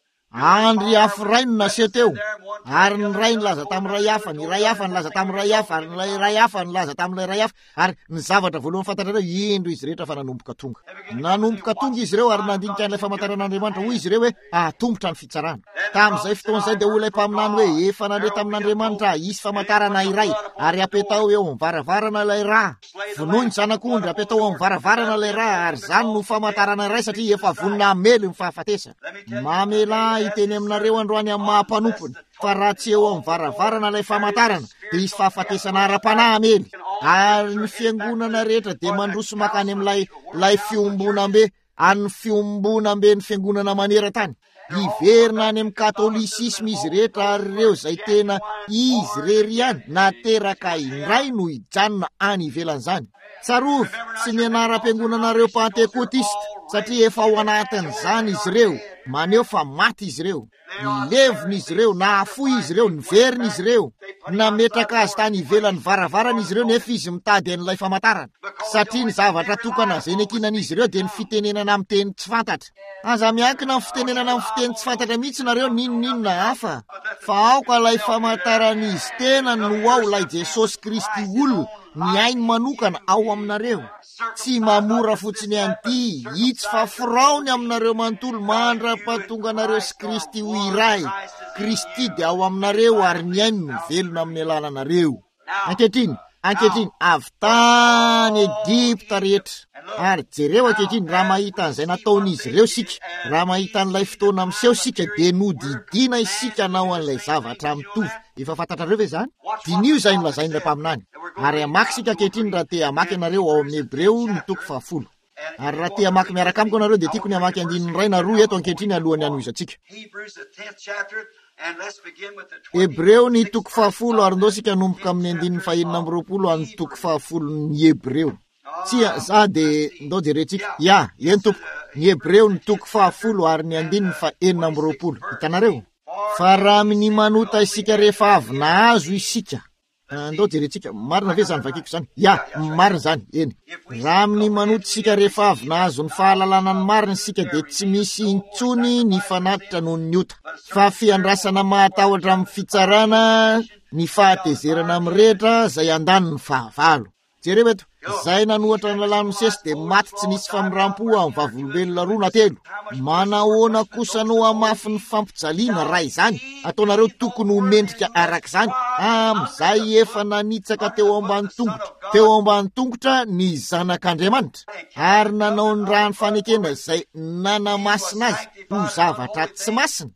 Andry hafa ray no naseho teo, ary ny ray nilaza tamin'ny ray hafa, ny ray hafa nilaza tamin'ny ray hafa, ary ny ray hafa nilaza tamin'ilay ray hafa. Ary ny zavatra voalohany fantatrareo, indro izy rehetra fa nanomboka tonga. Nanomboka tonga izy ireo ary nandinika an'ilay famantaran'Andriamanitra hoy izy ireo hoe atombotra ny fitsarana. Tamin'izay fotoan'izay dia olay mpaminany hoe efa nandre tamin'Andriamanitra isy famantarana iray, ary apetao eo amin'ny varavarana ilay ra. Vonoiny zanak'ondry apetao amin'ny varavarana ilay ra, ary zany no famantarana iray satria efa vonona amely ny fahafatesa. Mamela iteny aminareo androany amin'ny mahampanompony, fa raha tsy eo amin'ny varavarana ilay famantarana dia isy fahafatesana ara-panahy amely. Ary ny fiangonana rehetra dia mandroso makany amin'ilay fiombonambe, any fiombonambe ny fiangonana maneran-tany. Iverina any amin'ny katolisisma izy rehetra, ary ireo izay tena izy rery ihany nateraka indray no hijanona any ivelan'izany. Tsarovy sy ny anaram-piangonanareo pentekotista satria efa ao anatin'izany izy ireo, maneho fa maty izy ireo. Nilevony izy ireo, nahafoy izy ireo, niveriny izy ireo, nametraka azy tany ivelan'ny varavarana izy ireo, nefa izy mitady an'ilay famantarana. Satria ny zavatra tokana izay niankinan'izy ireo dia ny fitenenana amin'ny teny tsy fantatra. Aza miankina amin'ny fitenenana amin'ny fiteny tsy fantatra mihitsy nareo, ninninona hafa. Fa aoka ilay famantaran'izy tena no ao ilay Jesosy Kristy olona, ny ainy manokana ao aminareo. Tsy mamora fotsiny anty, hitsy fa firaony aminareo manontolo mandra-pahatonga anareo sy Kristy ho iray. Kristy dia ao aminareo ary ny ainy no velona amin'ny alananareo. Ankehitriny avy tany Egipta rehetra. Ary jereo ankehitriny raha mahita an'izay nataon'izy ireo sika, raha mahita an'ilay fotoana miseho sika dia nodidina isika hanao an'ilay zavatra mitovy. Efa fantatrareo ve zany? Dinio izay nolazain'ilay mpaminany. Ary amaky sika ankehitriny raha te amaky anareo ao amin'ny Hebreo ny 10. Ary raha te amaky miaraka amiko anareo dia tiako ny amaky 2 na 2 eto ankehitriny alohan'ny anoizatsika. Hebreo ny 10 ary ndao sika nomboka amin'ny 19 any 10 ny Hebreo. Sia za de ndao jeretsika. Ya, yen tompo. Ny Hebreo ny 10 ary ny 19. Hitanareo? Fa raha amin'ny manota isika rehefa avy nahazo isika andao jerentsika marina ve zany vakiko zany ya marina zany eny raha amin'ny manototsika rehefa avy nahazo ny fahalalana ny marina sika de tsy misy intsony ny fanatitra noho ny ota fa fiandrasana mahatahotra amin'ny fitsarana ny fahatezerana amin'ny rehetra zay andany ny fahavalo jereveto zay nanohatra ny lalàny misesy de maty tsy nisy famirampo amin'ny vavolombelona roa na telo manahoana kosa no amafy ny fampijaliana raha izany ataonareo tokony ho mendrika arak'izany am'izay efa nanitsaka teo ambany tongotra ny zanak'Andriamanitra ary nanao ny raha ny fanekena zay nanamasina azy ho zavatra tsy masina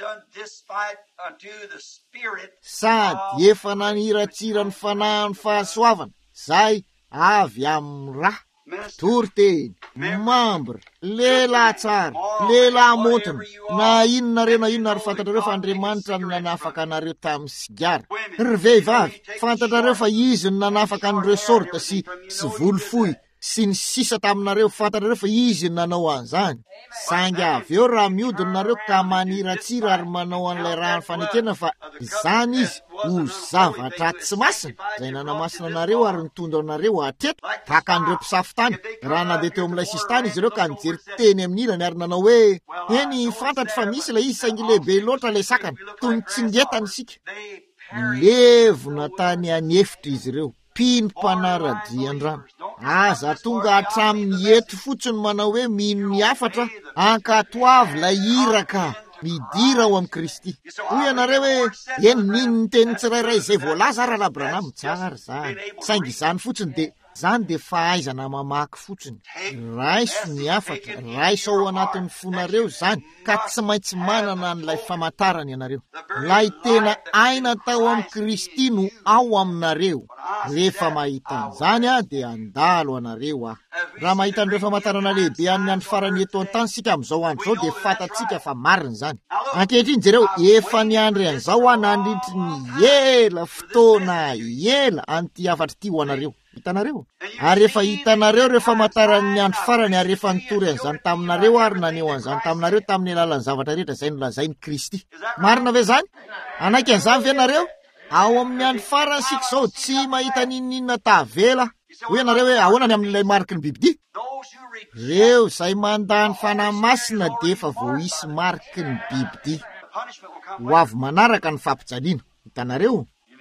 sady efa naniratsira ny fanahany fahasoavana zay avy amin'ny raha tory teny mambra lehilahy tsara lehilahy montona na inona ary fantatrareo fa Andriamanitra no nanafaka anareo tamin'ny sigara ry vehivavy fantatrareo fa izy no nanafaka an'ireo sorta sy volofohy sy ny sisa taminareo fantatrareo fa izy no nanao an'izany saingy avy eo raha miodina nareo ka maniratsira ary manao an'ilay raha ny fanekena fa izany izy ho zavatra tsy masina zay nanamasina anareo ary nitondra anareo hatreto taka an'ireo mpisafitany raha nandeha teo amin'ilay sistany izy ireo ka nijery teny amin'ny ilany ary nanao hoe eny fantatry fa misy ilay izy saingy lehibe loatra ilay sakana toy ny tsingetany sika levona tany anefitra izy ireo pino mpanaradian-drano aza tonga hatramin'ny eto fotsiny manao hoe mino ny afatra ankatoavy lay iraka midira ao amin'ny Kristy hoy ianareo hoe eny nino ny teny tsirairay izay voalaza raha labranamo tsara zany saingy izany fotsiny de zany de fahaizana mamaky fotsiny raiso ny afatra raiso ao anatin'ny fonareo zany ka tsy maintsy manana n'ilay famantarany ianareo lay tena aina tao amin'ny Kristy no ao aminareo rehefa mahita an'izany de andalo anareo raha mahita an'ireo famantarana lehibe amin'ny andro farany eto an-tany sika amin'izao andro zao de fatatsika fa marina zany ankehitriny jereo efa ny andro an'izao nandritry ny ela fotoana ela an'ity afatra ty ho anareo hitanareo ary efa hitanareo rehefa famantarany andro farany ary efa nitory an'izany taminareo ary naneo an'izany taminareo tamin'ny alalan'ny zavatra rehetra zay nolazainy Kristy marina ve zany anaiky an'izany ve nareo ao amin'ny andro farany sika zao tsy mahita ninina tavela hoy ianareo hoe ahoana ny amin'ilay mariky ny bibidi reo zay mandany fanahy masina de efa voahisy mariky ny bibidi ho avy manaraka ny fampijaliana hitanareo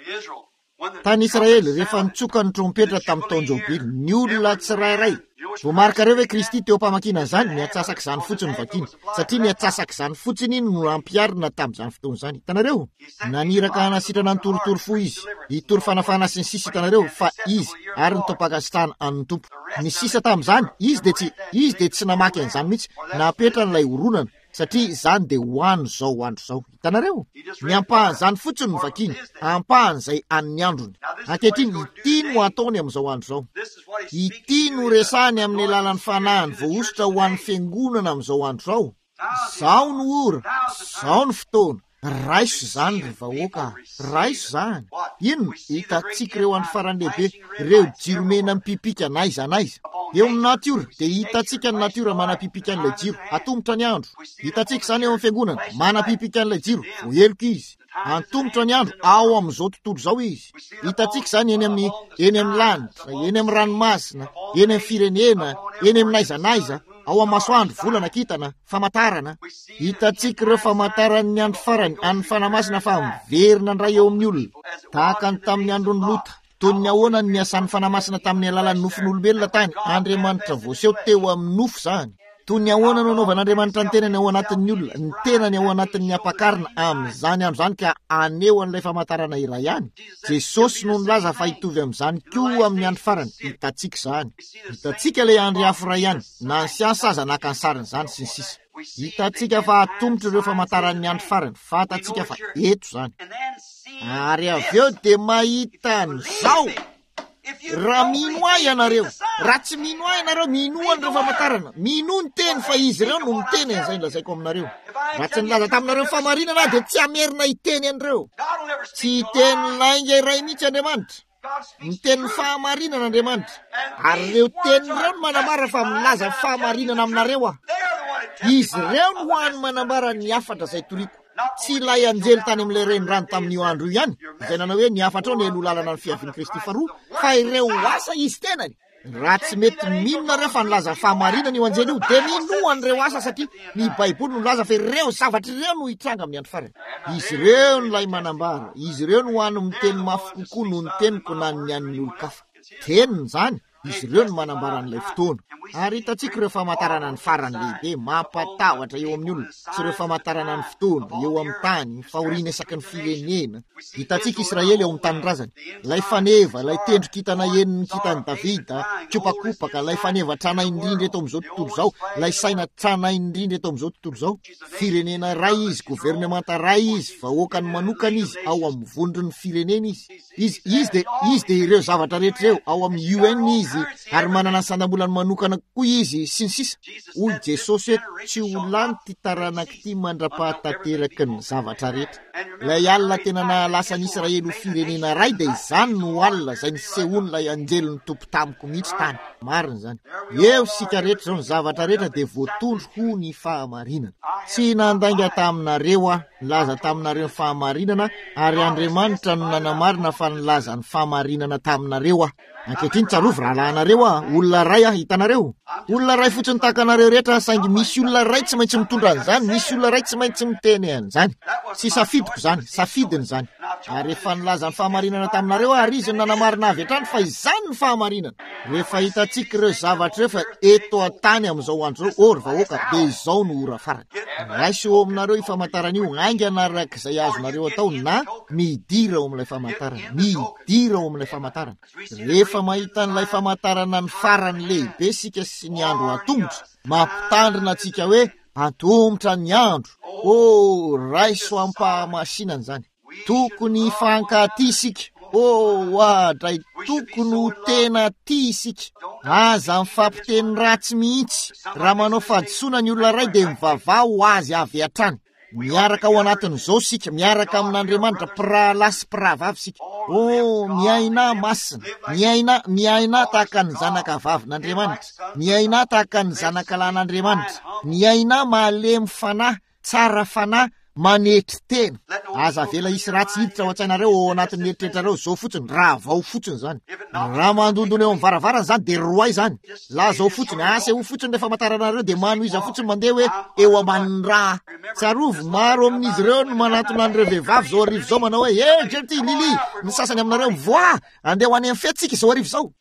tany Israely rehefa nitsoka ny trompetra tamin'ny taon'ny Jobily ny olona tsirairay vao marika reo hoe Kristy teo mpamakina zany ny atsasaka izany fotsiny vakiny satria ny atsasaka izany fotsiny no ampiarina tamin'izany fotoana izany hitanareo naniraka hanasitrana ny torotoro fo izy hitory fanafana sy ny sisa hitanareo fa izy ary ny topakasitana an'ny tompo ny sisa tamin'izany izy de tsy namaky an'izany mihitsy napetra n'ilay oronana satria izany de hoano zao andro zao hitanareo ny ampahany zany fotsiny ny vakiny ampahany zay an'ny androny ankehitriny ity no ataony amin'izao andro zao ity no resany amin'ny alalan'ny fanahiny voaositra ho an'ny fiangonana amin'izao andro zao no ora zao ny fotoana raiso zany ry vahoaka raiso zany ino hitatsika ireo andro farany lehibe ireo jiromena mipipika naiza eo amin'ny natiora de hitatsika ny natiora manapipika an'ilay jiro atombotra ny andro hitatsika zany eo amin'ny fiangonana manapipika an'ilay jiro voeloko izy antombotra ny andro ao amin'izao tontolo zao izy hitatsika zany eny amin'ny lanitra eny amin'ny ranomasina eny amin'ny firenena eny amin'ny naizanaiza ao amin'ny masoandro volana kitana famantarana hitatsika ireo famantarany ny andro farany an'ny fanamasina fa miverina ndray eo amin'ny olona tahaka ny tamin'ny androny Lota toy ny ahoana ny asan'ny fanamasina tamin'ny alalan'ny nofon'olombelona tany Andriamanitra voaseho teo amin'ny nofo zany toy ny ahoana no anaovan'Andriamanitra ny tenany ao anatin'ny olona ny tenany ao anatin'ny ampakarina amin'izany andro zany ka aneo an'ilay famantarana iray ihany Jesosy no nilaza fa hitovy amin'izany koa amin'ny andro farany hitatsika zany hitatsika ilay andro hafa iray ihany na ny siansa aza naka ny sariny zany sy ny sisa hitatsika fa atombotra ireo famantaran'ny andro farany fatatsika fa eto zany ary avy eo de mahita an'izao raha mino ahy ianareo raha tsy mino ahy ianareo minoa an'ireo famantarana mino ny teny fa izy ireo no miteny an'izay lazaiko aminareo raha tsy nilaza taminareo famarinana de tsy amerina hiteny an'ireo tsy hiteny lainga iray mihitsy Andriamanitra miteny fahamarinana Andriamanitra ary ireo tenireo no manambara fa milaza fahamarinana aminareo izy ireo no hoany manambara ny afatra zay toriko tsy ilay anjely tany amin'ilay renirano tamin'io andro io ihany izay nanao hoe niafatra ao ny elo lalana ny fiavin'i Kristy faharoa fa ireo asa izy tenany raha tsy mety minona reo fa nilaza fahamarinana io anjely io dia minoan'ireo asa satria ny baiboly no laza fa ireo zavatra ireo no hitranga amin'ny andro farany. Izy ireo no lay manambara, izy ireo no hoany miteny mafy kokoa noho ny teniko na ny an'ny olo-kafa. Teniny zany izy ireo no manambara n'ilay fotoana. Ary hitantsika ireo famantarana ny farany lehibe mampatahotra eo amin'ny olona sy ireo famantarana ny fotoana eo amin'ny tany fahoriana isaky ny firenena. Hitantsika Israely eo amin'ny tany-drazany, lay faneva, lay tendro-kitana eniny kitany Davida, kopakopaka, lay faneva tranainy indrindra eto amin'izao tontolo izao, lay saina tranainy indrindra eto amin'izao tontolo izao. Firenena ray izy, governemanta ray izy, vahoakany manokana izy, ao amin'ny vondron'ny firenena izy de ireo zavatra rehetra ireo ao amin'ny UN izy, ary manana sandamolany manokana koa izy sy ny sisa. Hoy Jesosy hoe tsy ho lany ty taranak'ity mandra-pahatateraky ny zavatra rehetra. Lay alina tena nahalasa ny Israely ho firenena ray dia izany no alina izay nisehoany lay anjely ny tompo tamiko mihitsy tany. Marina zany. Eo sika rehetra zao ny zavatra rehetra dia voatondro ho ny fahamarinana. Tsy nandainga taminareo nilaza taminareo ny fahamarinana, ary Andriamanitra no nanamarina fa nilaza ny fahamarinana taminareo ankehitriny tsarovy rahalahanareo olona ray hitanareo. Olona ray fotsiny takanareo rehetra saingy misy olona ray tsy maintsy mitondra an'izany, misy olona ray tsy maintsy miteny an'izany. Tsy safidiko zany, safidiny zany. Ary rehefa nilaza ny fahamarinana taminareo ary izy nanamarina avy hatrany fa izany ny fahamarinana. Rehefa hitantsika ireo zavatra rehefa eto an-tany amin'izao andro zao ory vahoaka dia izao no ora farany. Raisy eo aminareo ifamataran'io aingana arak'izay azonareo atao na midira ao amin'ilay famantarana, midira ao amin'ilay famantarana. Rehefa mahita n'ilay famantarana ny farany lehibe sika sy ny andro atombotra, mampitandrina antsika hoe atombotra ny andro. Raiso ampahamasinana zany. Tokony hifankaty isika. Adray, tokony ho tena ty isika. Aza mifampiteny ratsy mihitsy. Raha manao fahadisoana ny olona ray dia mivavah ho azy avy hatrany. Miaraka ao anatin'izao sika, miaraka amin'Andriamanitra pirahalahy sy pirahavavy sika. Miaina masina, miaina tahaka ny zanaka vavin'Andriamanitra, miaina tahaka ny zanaka lahin'Andriamanitra, miaina malemy fanahy, tsara fanahy, manetry tena. Aza vela isy ratsy hiditra ao an-tsainareo ao anatin'ny eritreretrareo zao fotsiny, raha vao fotsiny zany. Raha mandondona eo amin'ny varavarana zany dia roay zany. La zao fotsiny, asa ho fotsiny rehefa famataranareo dia manoiza fotsiny mandeha hoe eo ambanin'ny raha. Tsarovy maro amin'izy ireo no manatona an'ireo vehivavy zao arivo zao manao hoe jerty Lili, ny sasany aminareo mivoa, andeha ho any amin'ny fetsika zao arivo zao.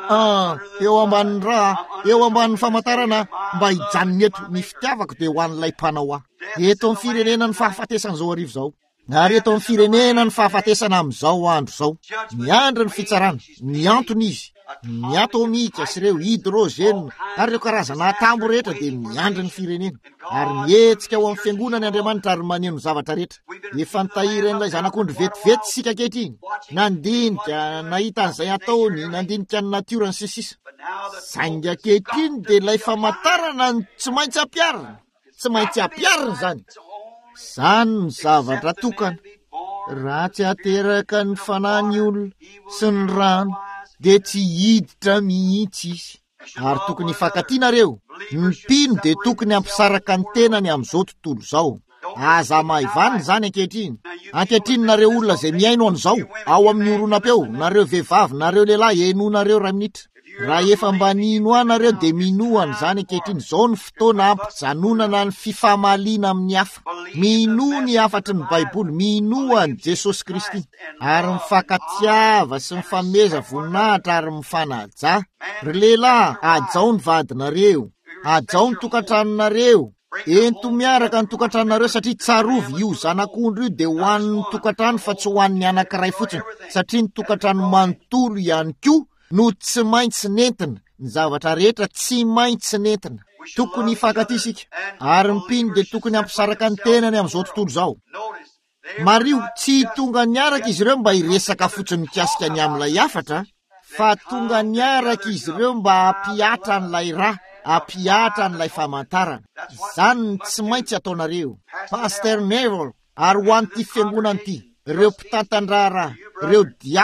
Eo ambanin'ny raha, eo ambanin'ny famantarana mba hijanony eto ny fitiavako dia ho an'ilay mpanao eto amin'ny firenena ny fahafatesana zao arivo zao. Ary eto amin'ny firenena ny fahafatesana amin'izao andro zao. Miandry ny fitsarana, miantony izy, ny atomika sy ireo hidrogène ary ireo karazana atambo rehetra dia miandry ny firenena. Ary mietsika ao amin'ny fiangonany Andriamanitra ary maneno zavatra rehetra. Efa nitahiry an'ilay zanak'ondry vetivety sika ankehitriny. Nandinika nahita an'izay ataony, nandinika ny natiorany sy sisa. Saingy ankehitriny dia ilay famantarana tsy maintsy ampiarina. Tsy maintsy ampiarina zany. Zany ny zavatra tokana. Raha tsy ateraka ny fanahy olona sy ny rano dia tsy hiditra mihitsy izy. Ary tokony hifankatinareo. Ny mpino dia tokony ampisaraka ny tenany amin'izao tontolo izao. Aza maivany zany ankehitriny. Ankehitriny nareo olona izay miaino an'izao ao amin'ny oronam-peo, nareo vehivavy, nareo lehilahy, enonareo ray minitra. Raha efa mba nino anareo dia minoany zany ankehitriny. Zao ny fotoana ampijanonana ny fifamaliana amin'ny hafa. Mino ny afatry ny Baiboly, mino any Jesosy Kristy, ary mifankatiava sy mifameza voninahitra ary mifanaja. Ry lehilahy, ajao ny vadinareo, ajao ny tokantranonareo. Ento miaraka ny tokantranonareo satria tsarovy io zanak'ondry io dia ho an'ny tokantrano fa tsy ho an'ny anankiray fotsiny, satria ny tokantrano manontolo ihany koa no tsy maintsy nentina. Ny zavatra rehetra tsy maintsy nentina. Tokony hifankaty isika. Ary mpino dia tokony ampisaraka ny tenany amin'izao tontolo izao. Mario, tsy tonga niaraka izy ireo mba hiresaka fotsiny mikasika ny amin'ilay afatra, fa tonga niaraka izy ireo mba hapiatra n'ilay raha, hapiatra n'ilay famantarana. Zany tsy maintsy ataonareo. Pastor Neville, ary ho an'ity fiangonana ity, ireo mpitantandraha, ireo diakona,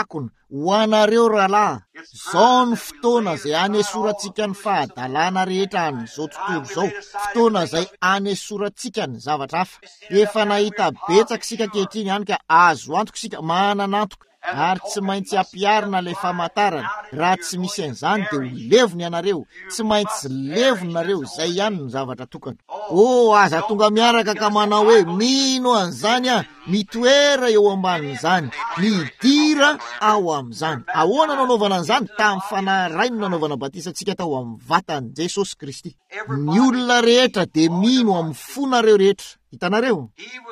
ho anareo rahalahy, zao ny fotoana zay anesorantsika ny fahadalàna rehetra an'izao tontolo zao, fotoana zay anesorantsika ny zavatra hafa. Efa nahita betsaka sika kehitriny ihany ka azo antoka sika mananantoka, ary tsy maintsy ampiarina ilay famantarana. Raha tsy misy an'izany dia ho levony ianareo, tsy maintsy levony nareo, zay ihany ny zavatra tokana. Aza tonga miaraka ka manao hoe mino an'izany a, mitoera eo ambanin'izany, midira ao amin'izany. Ahoana nanaovana an'izany? Tamin'ny fanahy no nanaovana batisantsika tao amin'ny vatany Jesosy Kristy. Ny olona rehetra dia mino amin'ny fonareo rehetra. Hitanareo?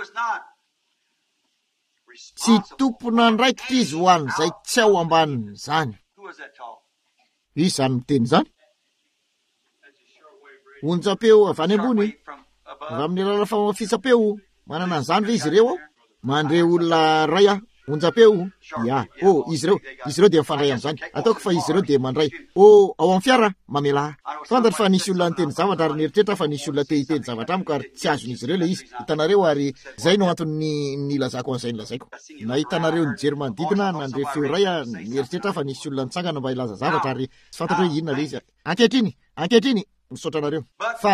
Tsy tompona ndraikitra izy ho an'izay tsy ao ambanin'izany. Izy zany miteny zany? Onjam-peo avy any ambony, avy amin'ny alala fitsapeo. Manana an'izany ve izy ireo ao? Mandre olona ray a, onjam-peo. Ya, izy ireo dia mifandray amin'izany. Ataoko fa izy ireo dia mandray. Ao amin'ny fiara, mamela. Fantatra fa nisy olona niteny zavatra ary nieritreritra fa nisy olona te hiteny zavatra amiko ary tsy azon'izy ireo le izy. Hitanareo ary zay no antony nilazako an'izay nilazaiko. Na hitanareo nijery manodidina nandre feo ray a, nieritreritra fa nisy olona nitsangana mba hilaza zavatra ary tsy fantatra hoe inona le izy. Ankehitriny misaotra anareo fa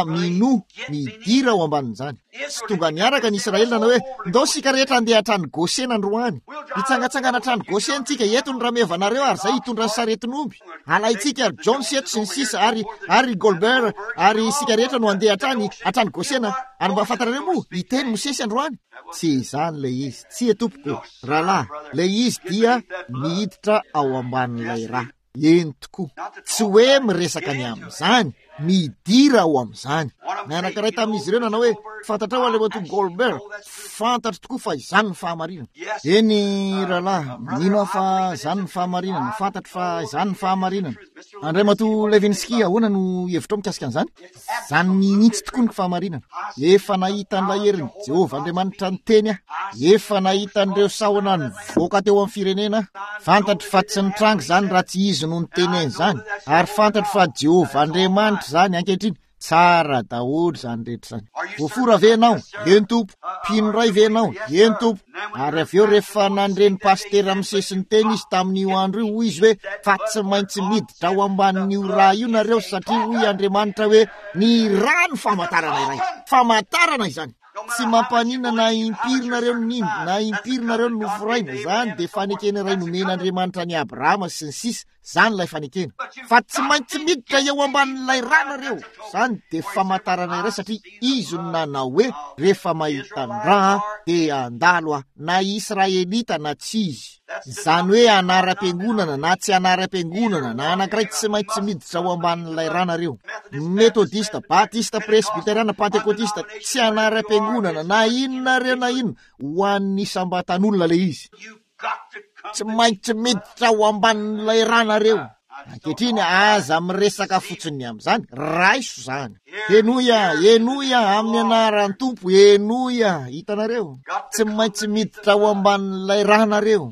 midira ao ambanin'izany. Tsy tonga niaraka ny Israelina na hoe ndao sika rehetra andeha trano Gosena androany, hitsangatsangana trano Gosena tsika eto ny ramevanareo ary zay hitondra ny saretin'omby, alaitsika ary John Seto sy ny sisa ary Golbert ary sika rehetra no andeha atrano Gosena ary mba fantarareo moa hiteny Mosesy androany. Tsy izany le izy, tsy tompoko rahalahy, le izy dia miditra ao ambanin'ilay raha eny tokoa, tsy hoe miresaka ny amin'izany, midira ao amin'izany. Nanankiray tamin'izy ireo nanao hoe fantatra ao alemoto Golbert, fantatra tokoa fa izany ny fahamarinana. Eny rahalahy, mino fa izany ny fahamarinana, fantatra fa izany ny fahamarinana. Andray mato Levinsky ahoana no hevitra mikasika an'izany? Zany minitsy tokoa ny fahamarinana. Efa nahita ny laherin'i Jehovah Andriamanitra ny teny aho, efa nahita an'ireo sahona nivoaka teo amin'ny firenena. Fantatra fa tsy nitrangy zany raha tsy izy no niteneny zany, ary fantatra fa Jehovah Andriamanitra zany ankehitriny tsara daholo zany rehetra zany. Voafora ve ianao? Eny tompo. Pino ray ve ianao? Eny tompo. Ary avy eo rehefa nandreny pastera amin'ny sesiny teny izy tamin'io andro io, hoy izy hoe fa tsy maintsy miditra ao ambanin'io raha io nareo satria hoy Andriamanitra hoe ny raha ny famantarana iray. Famantarana izany. Tsy mampanina na impirinareo nindy na impirinareo ny noforaina, zany dia fanekena iray nomen'Andriamanitra ny Abrahama sy ny sisa, zany ilay fanekena. Fa tsy maintsy miditra eo ambanin'ilay ranareo, zany dia famantarana iray satria izy no nanao hoe rehefa mahita ny raha dia andalo aho, na Israelita na tsy izy. Zany hoe anara-piangonana na tsy anara-piangonana na anankiray tsy maintsy miditra ao ambanin'ilay ranareo. Metodista, Batista, Presbyteriana, Pentekotista, tsy anara-piangonana na inonareo na inona, ho an'ny isambatan'olona le izy. Tsy maintsy miditra ao ambanin'ilay ranareo. Ankehitriny aza miresaka fotsiny amin'izany, raiso zany. Enoia amin'ny anaran'ny Tompo, enoia. Hitanareo? Tsy maintsy miditra ao ambanin'ilay ranareo.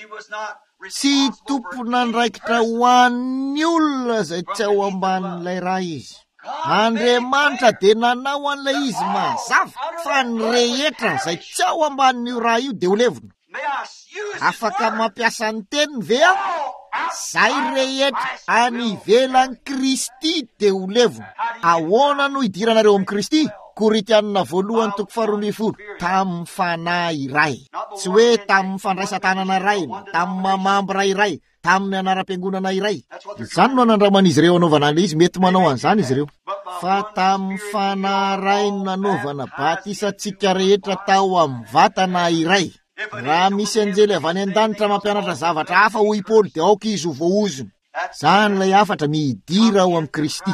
Tsy tompona ndraikitra ho an'ny olona zay tsy ao ambanin'ilay raha izy. Andriamanitra dia nanao an'ilay izy mazava fa ny rehetra zay tsy ao ambanin'io raha io dia ho levona. Afaka mampiasa ny teniny ve aho? Zay rehetra any ivelan'ny Kristy dia ho levona. Ahoana no idiranareo amin'ny Kristy? Koritianina 1:20 tamin'ny fanahy iray. Tsy hoe tamin'ny fandraisan-tanana iray, tamin'ny mamamby iray, tamin'ny anara-piangonana iray. Izany no anandraman'izy ireo anaovana an'ilay izy, mety manao an'izany izy ireo. Fa tamin'ny fanahy iray no nanaovana batisantsika rehetra tao amin'ny vatana iray. Raha misy anjely avy any an-danitra mampianatra zavatra hafa hoy Paoly dia aoka izy ho voaozony. Zany ilay hafatra midira ao amin'ny Kristy.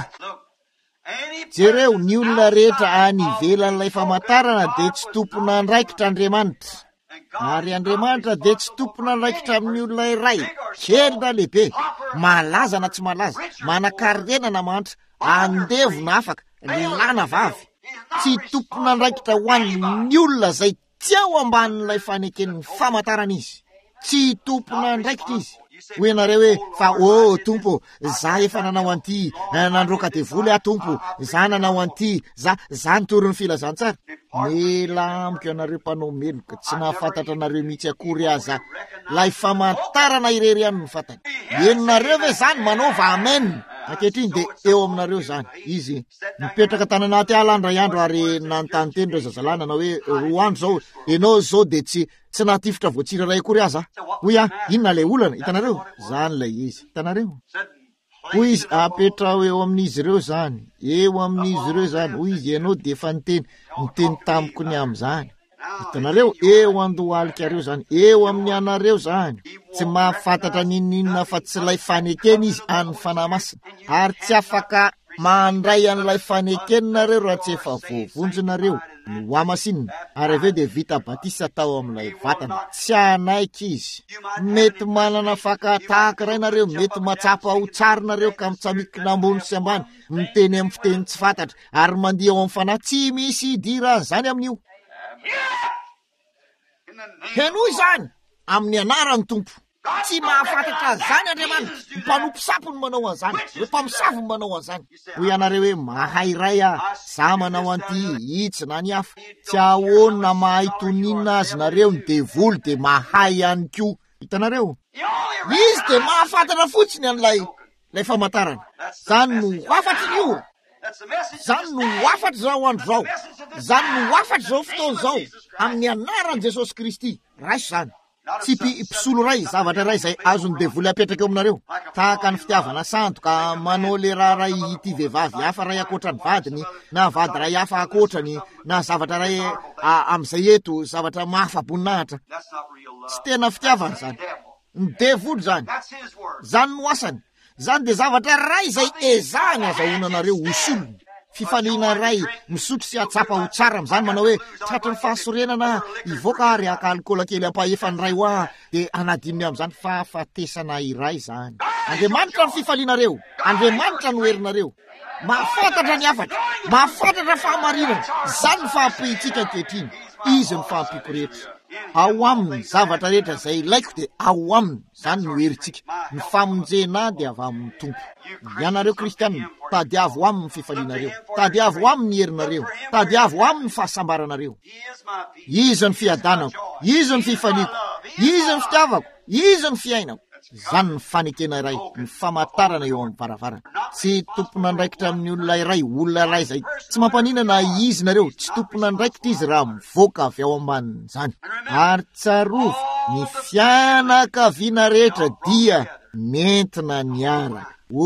Jereo ny olona rehetra any ivelan'ilay famantarana dia tsy tompona andraikitra Andriamanitra. Ary Andriamanitra dia tsy tompona andraikitra amin'ny olona iray, kely na lehibe, malaza na tsy malaza, manan-karena na mantra, andevo na afaka, lana vavy. Tsy tompona andraikitra ho an'ny olona zay tsy ao ambanin'ilay faneken'ny famantarana izy. Tsy tompona andraikitra izy. ho ianareo hoe fa tompo za efa nanao an'ity nandroka de voly tompo za nanao an'ity za nitory ny filazantsara mila amiko ianareo mpanao meloka tsy nahafantatra anareo mihitsy akory aza lay famantarana irery any ny fantany enonareo ve zany manaova amen ankehitriny de eo aminareo zany izy mipetraka tany anaty ala andray andro ary nanontany teny reo zazalahy nanao hoe roa andro zao enao zao de tsy nahatifitra voatsiraray akory aza hoy inona lay olana hitanareo zany lay izy hitanareo hoy izy apetrao eo amin'izy ireo zany eo amin'izy ireo zany hoy izy ianao de efa niteny tamiko ny am'zany hitanareo eo andohalikareo zany eo amin'ny anareo zany tsy mahafantatra ninina fa tsy lay fanekeny izy any fanahy masina ary tsy afaka mandray an'ilay fanekeninareo raha tsy efa voavonjinareo no amasinina ary aveo de vita batisa tao amin'ilay vatana tsy anaiky izy mety manana fakatahaka rainareo mety matsapa ho tsarinareo ka mitsamikina ambony sy ambany miteny amin'ny fiteny tsy fantatra ary mandia ao amin'ny fanahy tsy misy idira zany amin'io henoy zany amin'ny anarany tompo tsy mahafantatra zany Andriamanitra mpanompo ny manao an'izany hoe mpamosavy ny manao an'izany ho ianareo hoe mahay ray za manao an'ity itsy na ny hafa tsy ahoana mahay toninina azy nareo ny devoly de mahay ihany koa hitanareo izy de mahafantatra fotsiny an'lay famantarana zany no afatra io zany no afatra zao andro zao zany no afatra zao fotoana zao amin'ny anaran'i Jesosy Kristy raisy zany tsy mpisolo ray zavatra ray zay azony devoly apetraka eo aminareo tahaka ny fitiavana santo ka manao le raha ray ity vehivavy hafa ray akoatra ny vadiny na vady ray hafa akoatrany na zavatra ray am'izay eto zavatra mahafaboninahitra tsy tena fitiavana zany ny devoly zany no asany zany de zavatra ray zay ezahany azahoananareo hosolony fifaliana ray misotro sy atsapa ho tsara am'izany manao hoe tratry ny fahasorenana ivoaka ary akalikola kely ampaefany ray hoa de anadininy am'izany fahafatesana iray zany Andriamanitra ny fifalianareo Andriamanitra no herinareo mahafantatra ny afatra mahafantatra fahamarinana zany ny fahampihitsika ankehitriny izy ny fahampiko rehetra ao aminy zavatra rehetra zay ilaiko de ao aminy zany no herintsika ny famonjena de avy amin'ny tompo ianareo kristianina tadiavo aminy fifalianareo tadiavo aminy herinareo tadiavo aminy fahasambaranareo izy ny fiadanako izy ny fifaliako izy ny fitiavako izy ny fiainako zany ny fanekena iray ny famantarana eo amin'ny varavarana tsy tompona andraikitra amin'ny olona iray zay tsy mampaninana izy nareo tsy tompona andraikitra izy raha mivoaka avy ao ambaniny zany ary tsarovy ny fianakaviana rehetra dia mentina niaraka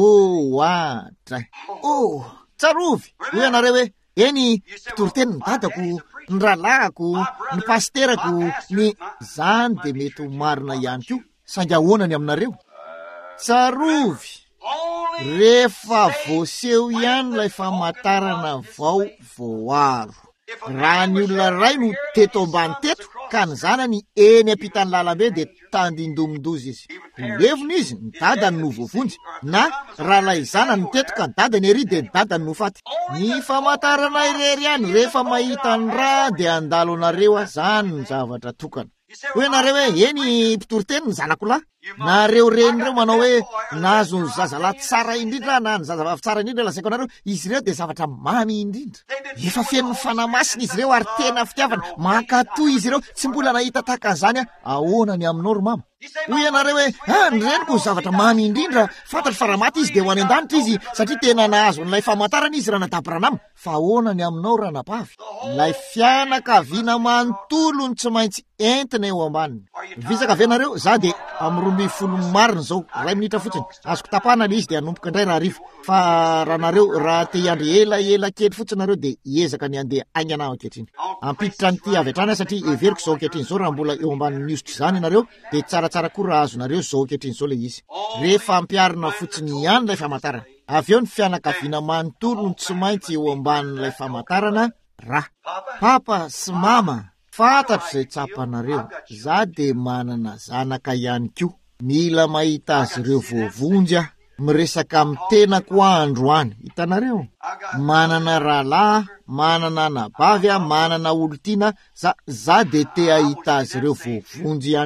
tsarovy ho ianareo hoe eny mpitoroteny ny dadako ny rahalahako ny pasterako ny zany de mety ho marina ihany koa saingy ahoanany aminareo tsarovy rehefa voaseho ihany lay famantarana vao voaro raha ny olona ray no teto ambany teto ka ny zanany eny ampitany lalambe de tandindomindozy izy levona izy ny dadany no voavonjy na raha lay zanany ny teto ka ny dadany ery de ny dadany no faty ny famantarana irery any rehefa mahita ny raha de andalo anareo zany ny zavatra tokana ho ianareo hoe eny mpitoroteny ny zanako lahy nareo renireo manao hoe nazo ny zazalahy tsara indrindra na ny zazavavy tsara indrindra lazaiko anareo izy ireo de zavatra mamy indrindra efa fenony fanamasina izy ireo ary tena fitiavana mankatoy izy ireo tsy mbola nahita tahaka an'izany ahoanany aminao ry mama ho ianareo hoe ny reniko ny zavatra mamy indrindra fantatra fa raha maty izy de ho any an-danitra izy satria tena nahazo n'lay famantarana izy raha nadaboranama fa ahoanany aminao raha napavy lay fianakaviana manontolo ny tsy maintsy entina eo ambaniny visaka avenareo za de amin'ny 10 marina zao 2 minitra fotsiny azoko tapana le izy de anompoka indray raha rifa fa raha nareo raha te hiandry ela kely fotsiny nareo de iezaka ny andeha ainy anao ankehitriny ampiditra nyty avy hatrany satria everiko zao ankehitriny zao raha mbola eo ambanin'ny miosotry zany nareo de tsaratsara koa raha azo nareo zao ankehitriny zao le izy rehefa ampiarina fotsiny ihany lay famantarana avy eo ny fianakaviana manontolo ny tsy maintsy eo ambanin'ilay famantarana raha papa sy mama fantatro zay tsapanareo za de manana zanaka ihany koa mila mahita azy ireo voavonjy miresaka amin'ny tenako androany hitanareo manana rahalahy manana nabavy manana olo tiana za de te ahita azy ireo voavonjy ihany koa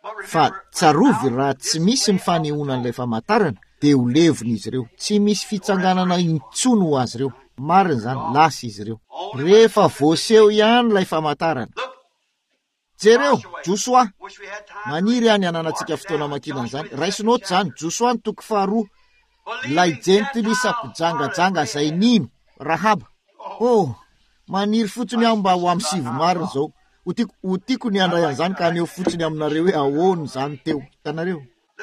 fa tsarovy raha tsy misy ny fanehoanan'ilay famantarana dia ho levona izy ireo, tsy misy fitsanganana intsony ho azy ireo. Marina zany, lasa izy ireo rehefa voaseho ihany ilay famantarana. Jereo Josoa, maniry any ananantsika fotoana makinan'izany, raisinota zany Josoa ny toko faharoa, ilay jentilisa mpijangajanga zay nino Rahaba. Maniry fotsiny aho mba ho amin'ny sivy marina zao. Ho tiako ny andray an'izany ka aneo fotsiny aminareo hoe ahoana zany teo. Hitanareo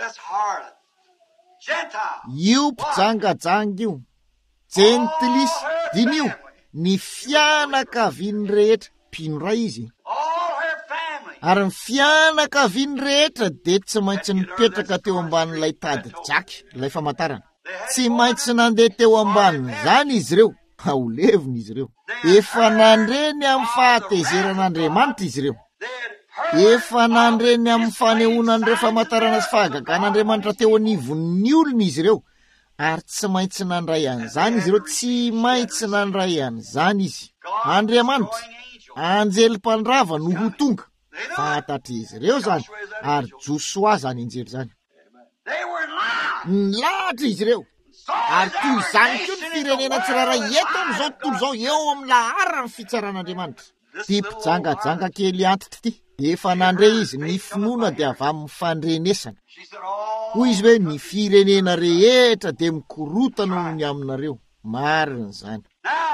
io mpijangajanga io jentilisa dinio ny fianakaviany rehetra, mpino ray izy, ary ny fianakaviany rehetra dia tsy maintsy nipetraka teo ambanin'ilay tady jaky, ilay famantarana. Tsy maintsy nandeha teo ambanin'izany izy ireo, ho levona izy ireo. Efa nandreny amin'ny fahatezeran'Andriamanitra izy ireo. Efa nandreny amin'ny fanehoanan'ireo famantarana sy fahagagan'Andriamanitra teo anivon'ny olona izy ireo. Ary tsy maintsy nandray an'izany izy ireo, tsy maintsy nandray an'izany izy. Andriamanitra, anjely mpandrava no ho tonga. Fantatry izy ireo zany, ary Josoa zany injery zany. Nilahatra izy ireo. Ary toy izany koa ny firenena tsiraray eto amin'izao tontolo izao, eo amin'ny laharany fitsaran'Andriamanitra. Ty mpijangajanga kely antitra ty, efa nandray izy ny finoana dia avy amin'ny fandrenesana. Hoy izy hoe ny firenena rehetra dia mikorotana noho ny aminareo. Marina zany.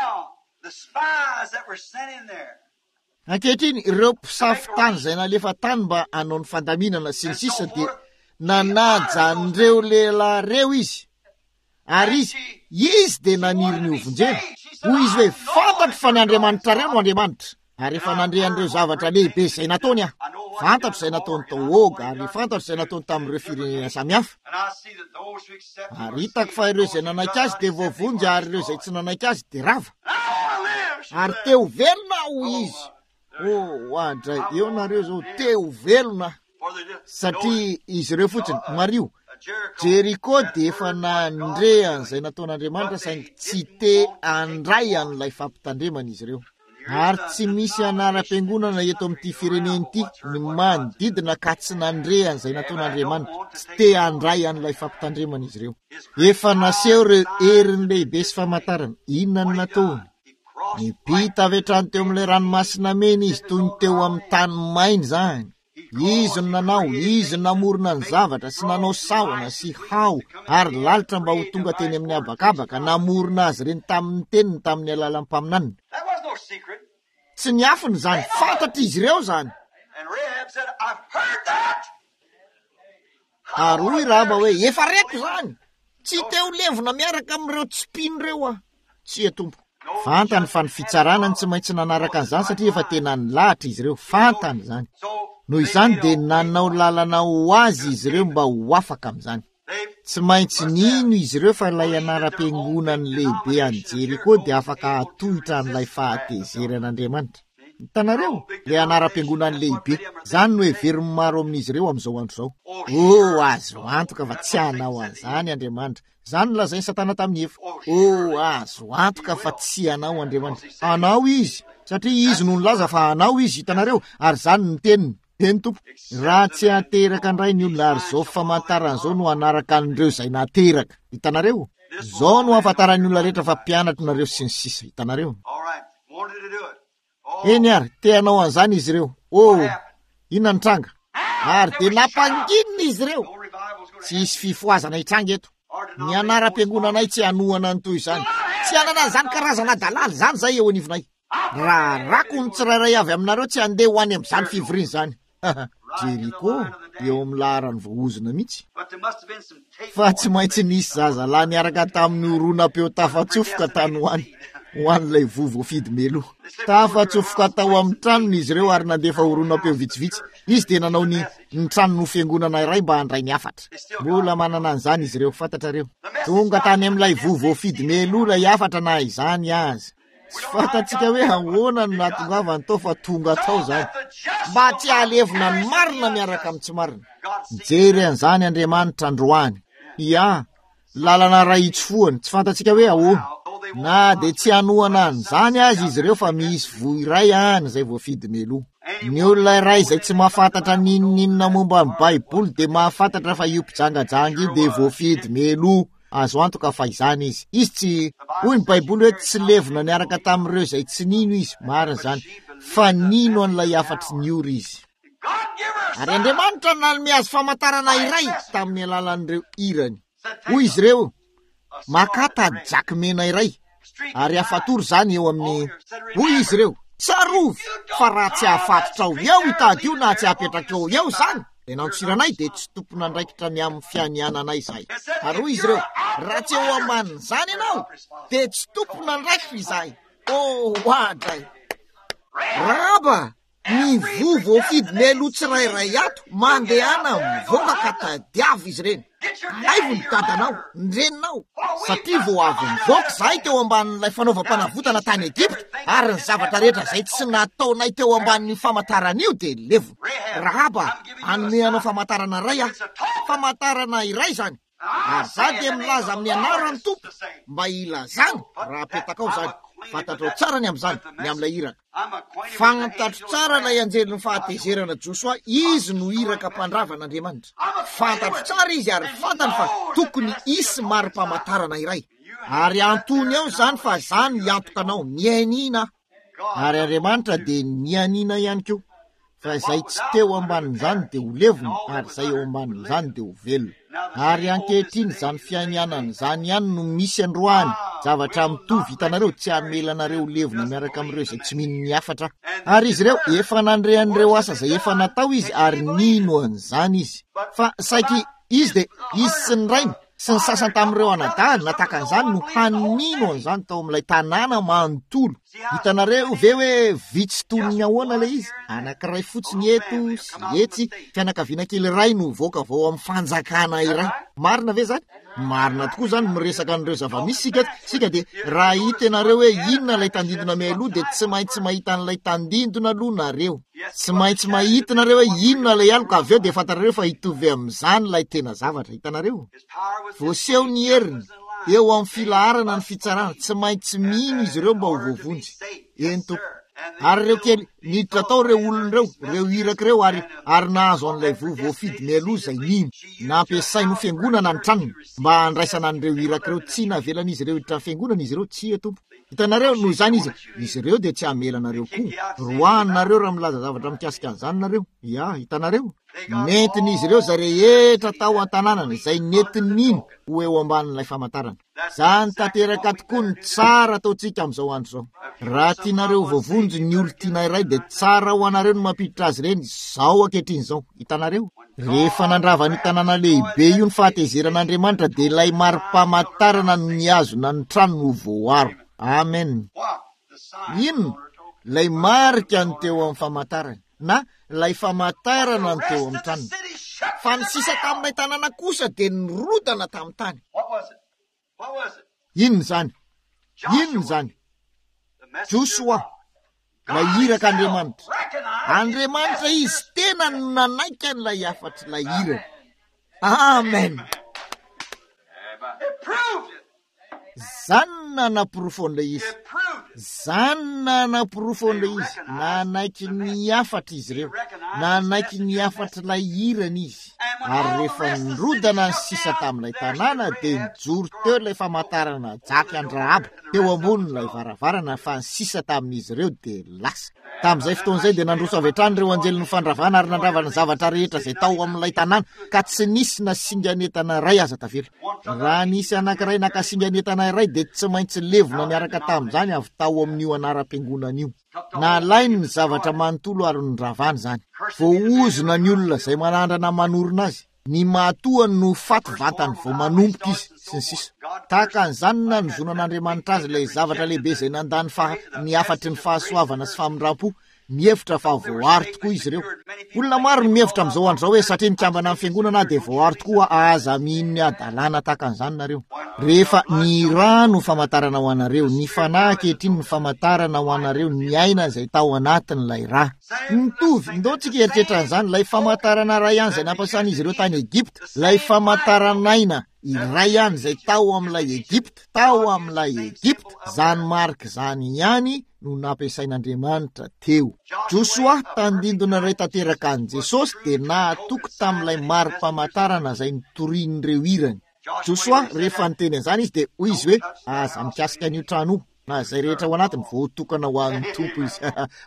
Ankehitriny ireo mpisafitany zay nalefa tany mba hanao ny fandaminana sy ny sisa dia nanaja an'ireo lehilahy reo izy. Ary izy dia naniry ny ovonjena. Hoy izy hoe fantatro fa ny Andriamanitra reo no Andriamanitra. Ary efa nandrehan'ireo zavatra lehibe izay nataony aho. Fantatro izay nataony tao Oga, ary fantatro izay nataony tamin'ireo firenena samihafa. Ary hitako fa ireo izay nanaiky azy dia voavonjy, ary ireo izay tsy nanaiky azy dia rava. Ary teo velona hoy izy. Andray, eo nareo zao teo velona. Satria izy ireo fotsiny, Mario, Jeriko dia efa nandrehany izay nataon'Andriamanitra saingy tsy te andray an'ilay fampitandremana izy ireo. Ary tsy misy anaram-piangonana eto amin'ity fireneny ity ny manodidina ka tsy nandrehany izay nataon'Andriamanitra, tsy te andray an'ilay fampitandremana izy ireo. Efa naseho ireo heriny lehibe sy famantarana. Inona no nataony? Nipita avy hatrany teo amin'ilay ranomasina mena izy toy ny teo amin'ny tany mainy zany. Izy no nanao, izy namorona ny zavatra sy nanao sahona sy hao, ary lalitra mba ho tonga teny amin'ny habakabaka, namorona azy reny tamin'ny teniny tamin'ny alalan'ny mpaminaniny. Tsy niafiny zany, fantatra izy ireo zany. Ary hoy Rahaba hoe efa reto zany, tsy teo levona miaraka amin'ireo tsipino reo ah. Tsy e tompo. Fantany fa ny fitsarana tsy maintsy nanaraka an'izany satria efa tena nilahatra izy ireo, fantany zany. Noho izany dia nanao lalana ho azy izy ireo mba ho afaka amin'izany. Tsy maintsy nino izy ireo fa ilay anaram-piangonany lehibe any Jeriko dia afaka hatohitra an'ilay fahatezeran'Andriamanitra. Hitanareo, ilay anaram-piangonany lehibe, zany no heveriny maro amin'izy ireo amin'izao andro izao. Azo antoka fa tsy hanao an'izany Andriamanitra. Zany lazainy Satana tamin'ny Eva. Azo antoka fa tsy hanao Andriamanitra. Hanao izy, satria izy no nilaza fa hanao izy, hitanareo, ary zany ny teniny. Eny tompo, raha tsy hateraka ndray ny olona ary zao famantarana zao no hanaraka an'ireo izay nateraka. Hitanareo, zao no hafantaran'ny olona rehetra fa mpianatra nareo sy ny sisa. Hitanareo. Eny ary, te hanao an'izany izy ireo. Inona ny tranga? Ary dia nampanginina izy ireo. Tsy isy fifoazana hitranga eto. Ny anaram-piangonanay tsy hanohana ny toy izany. Tsy hanana an'izany karazana dalala zany zay eo anivonay. Raha rako ny tsirairay avy aminareo tsy handeha ho any amin'izany fivoriana zany. Jeriko, eo amin'ny laharany voahozona mihitsy. Fa tsy maintsy nisy zazalahy niaraka tamin'ny oronam-peo tafatsofoka tany ho an'ilay vovo fidy melo. Tafatsofoka tao amin'ny tranony izy ireo ary nandefa oronam-peo vitsivitsy. Izy dia nanao ny tranony fiangonana iray mba handray ny afatra. Mbola manana an'izany izy ireo, fantatrareo. Tonga tany amin'ilay vovo fidy melo ilay afatra na izany azy. Tsy fantatsika hoe ahoana no nahatongavany tao fa tonga tao zany. Mba tsy halevona ny marina miaraka amin'ny tsy marina. Mijery an'izany Andriamanitra androany. Lalana ray itsofoany, tsy fantatsika hoe ahoana. Na dia tsy hanohana an'izany azy izy ireo fa misy voa iray any izay voafidy melo. ny olona iray izay tsy mahafantatra ninninina momba ny baiboly de mahafantatra fa io mpijangajanga io de voafidy melo azo antoka fa izany izy tsy hoy ny baiboly hoe tsy levona niaraka tamin'ireo izay tsy nino izy marina zany fa nino an'ilay afatry ny ora izy ary Andriamanitra nanome azy famantarana iray tamin'ny alalan'ireo irany hoy izy ireo makatady jakimena iray ary afatory zany eo amin'ny hoy izy ireo tsarovy fa raha tsy ahafatotra ao eo hitady io na tsy apetraka eo zany de nantsiranay de tsy tompona andraikitra ny amin'ny fianiananay izahay ary hoy izy ireo raha tsy eo ambaniny zany ianao de tsy tompona andraikitra izahay hoadray raba ny voafidy melo tsirairay ato mandehana mivoaka ka tadiavy izy reny laivo ny dadanao ny reninao satria vo avy mivoaka zahay teo ambanin'ilay fanaovam-panavotana tany Egipta ary ny zavatra rehetra zay tsy nataonay teo ambanin'ny famantaran'io de levo rahaba anome anao famantarana iray famantarana iray zany ary za de milaza amin'ny anarany tompo mba ilazany raha petakao zany fantatrao tsara ny am'izany ny am'ilay iraka fantatro tsara ilay anjely fahatezerana Josoa izy no iraka mpandravan'Andriamanitra fantatro tsara izy ary fantany fa tokony isy mari-pamantarana iray ary antony ao zany fa zany iantokanao nianina ary Andriamanitra de nianina ihany keo fa izay tsy teo ambanin'izany de ho levona ary izay eo ambanin'izany de ho velona ary ankehitriny zany fiainanana zany ihany no misy androany zavatra mitovy hitanareo tsy hamelanareo levona miaraka amin'ireo izay tsy mino ny afatra ary izy ireo efa nandrean'ireo asa zay efa natao izy ary nino an'izany izy fa saiky izy de izy sy ny rainy sy ny sasany tamin'ireo anadahany nataka an'izany no hanino an'izany tao amin'ilay tanàna manontolo hitanareo ve hoe vitsy tolony ahoana le izy anankiray fotsiny eto sy etsy fianakaviana kely iray no voaka vao amin'ny fanjakana iray marina ve zany marina tokoa zany miresaka an'ireo zava-misy sika de raha hita ianareo hoe inona lay tandindona mialoha de tsy maintsy mahita an'ilay tandindona aloha nareo tsy maintsy mahita nareo hoe inona lay alika avy eo de fantarareo fa hitovy amin'izany lay tena zavatra hitanareo voaseho ny heriny eo amin'ny filaharana ny fitsarana tsy maintsy mino izy ireo mba ho voavonjy entoko ary reo kely niditra tao reo olon'ireo reo iraka ireo ary nahazo an'ilay voafidy mialoha zay nino nampiasainy ho fiangonana ny tranony mba handraisana an'ireo iraka ireo tsy navelana izy ireo hiditra fiangonana izy ireo tsy etompo hitanareo noho zany izy ireo de tsy hamelanareo koa roanareo raha milaza zavatra mikasika an'izany nareo hitanareo nentin'izy ireo zay rehetra tao an-tanànana izay nentin'iny ho eo ambanin'ilay famantarana zany tanteraka tokoa ny tsara ataotsika amin'izao andro zao raha tianareo voavonjy ny olontiana iray de tsara ho anareo no mampiditra azy reny zao ankehitriny zao hitanareo rehefa nandrava ny tanàna lehibe io ny fahatezeran'Andriamanitra de ilay mari-pamantarana no niazona ny trano no voaro amen inona lay marika ny teo amin'ny famantarana na lay famantarana ny teo amin'ny taniny fa ny sisa tamin'ilay tanàna kosa de nirodana tamin'ny tany inona zany Josoa lay iraka Andriamanitra izy tena nanaiky an'ilay afatry lay irany amen zany nanapirofo an'ilay izy nanaiky ny afatra izy ireo nanaiky ny afatra lay irany izy ary rehefa nirodana ny sisa tamin'ilay tanàna de nijoro teo lay famantarana jaky andrahaba teo ambonin'ilay varavarana fa ny sisa tamin'izy ireo de lasa tamin'izay fotoan'izay de nandroso avy hatrany ireo anjely ny fandravana ary nandravana zavatra rehetra zay tao amin'ilay tanàna ka tsy nisy nasinganetana iray aza tavery raha nisy anankiray nakasinganetana iray de tsy maintsy levona niaraka tamin'izany avy tao amin'io anaram-piangonan'io nalainy ny zavatra manontolo ary nindravany zany voaozona ny olona zay manandrana manorina azy ny matoany no faty vatany vao manomboka izy sy ny sisa tahaka an'izany na nizonan'Andriamanitra azy ilay zavatra lehibe zay nandany ny afatry ny fahasoavana sy famindram-po mihevitra fa voaro tokoa izy ireo olona maro ny mihevitra amin'izao andro zao hoe satria nikambana amin'ny fiangonana de voaro tokoa aza mino ny adalana tahaka an'izany nareo rehefa ny rano famantarana ho anareo ny fanahy ankehitriny ny famantarana ho anareo ny aina zay tao anatin'ilay raha mitovy ndao-tsika eritrehitra an'izany lay famantarana ray ihany zay nampiasan'izy ireo tany Egipta lay famantaranaina iray ihany zay tao amin'ilay Egipta zany marika zany ihany no nampiasain'Andriamanitra teo. Josoa tandindona ray tanteraka an' Jesosy dia nahatoky tamin'ilay mari-pamantarana izay nitorin'ireo irany. Josoa rehefa niteny an'izany izy dia hoy izy hoe aza mikasika an'io trano io na izay rehetra ao anatiny voatokana ho an'ny tompo izy.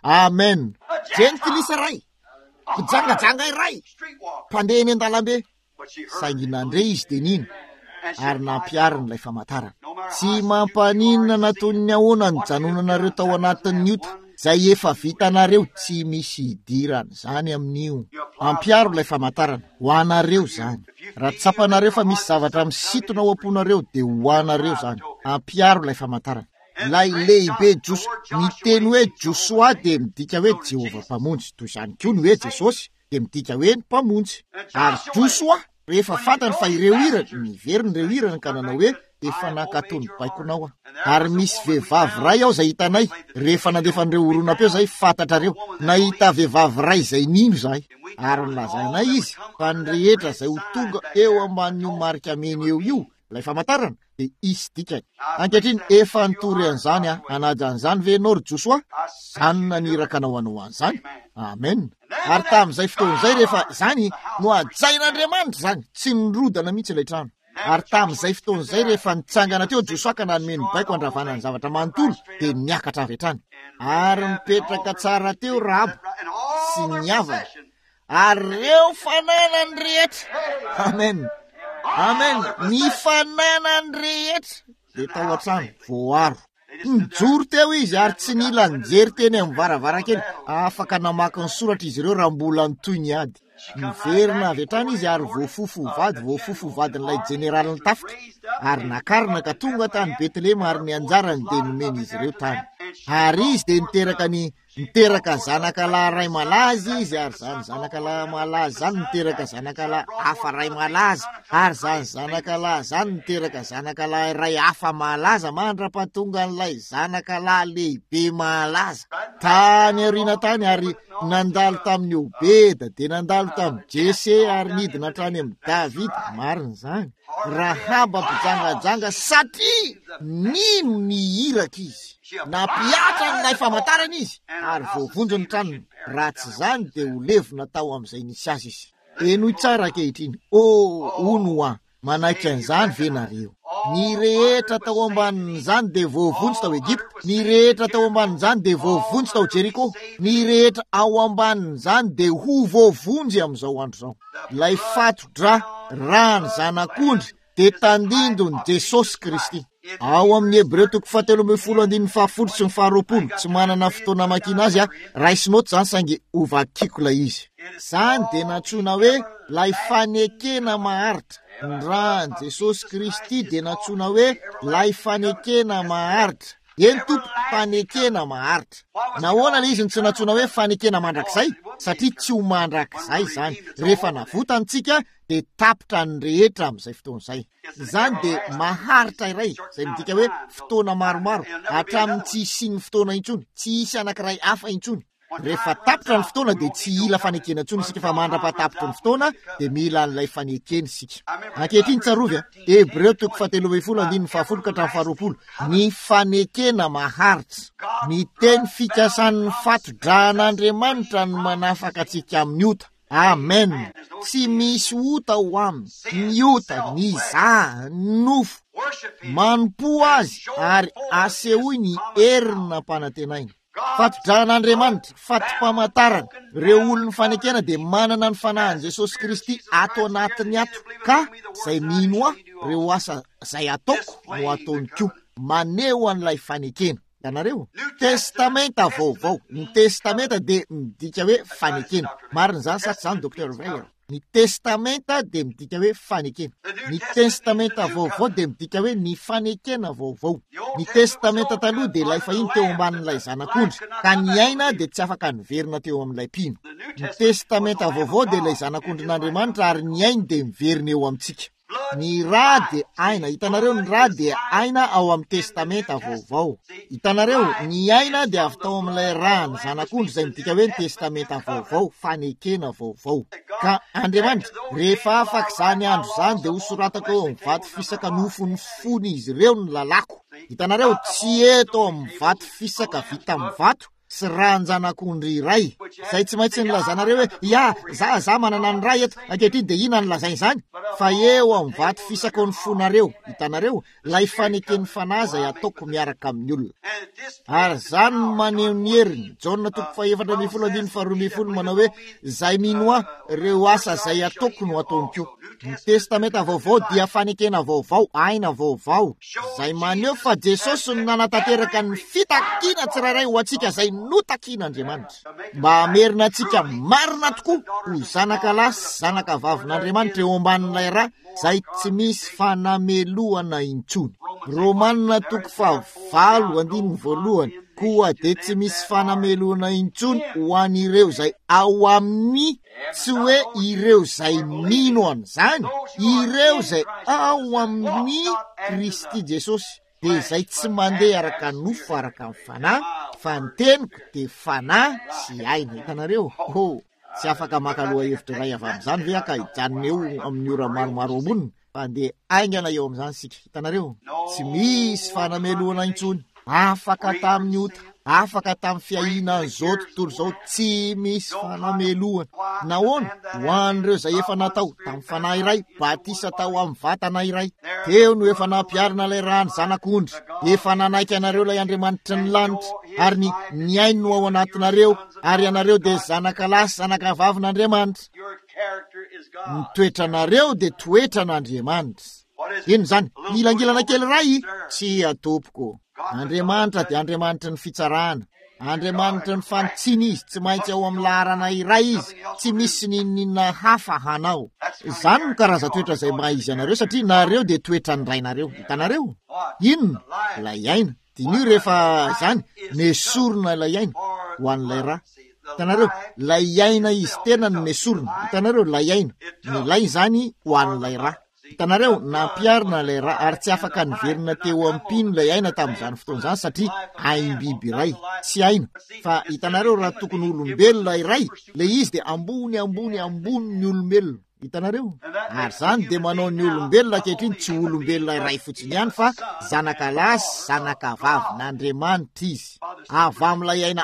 Amen. Jentilisa ray, mpijangajanga iray, mpandeha eny an-dalambe, saingy nandre izy dia nino ary nampiariny ilay famantarana. Tsy mampaninona nataony ahoana ny janonanareo tao anatin'ny iota izay efa vitanareo, tsy misy idirana izany amin'io. Ampiaro ilay famantarana ho anareo izany. Raha tsapanareo fa misy zavatra misintona ao am-ponareo dia ho anareo izany. Ampiaro ilay famantarana. Ilay lehibe miteny hoe Josoa dia midika hoe Jehovah mpamonjy, toy izany koa ny hoe Jesosy dia midika hoe mpamonjy. Ary Josoa rehefa fantany fa ireo irany, niveriny ireo irany ka nanao hoe efa nankatony baikonao aho. Ary misy vehivavy ray aho izay hitanay, rehefa nandefan'ireo oronam-peo izay fantatrareo, nahita vehivavy ray izay nino izahay. Ary nilazanay izy fa ny rehetra izay ho tonga eo ambanin'io marika mena eo io, ilay famantarana, dia isy dikany. Ankehitriny efa nitory an'izany anaja an'izany ve ianao ry Josoa? Izany naniraka anao hanao an'izany. Amen. Ary tamin'izay fotoan'izay rehefa izany no ajain'Andriamanitra izany, tsy nirodana mihitsy ilay trano. Ary tamin'izay fotoan'izay rehefa nitsangana teo Josoa ka nanomeny baiko andravana ny zavatra manontolo dia niakatra avy hatrany. Ary mipetraka tsara teo Rahabo sy niavana. Ary reo fananany rehetra. Amen. Amen. Ny fananany rehetra dia tao an-trano voaro. Nijoro teo izy ary tsy nila nijery teny amin'ny varavarakely. Afaka namaky ny soratra izy ireo raha mbola nitoy ny ady. Niverina avy hatrany izy ary voafofo vadin'ilay jeneraly Tafika. Ary nakarina ka tonga tany Betlehema ary ny anjarany dia nomeny izy ireo tany. Ary izy dia niteraka zanakalahy ray malaza izy, ary zany zanakalahy malaza zany niteraka zanakalahy hafa ray malaza, ary zany zanakalahy zany niteraka zanakalahy ray hafa malaza mandra-pahatonga an'ilay zanakalahy lehibe malaza. Tany aoriana tany ary nandalo tamin'ny Obeda dia nandalo tamin'ny Jese ary nidina hatrany amin'ny Davida. Marina izany. Rahaba mpijangajanga satria nino nihiraka izy. Napiatra n'ilay famantarana izy ary voavonjo ny tranony. Raha tsy izany dia ho levona tao amin'izay nisy azy izy. Enoy tsara ankehitriny. Ono manaiky an'izany ve nareo? Ny rehetra tao ambanin'izany dia voavonjy tao Egipta, ny rehetra tao ambanin'izany dia voavonjy tao Jeriko, ny rehetra ao ambanin'izany dia ho voavonjy amin'izao andro izao. Ilay fato-dra rany zanak'ondry dia tandindony Jesosy Kristy. Ao amin'ny Hebreo 7:10 sy 20, tsy manana fotoana makina azy raisinao zany saingy ovakiko ilay izy. Izany dia natsoina hoe lay fanekena maharitra. Ny rany Jesosy Kristy dia natsoina hoe lay fanekena maharitra. Eny tompo, fanekena maharitra. Nahoana ilay izy tsy natsoina hoe fanekena mandrakizay? Satria tsy ho mandrakizay izany. Rehefa navotantsika dia tapitra ny rehetra amin'izay fotoan'izay. Izany dia maharitra iray, izay midika hoe fotoana maromaro, hatramin'ny tsy isian'ny fotoana intsony, tsy isy anankiray hafa intsony. Rehefa tapitra ny fotoana dia tsy ila fanekena intsony isika, fa mandra-patapitra ny fotoana dia mila an'ilay fanekena isika. Ankehitriny tsarovy Hebreo 7:10-20. Ny fanekena maharitra. Ny teny fikasan'ny fato-dran'Andriamanitra no manafaka antsika amin'ny ota. Amen. Tsy misy ota ho aminy. Ny ota, ny zaha, ny nofo, manompo azy ary asehoy ny herina mpanantenaina. Fato-dran'Andriamanitra, fato-pamantarana. Ireo olon'ny fanekena dia manana ny fanahany Jesosy Kristy ato anatiny ato. Ka izay mino aho, ireo asa izay ataoko no ataony koa. Maneho an'ilay fanekena. Ianareo, testamenta vaovao. Ny testamenta dia midika hoe fanekena. Marina izany sa tsy izany Dr. Veyer? Ny testamenta dia midika hoe fanekena. Ny testamenta vaovao dia midika hoe ny fanekena vaovao. Ny testamenta taloha dia ilay fahiny teo ambanin'ilay zanak'ondry, ka ny aina dia tsy afaka niverina teo amin'ilay mpino. Ny testamenta vaovao dia ilay zanak'ondrin'Andriamanitra ary ny aina dia miverina eo amintsika. Ny ra dia aina. Hitanareo, ny ra dia aina ao amin'ny testamenta vaovao. Hitanareo, ny aina dia avy tao amin'ilay ra ny zanak'ondry izay midika hoe ny testamenta vaovao, fanekena vaovao. Ka Andriamanitra rehefa afaka izany andro izany dia ho soratako eo amin'ny vato fisaka nofony fony izy ireo ny lalako. Hitanareo tsy eto amin'ny vato fisaka vita amin'ny vato sy ranjanak'ondry iray zay tsy maintsy nilazanareo hoe ia za manana ny ray eto ankehitriny de ina nilazainy izany fa eo amin'ny vato fisaka ny fonareo. Hitanareo lay fanekeny fanahy zay ataoko miaraka amin'ny olona ary zany maneho ny heriny Jaona 4:12 manao hoe zay mino aho reo asa zay ataoko no ataony koa. Ny testamenta vaovao dia fanekena vaovao, aina vaovao zay maneho fa Jesosy no nanatanteraka ny fitakiana tsirairay ho antsika zay notakian'Andriamanitra mba hamerina antsika marina tokoa ho zanaka lahy sy zanaka vavin'Andriamanitra eo ambanin'ilay ra zay tsy misy fanameloana intsony. Romanina 5:2 koa de tsy misy fanameloana intsony ho an'ireo zay ao amin'ny, tsy hoe ireo zay mino an'izany, ireo zay ao amin'ny Kristy Jesosy de zay tsy mandeha araka nofo araka ny fanahy fa ny teniko de fanahy sy aina. Hitanareo tsy afaka maka loha hevitra iray avy amin'izany ve aka hijanona eo amin'ny ora maromaro amonina fa de aingana eo amin'izany sika. Hitanareo tsy misy fanameloana intsony afaka tamin'ny ota, afaka tamin'ny fiahiana zao tontolo zao tsy misy fanameloana. Nahoana ho an'ireo zay efa natao tamin'ny fanahy iray, batisa tao amin'ny vatana iray, teo no efa nampiarina ilay rany zanak'ondry, efa nanaiky anareo ilay Andriamanitra ny lanitra ary ny ainy no ao anatinareo ary anareo de zanaka lahy sy zanaka vavin'Andriamanitra. Ny toetranareo de toetran'Andriamanitra. Ino zany? Ilangilana kely ray tsy atopoko. Andriamanitra de Andriamanitra ny fitsarana, Andriamanitra ny fanitsiny izy, tsy maintsy ao amin'ny laharana iray izy, tsy misy ninina hafa hanao. Zany no karaza toetra zay maizy anareo satria nareo de toetra ny rainareo. Hitanareo inona lay aina dinio rehefa zany mesorona lay aina ho an'ilay ra. Hitanareo lay aina izy tena ny mesorona. Hitanareo lay aina ny lay zany ho an'ilay ra. Hitanareo nampiarina lay ra ary tsy afaka niverina teo ampino lay aina tamin'izany fotoana zany satria aim-biby iray tsy aina. Fa hitanareo raha tokony olombelona iray le izy de ambony ny olombelona. Hitanareo ary zany de manao ny olombelona ankehitriny tsy olombelona iray fotsiny ihany fa zanaka lahy sy zanaka vavin'Andriamanitra izy. Avy amin'ilay aina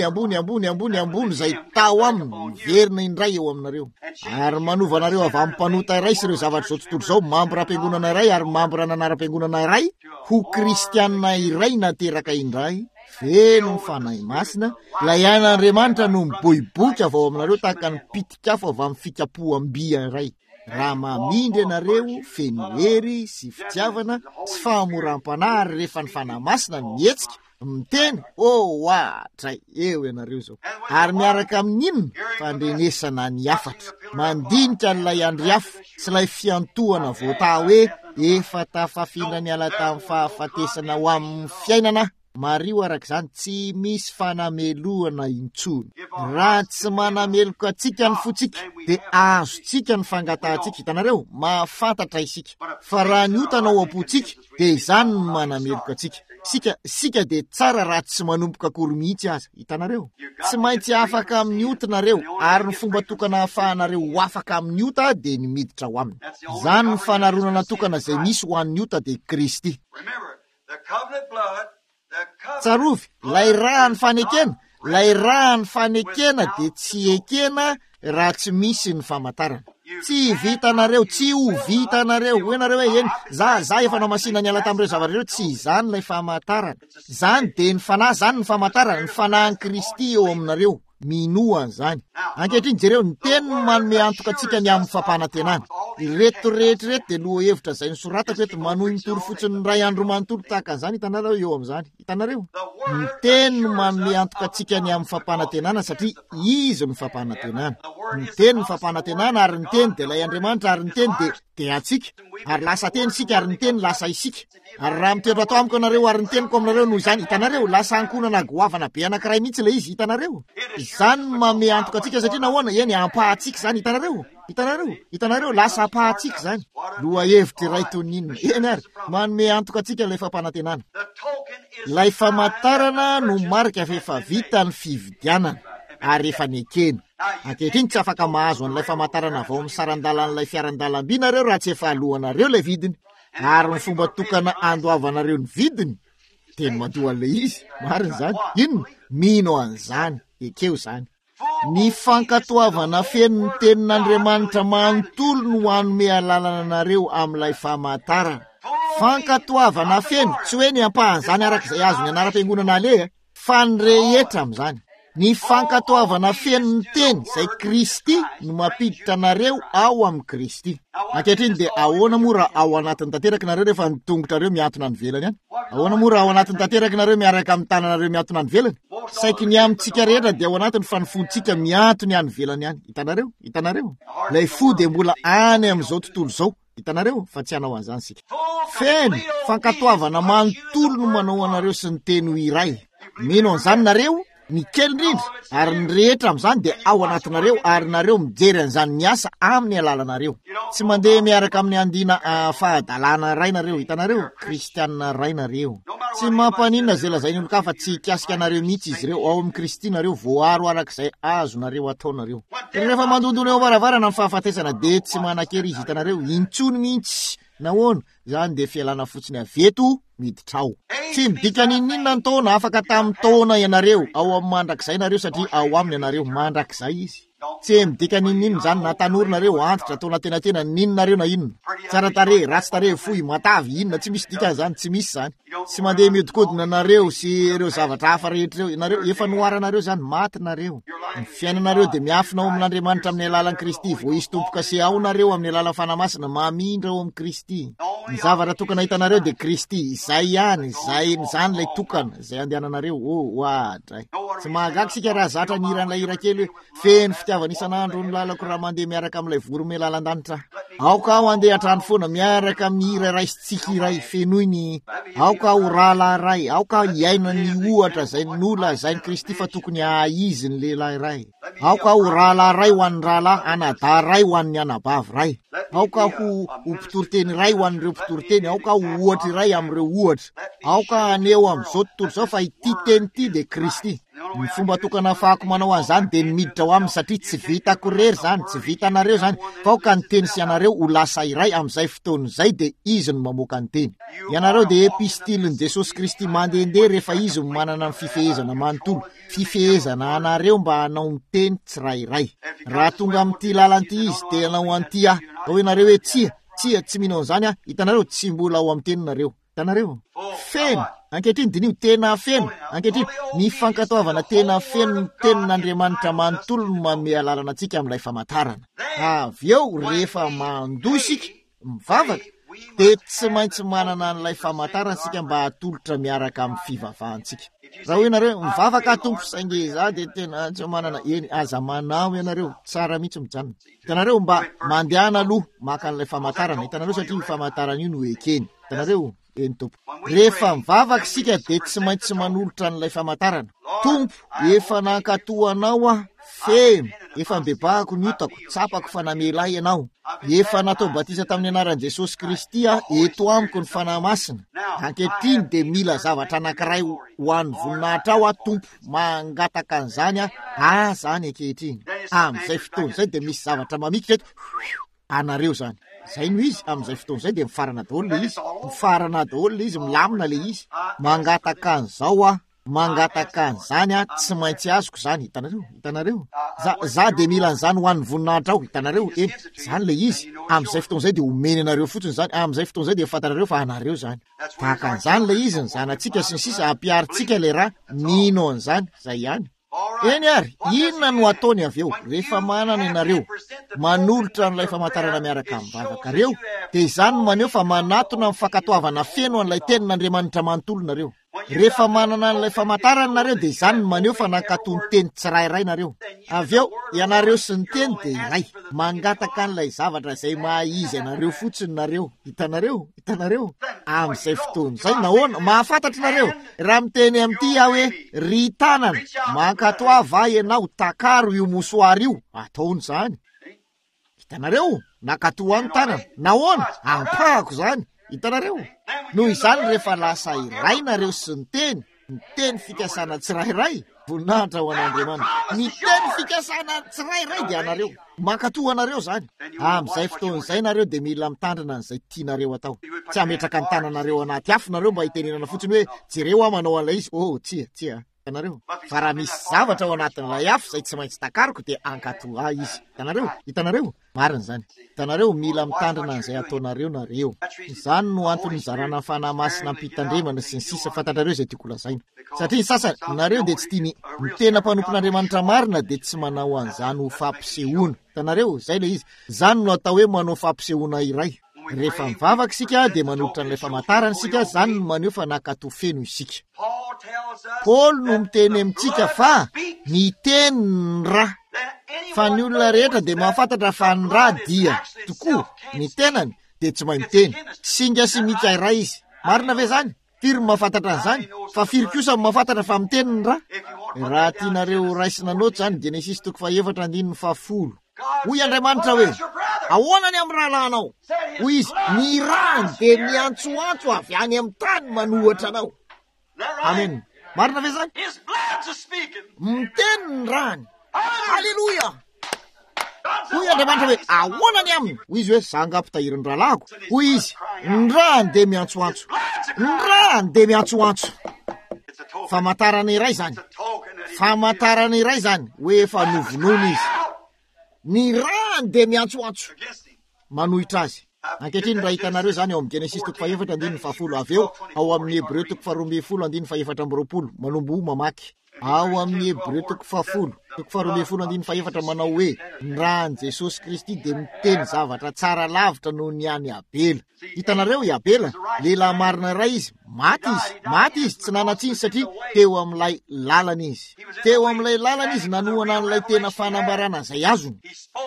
ambony zay tao aminy verina indray eo aminareo ary manova anareo avy amin'ny mpanota iray sy ireo zavatra zao tontolo zao mambo rahampingonana iray ary mambo rananaram-piangonana iray ho kristianina iray nateraka indray feno ny fanahy masina. Lay ain'Andriamanitra no miboiboika avy ao aminareo tahaka ny pitikafo avy amin'ny fikapoam-bia iray. Raha mamindry anareo feno hery sy fitiavana sy fahamoram-panahy ary rehefa ny fanahy masina mietsika miteny tray eo ianareo zao ary miaraka amin'inona fandrenesana ny afatra mandinika n'ilay andriafo sy lay fiantohana voata hoe efa tafafindra ny ala tamin'ny fahafatesana ho amin'ny fiainana. Mario arak'izany tsy misy fanameloana intsony. Raha tsy manameloka atsika ny fotsika de azotsika ny fangatahantsika. Hitanareo mahafantatra isika fa raha ny otanao apotsika de izany ny manameloka atsika. Sika de tsara raha tsy manomboka akory mihitsy aza. Hitanareo tsy maintsy afaka amin'ny otanareo ary ny fomba tokana ahafahanareo ho afaka amin'ny ota de ny miditra ho aminy. Zany ny fanaronana tokana zay misy ho an'ny ota de Kristy. Tsarovy lay raha ny fanekena de tsy ekena raha tsy misy ny famantarana. Tsy vitanareo, tsy ho vitanareo hoenareo hoe eny za efa namasina ny ala tamin'ireo zavatra ireo. Tsy izany lay famantarana. Zany de ny fanahy, zany ny famantarana, ny fanahin Kristy eo aminareo. Minoa zany. Ankehitriny jereo ny teny manome antoka atsika ny amin'ny fampanantenana. Ireto rehetra de loha hevitra zay nisoratako eto manohy ny toro fotsiny ray andro manontolo tahaka an'izany. Hitanareo eo amin'izany. Hitanareo ny teny manome antoka atsika ny amin'ny fampanantenana satria izy ny fampanantenana. Ny teny ny fampanantenana ary ny teny de lay Andriamanitra ary ny teny de atsika ary lasa teny sika ary ny teny lasa isika. Ary raha mitendro atao amiko anareo ary ny teniko aminareo noho izany, hitanareo lasa ankonana goavana be anankiray mihitsy le izy. Hitanareo izany manome antoka atsika satria nahoana eny ampahatsika zany. Hitanareo lasa ampahatsika zany. Loha hevitra iray toninina eny ary manome antoka atsika lay fampanantenana. Lay famantarana no marika fa efa vita ny fividianana ary efa nekena. Ankehitriny tsy afaka mahazo an'ilay famantarana vao misarandalan'ilay fiarandalam-by nareo raha tsy efa alohanareo lay vidiny. ary ny fomba tokana andoavanareo ny vidiny teny madio an'le izy mariny zany inona mino an'izany ekeo zany ny fankatoavana feno ny tenin'Andriamanitra manontolo no hanome alalana anareo amin'ilay famantarana. Fankatoavana feno tsy hoe ny ampahan'izany arak'izay azo ny anaram-piangonana aleha fa ny rehetra amin'izany. Ny fankatoavana feno ny teny izay Kristy no mampiditra anareo ao amin'ny Kristy. Ankehitriny dia ahoana moa raha ao anatin'ny tanteraka nareo rehefa nitongotrareo miantona ny velany any? Ahoana moa raha ao anatin'ny tanteraka nareo miaraka amin'ny tananareo miantona ny velany? Saiky ny amintsika rehetra dia ao anatiny fa ny fontsika miantony any velany any. Hitanareo? Lay fo dia mbola any amin'izao tontolo izao. Hitanareo fa tsy hanao an'izany sika. Feno fankatoavana manontolo no manao anareo sy ny teny ho iray. Mino an'izany nareo? Ny kely indrindra ary ny rehetra amin'izany dia ao anatinareo ary nareo mijery an'izany ny asa amin'ny alalanareo. Tsy mandeha miaraka amin'ny andina fahadalana ray nareo. Hitanareo? Kristianina ray nareo. Tsy mampaninona zay lazainy olo ka fa tsy hikasika anareo mihitsy izy ireo. Ao amin'ny Kristy nareo voaro arak'izay azo nareo ataonareo. Rehefa mandondona eo avaravarana ny fahafatesana dia tsy manan-kery izy. Hitanareo? Intsony mihitsy. Nahoana? Zany dia fialana fotsiny aveto miditra ao. Tsy midika ninona ny taona afaka tamin'ny taona ianareo ao amin'ny mandrakizay nareo satria ao aminy ianareo mandrakizay izy. Tsy midika ninona zany na tanora nareo antitra taona tena ninonareo na inona. Tsara tare, ratsy tare, fohy, matavy, inona tsy misy dika zany, tsy misy zany. Tsy mandeha miodikodina nareo sy ireo zavatra hafa rehetra nareo efa noaranareo zany maty nareo. Ny fiainanareo dia miafina ao amin'Andriamanitra amin'ny alalan'i Kristy vao izy tompoka sy ao nareo amin'ny alalan'ny fanamasina mamindra ao amin'ny Kristy. Ny zavatra tokana hitanareo dia Kristy izay ihany, izany lay tokana izay andehananareo. Oadray. Tsy mahagaga sika raha zatra ny iran'ilay hira kely hoe feno fitiavana isan'andro ny lalako raha mandeha miaraka amin'ilay voromy lalan-danitra. Aoka aho andeha hatrany foana miaraka amin'ny hira ray sy tsiky iray fenoiny. Aoka ho rala ray, aoka hiaina ny ohatra zay nola zay Kristy fa tokony haizy ny lehilahy ray. Aoka ho rala ray ho an'ny rala, anada ray ho an'ny anabavy ray. Aoka ho mpitoroteny ray ho an'ireo mpitoroteny, aoka ho ohatra ray amin'ireo ohatra. Aoka aneo amin'izao tontolo izao fa ity teny ity dia Kristy. Ny fomba tokana ahafahako manao an'izany dia miditra ao aminy satria tsy vitako rery zany, tsy vitanareo zany, fa ao ka ny teny sy ianareo ho lasa iray amin'izay fotoana izay dia izy no mamoaka ny teny. Ianareo dia epistilin' Jesosy Kristy mandehandeha rehefa izy no manana ny fifehezana manontolo, fifehezana anareo mba hanao ny teny tsirairay. Raha tonga amin'ity lalan'ity izy dia hanao an'ity aho. Ao ianareo hoe tsia tsy minao an'izany hitanareo tsy mbola ao amin'ny teninareo. Hitanareo? Feno. Ankehitriny dinio tena feno. Ankehitriny ny fankatoavana tena feno ny tenin'Andriamanitra manontolo no manome alalana antsika amin'ilay famantarana. Avy eo rehefa mandoa isika mivavaka dia tsy maintsy manana an'ilay famantarana sika mba hatolotra miaraka amin'ny fivavahantsika. Raha hoe ianareo mivavaka tompo saingy za dia tena tsy manana eny aza manao ianareo tsara mihitsy mijanona. Hitanareo mba mandehana aloha maka an'ilay famantarana. Hitanareo satria io famantarana io no ekeny. Hitanareo? Eny tompo. Rehefa mivavaka sika dia tsy maintsy manolotra n'ilay famantarana. Tompo, efa nankatoanao feno, efa mbebahako niotako, tsapako fa namelahy ianao. Efa natao batisa tamin'ny anaran'i Jesosy Kristy eto amiko ny fanahy masina. Ankehitriny dia mila zavatra anankiray ho an'ny voninahitra ao Tompo mangataka an'izany zany ankehitriny. Amin'izay fotoana izay dia misy zavatra mamikitra eto anareo zany. Zay no izy amin'izay fotoana izay dia mifarana daholo le izy. Mifarana daholo le izy, milamina le izy. Mangataka an'izao mangataka an'izany tsy maintsy azoko zany. Hitanareo? Za dia mila an'izany ho an'ny voninahitra ao. Hitanareo? Eny, zany le izy. Amin'izay fotoana izay dia omeny anareo fotsiny zany. Amin'izay fotoana izay dia fantanareo fa anareo zany. Tahaka an'izany le izy ny zanantsika sy ny sisa ampiaritsika le raha mino an'izany. Zay ihany. Eny ary, inona no ataony avy eo rehefa manana ianareo manolotra n'ilay famantarana miaraka mivavaka reo dia izany maneho fa manatona amin'ny fankatoavana feno an'ilay tenin'Andriamanitra manontolo nareo. Rehefa manana an'ilay famantarana nareo dia izany maneho fa nankatony teny tsirairay nareo. Avy eo ianareo sy ny teny dia iray mangataka an'ilay zavatra izay mahizy anareo fotsiny nareo. Hitanareo? Amin'izay fotoana izay nahoana mahafantatra nareo raha miteny amin'ity aho hoe ry tanana mankatoava ianao takaro io mosoary io ataony zany. Hitanareo? Nakatoa ny tanana nahoana ampahako zany. Hitanareo? Noho izany rehefa lasa iray nareo sy ny teny fikasana tsirairay voninahitra ho an'Andriamanitra. Ny teny fikasana tsirairay dia anareo mankatoa anareo zany. Amin'izay fotoan'izay nareo dia mila mitandrina an'izay tianareo atao. Tsy hametraka ny tananareo anaty afo nareo mba hitenenana fotsiny hoe jereo aho manao an'ilay izy. Tsia tanareo. Fa raha misy zavatra ao anatin'ilay afo izay tsy maintsy takariko dia ankatoa izy. Hitanareo? Marina zany. Hitanareo mila mitandrina an'izay ataonareo nareo. Izany no antony zarana fanahy masina ampitandremana sy ny sisa fantatrareo izay tiako lazaina. Satria sasany nareo dia tsy tiany ny tena mpanompon'Andriamanitra marina dia tsy manao an'izany ho fampisehoana. Hitanareo? Zay le izy. Zany no atao hoe manao fampisehoana iray. Rehefa mivavaka isika dia manolotra n'ilay famantarana isika, zany no maneho fa nakatoa feno isika. Paoly no miteny amintsika fa miteny ny ra. Fa ny olona rehetra dia mahafantatra fa ny ra dia tokoa ny tenany dia tsy mahay miteny. Singa sy mikaray izy. Marina ve zany? Firy mahafantatra an'izany? Fa firy kosa mahafantatra fa miteny ny ra? Raha tianareo raisina noty zany Genesis 4:10. Hoy Andriamanitra hoe, ahoana ny amin'ny rahalanao? Hoy izy, ny rany dia miantsoantso avy any amin'ny tany manohatra anao. Amen. Marina ve zany? Miteny ny rany. Halleluja. Hoy Andriamanitra hoe, ahoana ny aminy? Hoy izy hoe, sangampitahirin'ny rahalahiko. Hoy izy, ny rany dia miantsoantso. Ny rany dia miantsoantso. Famantarana iray zany. Famantarana iray zany hoe efa novonoina izy. Ny rany dia miantsoantso manohitra azy. Ankehitriny raha hitanareo zany ao amin'ny Genesis 4:10 avy eo ao amin'ny Hebreo 12:4 manombo mamaky. Ao amin'ny Hebreo 12:4 manao hoe ny rany Jesosy Kristy dia miteny zavatra tsara lavitra noho ny any Abela. Hitanareo i Abela, lehilahy marina iray izy, maty izy tsy nanatsiny satria teo amin'ilay lalana izy. Teo amin'ilay lalana izy nanohana an'ilay tena fanambarana izay azony.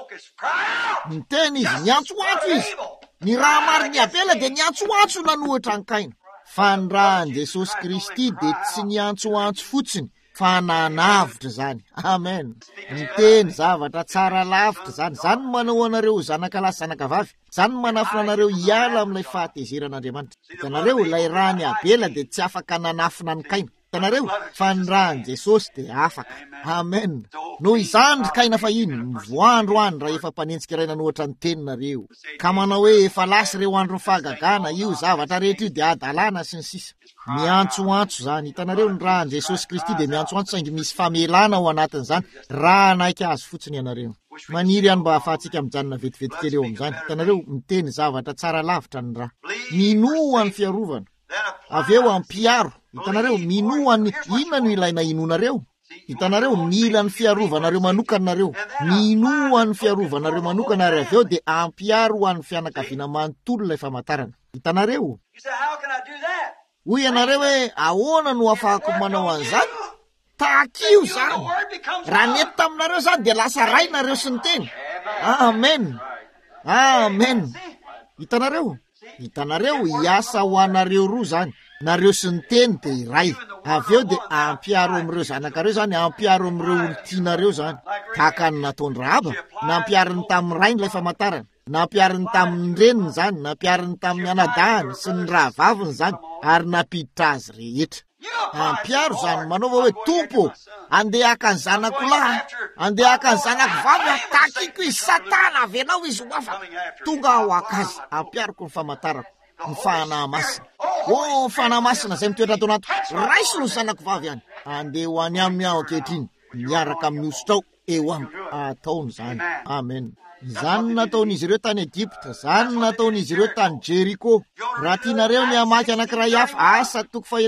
Miteny izy, niantsoantso izy. Ny raha mariny Abela dia niantsoantso nanohatra ny Kaina. Fa ny rany Jesosy Kristy dia tsy niantsoantso fotsiny, fa nanavitra zany. Amen. Miteny zavatra tsara lavitra zany. Zany manao anareo zanaka lahy zanaka vavy. Zany manafina anareo hiala amin'ilay fahatezeran'Andriamanitra. Hitanareo, ilay rany Abela dia tsy afaka nanafina ny Kaina. Hitanareo, fa ny rany Jesosy dia afaka. Amen. Noho izany Kaina fahiny mivoandro any raha efa mpanenjika iray nanohatra ny teninareo. Ka manao hoe efa lasy reo andro fahagagana, io zavatra rehetra io dia adalana sy ny sisa. Miantsoantso zany. Hitanareo, ny rany Jesosy Kristy dia miantsoantso saingy misy famelana ao anatin'izany. Raha naika azy fotsiny ianareo. Maniry ihany mba ahafahantsika mijanona vetivety kely eo amin'izany. Hitanareo, miteny zavatra tsara lavitra ny raha. Minoa ny fiarovana. Avy eo ampiaro. Hitanareo, minoa ny inona no ilaina inonareo? Hitanareo, mila ny fiarovanareo manokanareo. Minoa ny fiarovanareo manokana ary avy eo dia ampiaro ho an'ny fianakaviana manontolo ilay famantarana. Hitanareo? Hoy ianareo hoe, ahoana no afahako manao an'izany? Takio zany. Raha mety taminareo zany dia lasa rainareo sy ny teny. Amen. Amen. Hitanareo? Hiasa ho anareo roa zany. Nareo sy ny teny dia iray. Avy eo dia ampiaro amin'ireo zanakareo zany, ampiaro amin'ireo olontianareo zany. Tahaka ny nataony Rahaba, nampiariny tamin'ny rainy ilay famantarana, nampiariny tamin'ny reniny zany, nampiariny tamin'ny anadahany sy ny rahavaviny zany, ary nampiditra azy rehetra. Ampiaro zany manaova hoe, tompo, andeha haka ny zanako lahy, andeha haka ny zanako vavy, takiko izy Satana avy anao izy ho afaka. Tonga ao akazy, ampiariko ny famantarako. Ny fanahy masina. Ny fanahy masina izay mitoetra ato anato. Raisiny ny zanako vavy ihany. Andeha ho any aminy aho ankehitriny. Miaraka amin'ny osotrao eo amiko. Ataony zany. Amen. Zany nataon'izy ireo tany Egypta. Zany nataon'izy ireo tany Jeriko. Raha tianareo ny hamaky anankiray hafa, Asa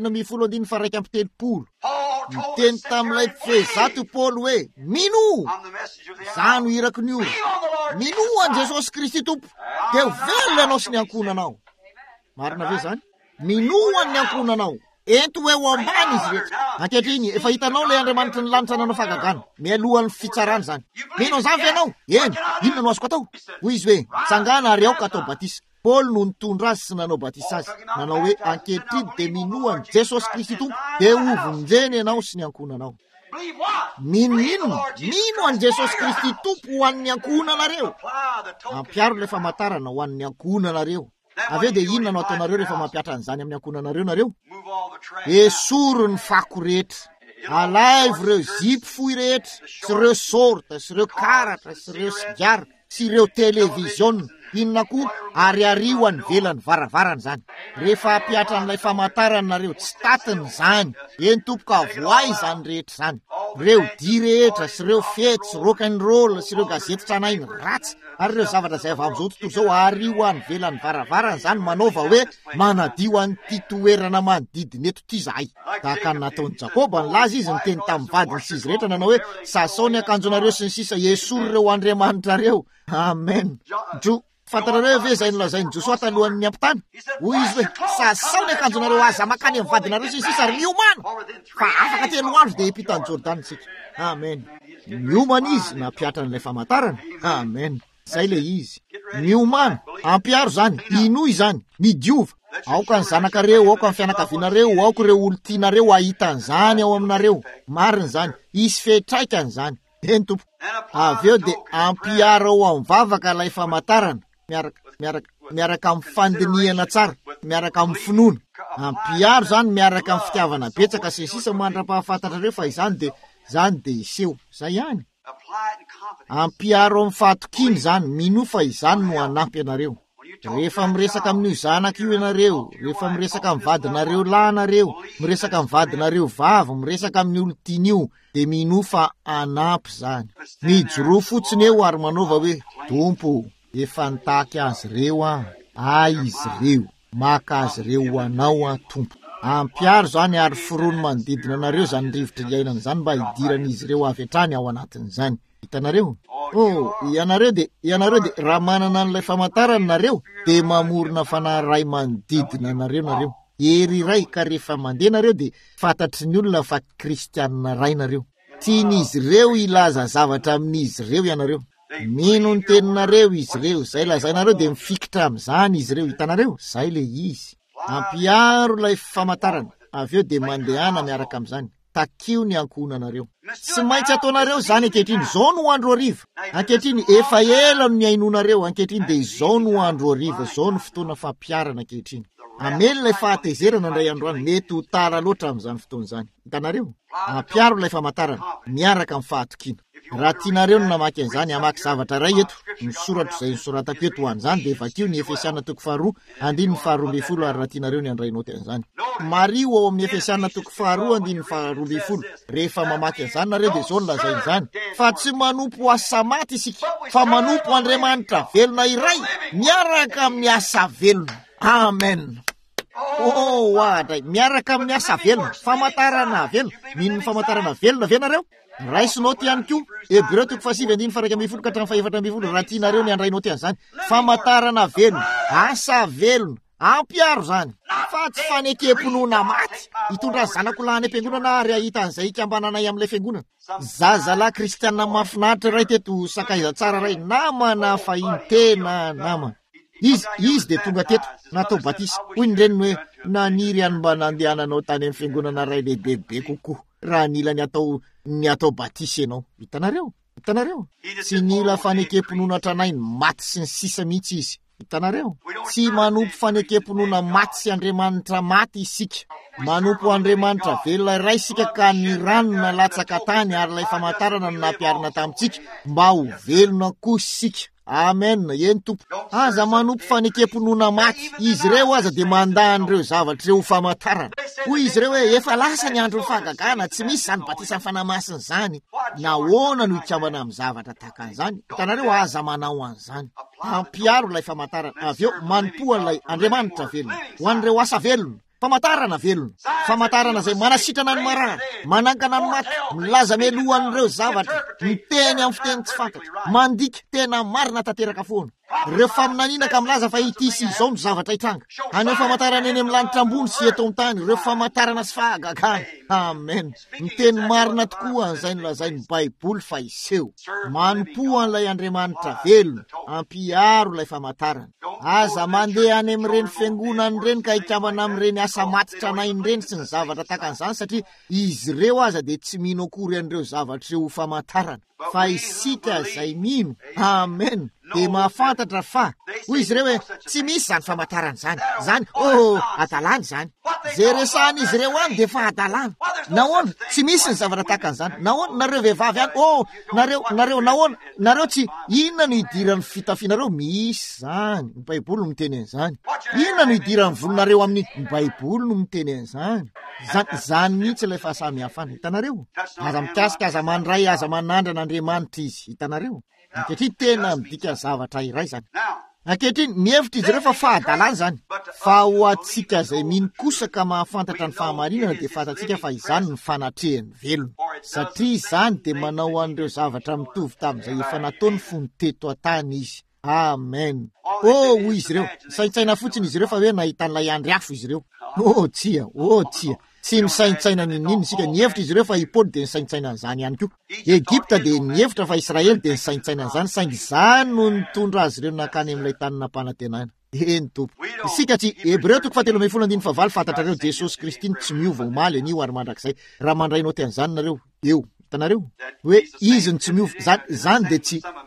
1:1-3:30. Miteny tamin'ilay mpivezato Paoly hoe, mino! Zany ho irako ny oro. Mino an Jesosy Kristy tompo. Dia velona anao sy ny ankonanao. Marina ve zany? Minoan ny ankonanao. Ento hoe ho ambany izy rehetra. Ankehitriny efa hitanao ilay Andriamanitra ny lanitra nanao fahagagana. Mialohan'ny fitsarana zany. Mino an'izany ve ianao? Eny, inona no azoko atao? Hoy izy hoe, tsangana ary aoka atao batisa. Paoly no nitondra azy sy nanao batisa azy. Nanao hoe ankehitriny dia minoan Jesosy Kristy tompo dia ovonjeny ianao sy ny ankonanao. Mino an Jesosy Kristy tompo ho an'ny ankonanareo. Ampiaro ilay famantarana ho an'ny ankonanareo. Avy eo dia inona no ataonareo rehefa mampiatra an'izany amin'ny ankonanareo nareo? Esoro ny fako rehetra. alaivo ireo zipy fohy rehetra sy ireo sorta sy ireo karatra sy ireo sigara sy ireo televiziona, inona koa ary ario any velany varavarana zany. Rehefa ampiatra n'ilay famantarana nareo tsy tatiny zany, eny tompoka voay zany rehetra zany. Ireo dia rehetra sy ireo fety sy rock and roll sy ireo gazety tranainy ratsy ary ireo zavatra izay avy amin'izao tontolo izao ario any velany varavarana zany manaova hoe manadio an'ity toerana manodidina eto ty zahay. Tahaka ny nataon'i Jakoba nilaza izy niteny tamin'ny vadiny sy izy rehetra nanao hoe sasao ny akanjonareo sy ny sisa esory ireo Andriamanitra reo. Amen. Fantarareo ve zay nolazainy Josoa talohan'ny ampitany? Hoy izy hoe sasao ny akanjonareo aza makany amin'ny vadinareo sy ny sisa ary miomana fa afaka 3 andro dia hipitan'ny Jordana sika. Amen. Miomana izy nampiatra n'ilay famantarana. Amen. Zay le izy. Miomana, ampiaro zany, inoy zany, midiova. Aoka ny zanakareo, aoka ny fianakavinareo, aoka ireo olo-tianareo ahitan'izany ao aminareo. Mariny zany, isy fetraikany zany. Eny tompo. Avy eo dia ampiaro ao amin'ny vavaka ilay famantarana. Miaraka amin'ny fandiniana tsara, miaraka amin'ny finoana. Ampiaro zany miaraka amin'ny fitiavana betsaka sy sisa mandra-pahafantatrareo fa izany dia iseho. Zay ihany. Ampiaro amin'ny fahatokiny zany, minofa izany no anampy ianareo. Rehefa miresaka amin'io zanaka io ianareo, rehefa miresaka amin'ny vadinareo lahinareo, miresaka amin'ny vadinareo vavy, miresaka amin'ny olo-tiana io, dia minofa anampy zany. Mijoro fotsiny eo ary manaova hoe Tompo, efa nitaky azy ireo izy ireo, maka azy ireo anao Tompo. Ampiaro zany ary forono manodidina anareo zany rivotra iainana zany mba hidiran'izy ireo avy hatrany ao anatin'izany. Hitanareo? Ianareo dia raha manana n'ilay famantarana nareo dia mamorona fanahy ray manodidina nareo. Ery iray ka rehefa mandeha nareo dia fantatry ny olona fa kristianina ray nareo. Tian'izy ireo ilaza zavatra amin'izy ireo ianareo. Mino ny teninareo izy ireo, zay lazainareo dia mifikitra amin'izany izy ireo. Hitanareo? Zay le izy. Ampiaro ilay famantarana, avy eo dia mandehana miaraka amin'izany. Takio ny ankonanareo. Tsy maintsy ataonareo zany ankehitriny, izao no andro hariva. Ankehitriny efa ela no niainonareo, ankehitriny dia izao no andro hariva, izao no fotoana fampiarana ankehitriny. Amely ilay fahatezerana indray andro any, mety ho tara loatra amin'izany fotoana izany. Hitanareo? Ampiaro ilay famantarana miaraka amin'ny fahatokina. Raha tianareo no namaky an'izany, amaky zavatra iray eto, misoratra izay nisoratako eto ho an'izany, dia vakio ny Efesiana 2:2, andiny 2:12 ary raha tianareo ny andray noty an'izany. Mario ao amin'ny Efesiana 2:2, andiny 2:12. Rehefa mamaky an'izany nareo dia izao lazain'izany. Fa tsy manompo asa maty isika, fa manompo Andriamanitra velona iray, miaraka amin'ny asa velona. Amen. Miaraka amin'ny asa velona, famantarana velona. Mino ny famantarana velona ve nareo? Raisy noty ihany koa, Hebreo 5:1-4 raha tianareo ny andray noty an'izany. Famantarana velona, asa velona, ampiaro zany. Fa tsy fanekemponoana maty, hitondra zanako lahy any am-piangonana ary ahita an'izay ikambananay amin'ilay fiangonana. Zazalahy kristianina mafinaritra ray teto sakaiza tsara ray, namana fa intena namana. Izy dia tonga teto natao batisa. Hoy ny reniny hoe naniry any mba nandehananao tany amin'ny fiangonana ray lehibehibe kokoa raha nila ny atao batisa ianao. Hitanareo? Tsy nila fanekemponoana tranainy maty sy ny sisa mihitsy izy. Hitanareo? Tsy manompo fanekemponoana maty sy Andriamanitra maty isika. Manompo Andriamanitra velona iray isika ka ny ranona latsaka tany ary ilay famantarana no nampiarina tamintsika mba ho velona kosa isika. Amen. Eny tompo. Aza manompo fanekemponoana maty. Izy ireo aza dia mandany ireo zavatra ireo famantarana. Hoy izy ireo hoe efa lasa ny andro fahagagana, tsy misy zany batisa ny fanamasina zany. Nahoana no ikambana amin'ny zavatra tahaka an'izany? Hitanareo aza manao an'izany. Ampiaro ilay famantarana. Avy eo manompo an'ilay Andriamanitra velona ho an'ireo asa velona. Famantarana velona. Famantarana zay manasitrana ny marary, manankana ny maty, milaza melohan'ireo zavatra, miteny amin'ny fiteny tsy fantatra, mandika tena marina tanteraka foana. Ireo faminaniana ka milaza fa ity sy izao no zavatra hitranga. Aneo famantarana eny amin'ny lanitra ambony sy eto amin'ny tany, ireo famantarana sy fahagagana. Amen. Miteny marina tokoa an'izay nolazainy Baiboly fa iseho. Manompo an'ilay Andriamanitra velona, ampiaro ilay famantarana. Aza mandeha any amin'ireny fiangonany ireny ka hikambana amin'ireny asa maty tranainy ireny sy ny zavatra tahaka an'izany satria izy ireo aza dia tsy mino akory an'ireo zavatra ireo famantarana. Fa isika izay mino. Amen. Dia mahafantatra fa hoy izy ireo hoe tsy misy zany famantarana zany. Adalany zany. zay resan'izy ireo any de fahadalana. Nahoana tsy misy ny zavatra tahaka an'izany? Nahoana nareo vehivavy any? Nareo nahoana? Nareo tsy inona no idiran'ny fitafianareo? Misy zany. Ny Baiboly no miteny an'izany. Inona no idiran'ny volonareo amin'ny? Ny Baiboly no miteny an'izany. Zany mihitsy ilay fahasamihafana. Hitanareo? Aza mikasika, aza mandray, aza manandra n'Andriamanitra izy. Hitanareo? Ankehitriny tena midika zavatra iray zany. Ankehitriny mihevitra izy ireo fa fahadalana zany. Fa ho antsika izay mino kosa ka mahafantatra ny fahamarinana dia fantatsika fa izany ny fanatrehany velona. Satria izany dia manao an'ireo zavatra mitovy tamin'izay efa nataony fony teto an-tany izy. Amen. Hoy izy ireo. Saintsaina fotsiny izy ireo fa hoe nahitan'ilay andry afo izy ireo. Tsia. Tsy misaintsaina ninino isika. Nihevitra izy ireo fa i Paoly dia nisaintsaina an'izany ihany koa. Egipta dia nihevitra fa Israely dia nisaintsaina an'izany. Saingy izany no nitondra azy ireo nakany amin'ilay tany nampanantenana. Eny tompo. Isika tsy Hebreo 13:15 fantatrareo Jesosy Kristy tsy miova omaly anio ary mandrakizay. Raha mandrainao te an'izany nareo eo. Hitanareo hoe izy ny tsy miova. Zany dia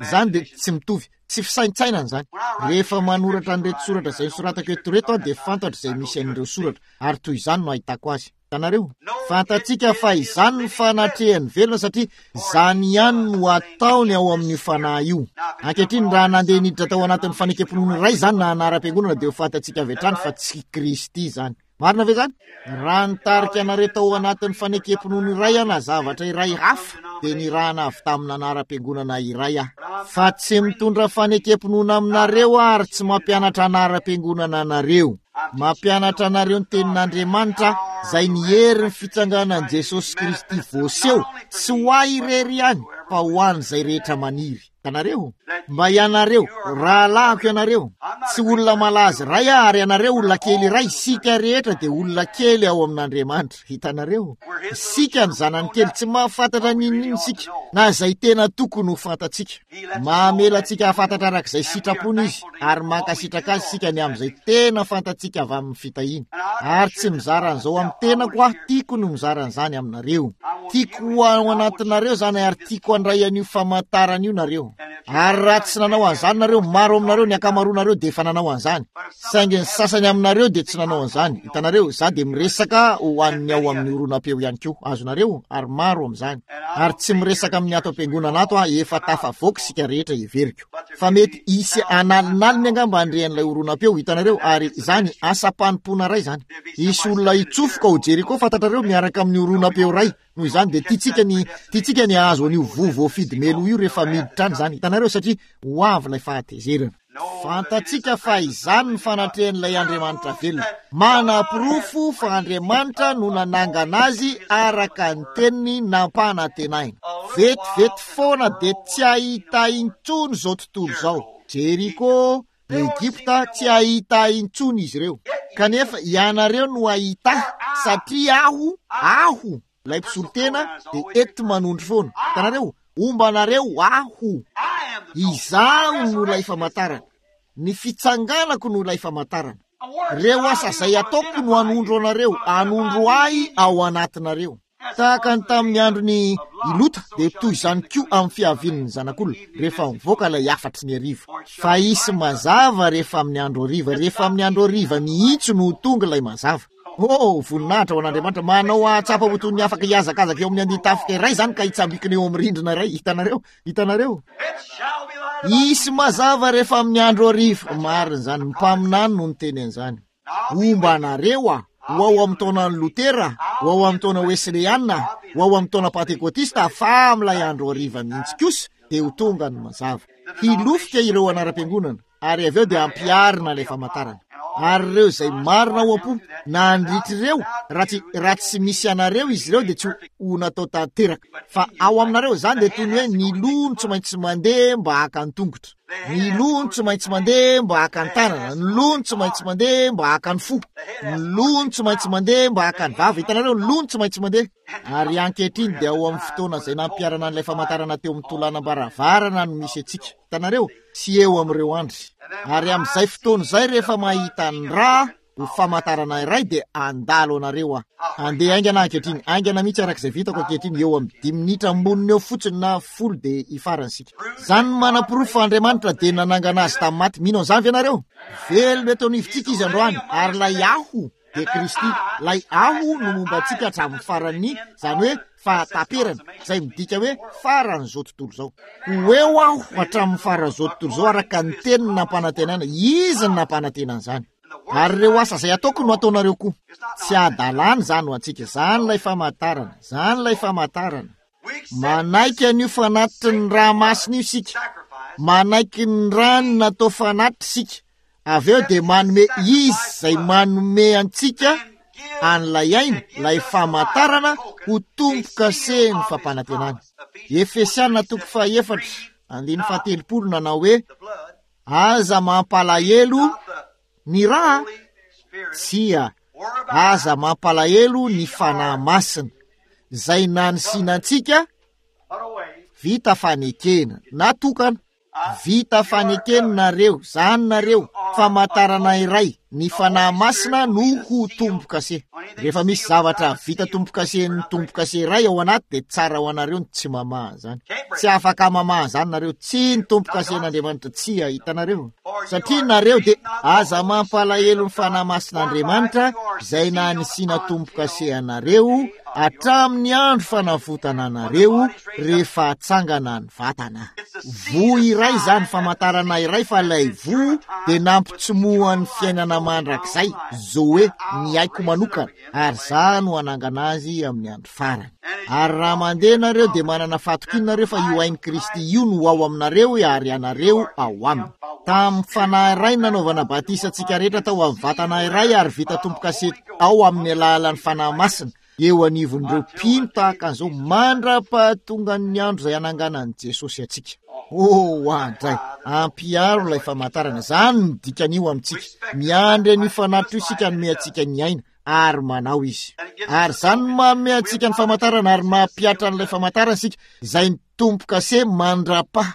tsy mitovy. Tsy fisaintsaina an'izany. Rehefa manoratra an'ireto soratra izay nisoratako eto reto dia fantatra izay misy an'ireo soratra ary toy izany no ahitako azy. Hitanareo? Fantatsika fa izany ny fanatrehany velona satria izany ihany no ataony ao amin'ny fanahy io. Ankehitriny raha nandeha niditra tao anatin'ny fanekam-pinoana iray izany na anara-piangonana dia ho fantatsika avy hatrany fa tsy Kristy izany. Marina ve zany? Raha nitarika anareo tao anatin'ny fanekam-pinoana iray na zavatra iray hafa dia nirahana avy tamin'ny anara-piangonana iray fa tsy mitondra fanekam-pinoana aminareo ary tsy mampianatra anara-piangonana anareo. Mampianatra anareo ny tenin'Andriamanitra izay nihery ny fitsanganan'i Jesosy Kristy voaseho tsy ho ahy irery ihany fa ho an'izay rehetra maniry. Hitanareo? Mba ianareo, rahalahiko ianareo, tsy olona malaza ray ary ianareo olona kely iray, sika rehetra dia olona kely ao amin'Andriamanitra. Hitanareo? Sika ny zanany kely tsy mahafantatra ninino sika na izay tena tokony ho fantatsika. Mamela antsika hafantatra arak'izay sitrapony izy ary mankasitraka azy sika ny amin'izay tena fantatsika avy amin'ny fitahiny. Ary tsy mizara an'izao amin'ny tenako aho, tiako no mizara an'izany aminareo. Tiako ho ao anatinareo zany ary tiako handray an'io famantarana io nareo. Ary raha tsy nanao an'izany nareo, maro aminareo ny akamaroanareo dia efa nanao an'izany. Saingy ny sasany aminareo dia tsy nanao an'izany. Hitanareo, za dia miresaka ho an'ny ao amin'ny oronam-peo ihany koa. Azonareo ary maro amin'izany. Ary tsy miresaka amin'ny ato am-piangonana ato efa tafavoaka sika rehetra everiko. Fa mety isy analinaliny angamba andrehan'ilay oronam-peo. Hitanareo, ary izany asa-panompona ray zany. Isy olona itsofoka ho Jeriko fantatrareo miaraka amin'ny oronam-peo ray. Noho izany dia tiatsika ny azo an'io vovo fidy melo io rehefa miditra any zany. Hitanareo satria ho avy ilay fahatezerana. Fantatsika fa izany ny fanatrehan'ilay Andriamanitra velona. Manapirofo fa Andriamanitra no nanangana azy araka ny teniny nampanantenaina. Vetivety foana dia tsy ahita intsony izao tontolo izao. Jeriko, Egipta tsy ahita intsony izy ireo. Kanefa ianareo no ahita satria aho ilay mpisolotena dia eto manondry foana. Hitanareo? Ombanareo aho. Izaho no ilay famantarana. Ny fitsanganako no ilay famantarana. Reo asa izay ataoko no anondro anareo, anondro ahy ao anatinareo. Tahaka ny tamin'ny andron'ny Lota dia toy izany koa amin'ny fiavian'ny zanak'olona rehefa mivoaka ilay afatry ny ariva. Fa isy mazava rehefa amin'ny andro ariva, rehefa amin'ny andro ariva mihitsy no tonga ilay mazava. Voninahitra ho an'Andriamanitra manao ahatsapa ho toy ny afaka hiazakazaka eo amin'ny anditafika iray zany ka hitsambikina eo amin'ny rindrina iray. Hitanareo? Isy mazava rehefa amin'ny andro ariva. Marina zany, ny mpaminany no niteny an'izany. Ombanareo ho ao amin'ny taonan'ny Lotera, ho ao amin'ny taona Wesleyanina, ho ao amin'ny taona Pentekotista, fa amin'ilay andro ariva mihitsy kosa dia ho tonga ny mazava. Hilofika ireo anara-piangonana ary avy eo dia ampiarina ilay famantarana. Ary ireo izay marina ho am-po na andritr'ireo raha tsy misy anareo izy ireo dia tsy ho natao tanteraka. Fa ao aminareo zany dia toy ny hoe ny loha no tsy maintsy mandeha mba haka ny tongotra, ny loha no tsy maintsy mandeha mba haka ny tanana, ny loha no tsy maintsy mandeha mba haka ny fo, ny loha no tsy maintsy mandeha mba haka ny vava. Hitanareo, ny loha no tsy maintsy mandeha. Ary ankehitriny dia ao amin'ny fotoana izay nampiarana an'ilay famantarana teo amin'ny tolana-baravarana no misy antsika. Hitanareo, sy eo amin'ireo andry. Ary amin'izay fotoana izay rehefa mahita ny raha ho famantarana iray dia andalo anareo andeha aingana ankehitriny. Aingana mihitsy arak'izay vitako ankehitriny eo amin'ny 10 minitra amboniny eo fotsiny na 10 dia ifaransika. Zany manapirofo Andriamanitra dia nanangana azy tamin'ny maty. Mino an'izany ve ianareo? Velona eto anivontsika izy androany. Ary ilay aho de Kristy lay aho no momba antsika hatramin'ny farany zany hoe fahataperana zay midika hoe faran'izao tontolo zao ho eo aho hatramin'ny faran'izao tontolo zao araka ny teny nampanantenana izy ny nampanantenana zany ary reo asa zay ataoko no ataonareo koa tsy adalany zany ho antsika zany lay famantarana manaiky an'io fanatitry ny raha masina io sika manaiky ny rano natao fanatitra sika avy eo de manome izy zay manome antsika an'lay aina lay famantarana ho tomboka se ny fampanantenana. Efesiana 4:7 nanao hoe aza mampalahelo ny raha tsia aza mampalahelo ny fanahy masina zay nanisinantsika vita fanekena natokana vita fanekena nareo zany nareo famantarana iray ny fanahy masina no ho tombo-kase. Rehefa misy zavatra vita tombo-kase ny tombo-kase iray ao anaty de tsara ho anareo ny tsy mamaha zany, tsy afaka mamaha zany nareo, tsy ny tombo-kasen'Andriamanitra tsy hitanareo satria nareo de aza mampalahelo ny fanahy masin'Andriamanitra zay nanisina tombo-kase anareo hatramin'ny andro fanavotana anareo rehefa atsangana ny vatana. Vo iray zany famantarana iray fa lay vo de nampitsomohan'ny fiainana mandrakizay Zoe ny aiko manokana ary zany ho anangana azy amin'ny andro farany. Ary raha mandeha nareo de manana fatokiny nareo fa io ain'i Kristy io no ao aminareo ary anareo ao aminy. Tamin'ny fanahy iray nanaovana batisa antsika rehetra tao amin'ny vatana iray ary vita tombo-kase ao amin'ny alalan'ny fanahy masina eo anivon'ireo mpino tahaka an'izao mandra-pahatonga ny andro zay ananganan'i Jesosy atsika. Andray ampiaro lay famantarana zany ny dikan'io amintsika miandry an'io fanatitra io sika nome antsika ny aina ary manao izy ary zany manome antsika ny famantarana ary mampiatra n'lay famantarana sika zay ny tombo-kase mandra-paha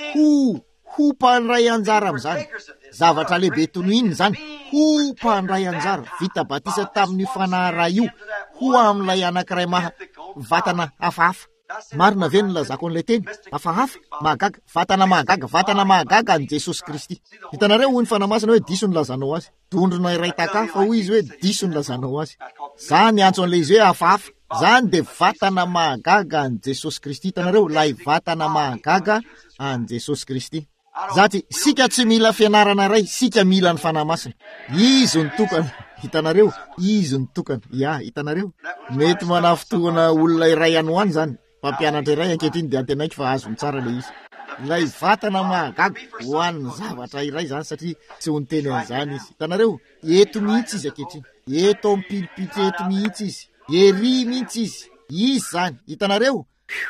ho mpandray anjara amin'izany zavatra lehibe tono inony zany ho mpandray anjara vita batisa tamin'io fanahy io ho amin'ilay anankiray vatana hafahafa. Marina ve nilazako an'ilay teny hafahafa mahagaga vatana mahagaga ny Jesosy Kristy. Hitanareo hoy ny fanahy masina hoe diso ny lazanao azy, tondrona iray taka fa hoy izy hoe diso ny lazanao azy. Zany antso an'ilay izy hoe hafahafa zany de vatana mahagaga any Jesosy Kristy. Hitanareo lay vatana mahagaga any Jesosy Kristy. Zaty sika tsy mila fianarana iray, sika mila ny fanahy masina. Izy ny tokana. Hitanareo izy ny tokana. Hitanareo mety manafotoana olona iray anoany zany mpampianatra iray ankehitriny de antenaiky fa azony tsara le izy. Lay vatana mahagaga ho an'ny zavatra iray zany satria tsy ho ny teny an'izany izy. Hitanareo eto mihitsy izy ankehitriny, eto ampilipitra eto mihitsy izy, ery mihitsy izy zany. Hitanareo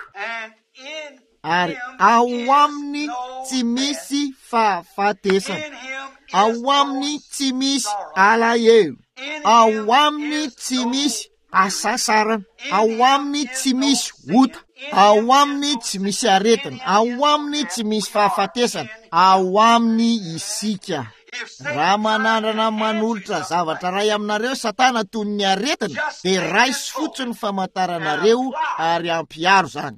ary ao aminy tsy misy fahafatesana, ao aminy tsy misy alahelo, ao aminy tsy misy asasarana, ao aminy tsy misy ota, ao aminy tsy misy aretina, ao aminy tsy misy fahafatesana, ao aminy isika. Raha manandrana manolotra zavatra ray aminareo Satana toy ny aretina de raisy fotsiny famantaranareo ary ampiaro zany.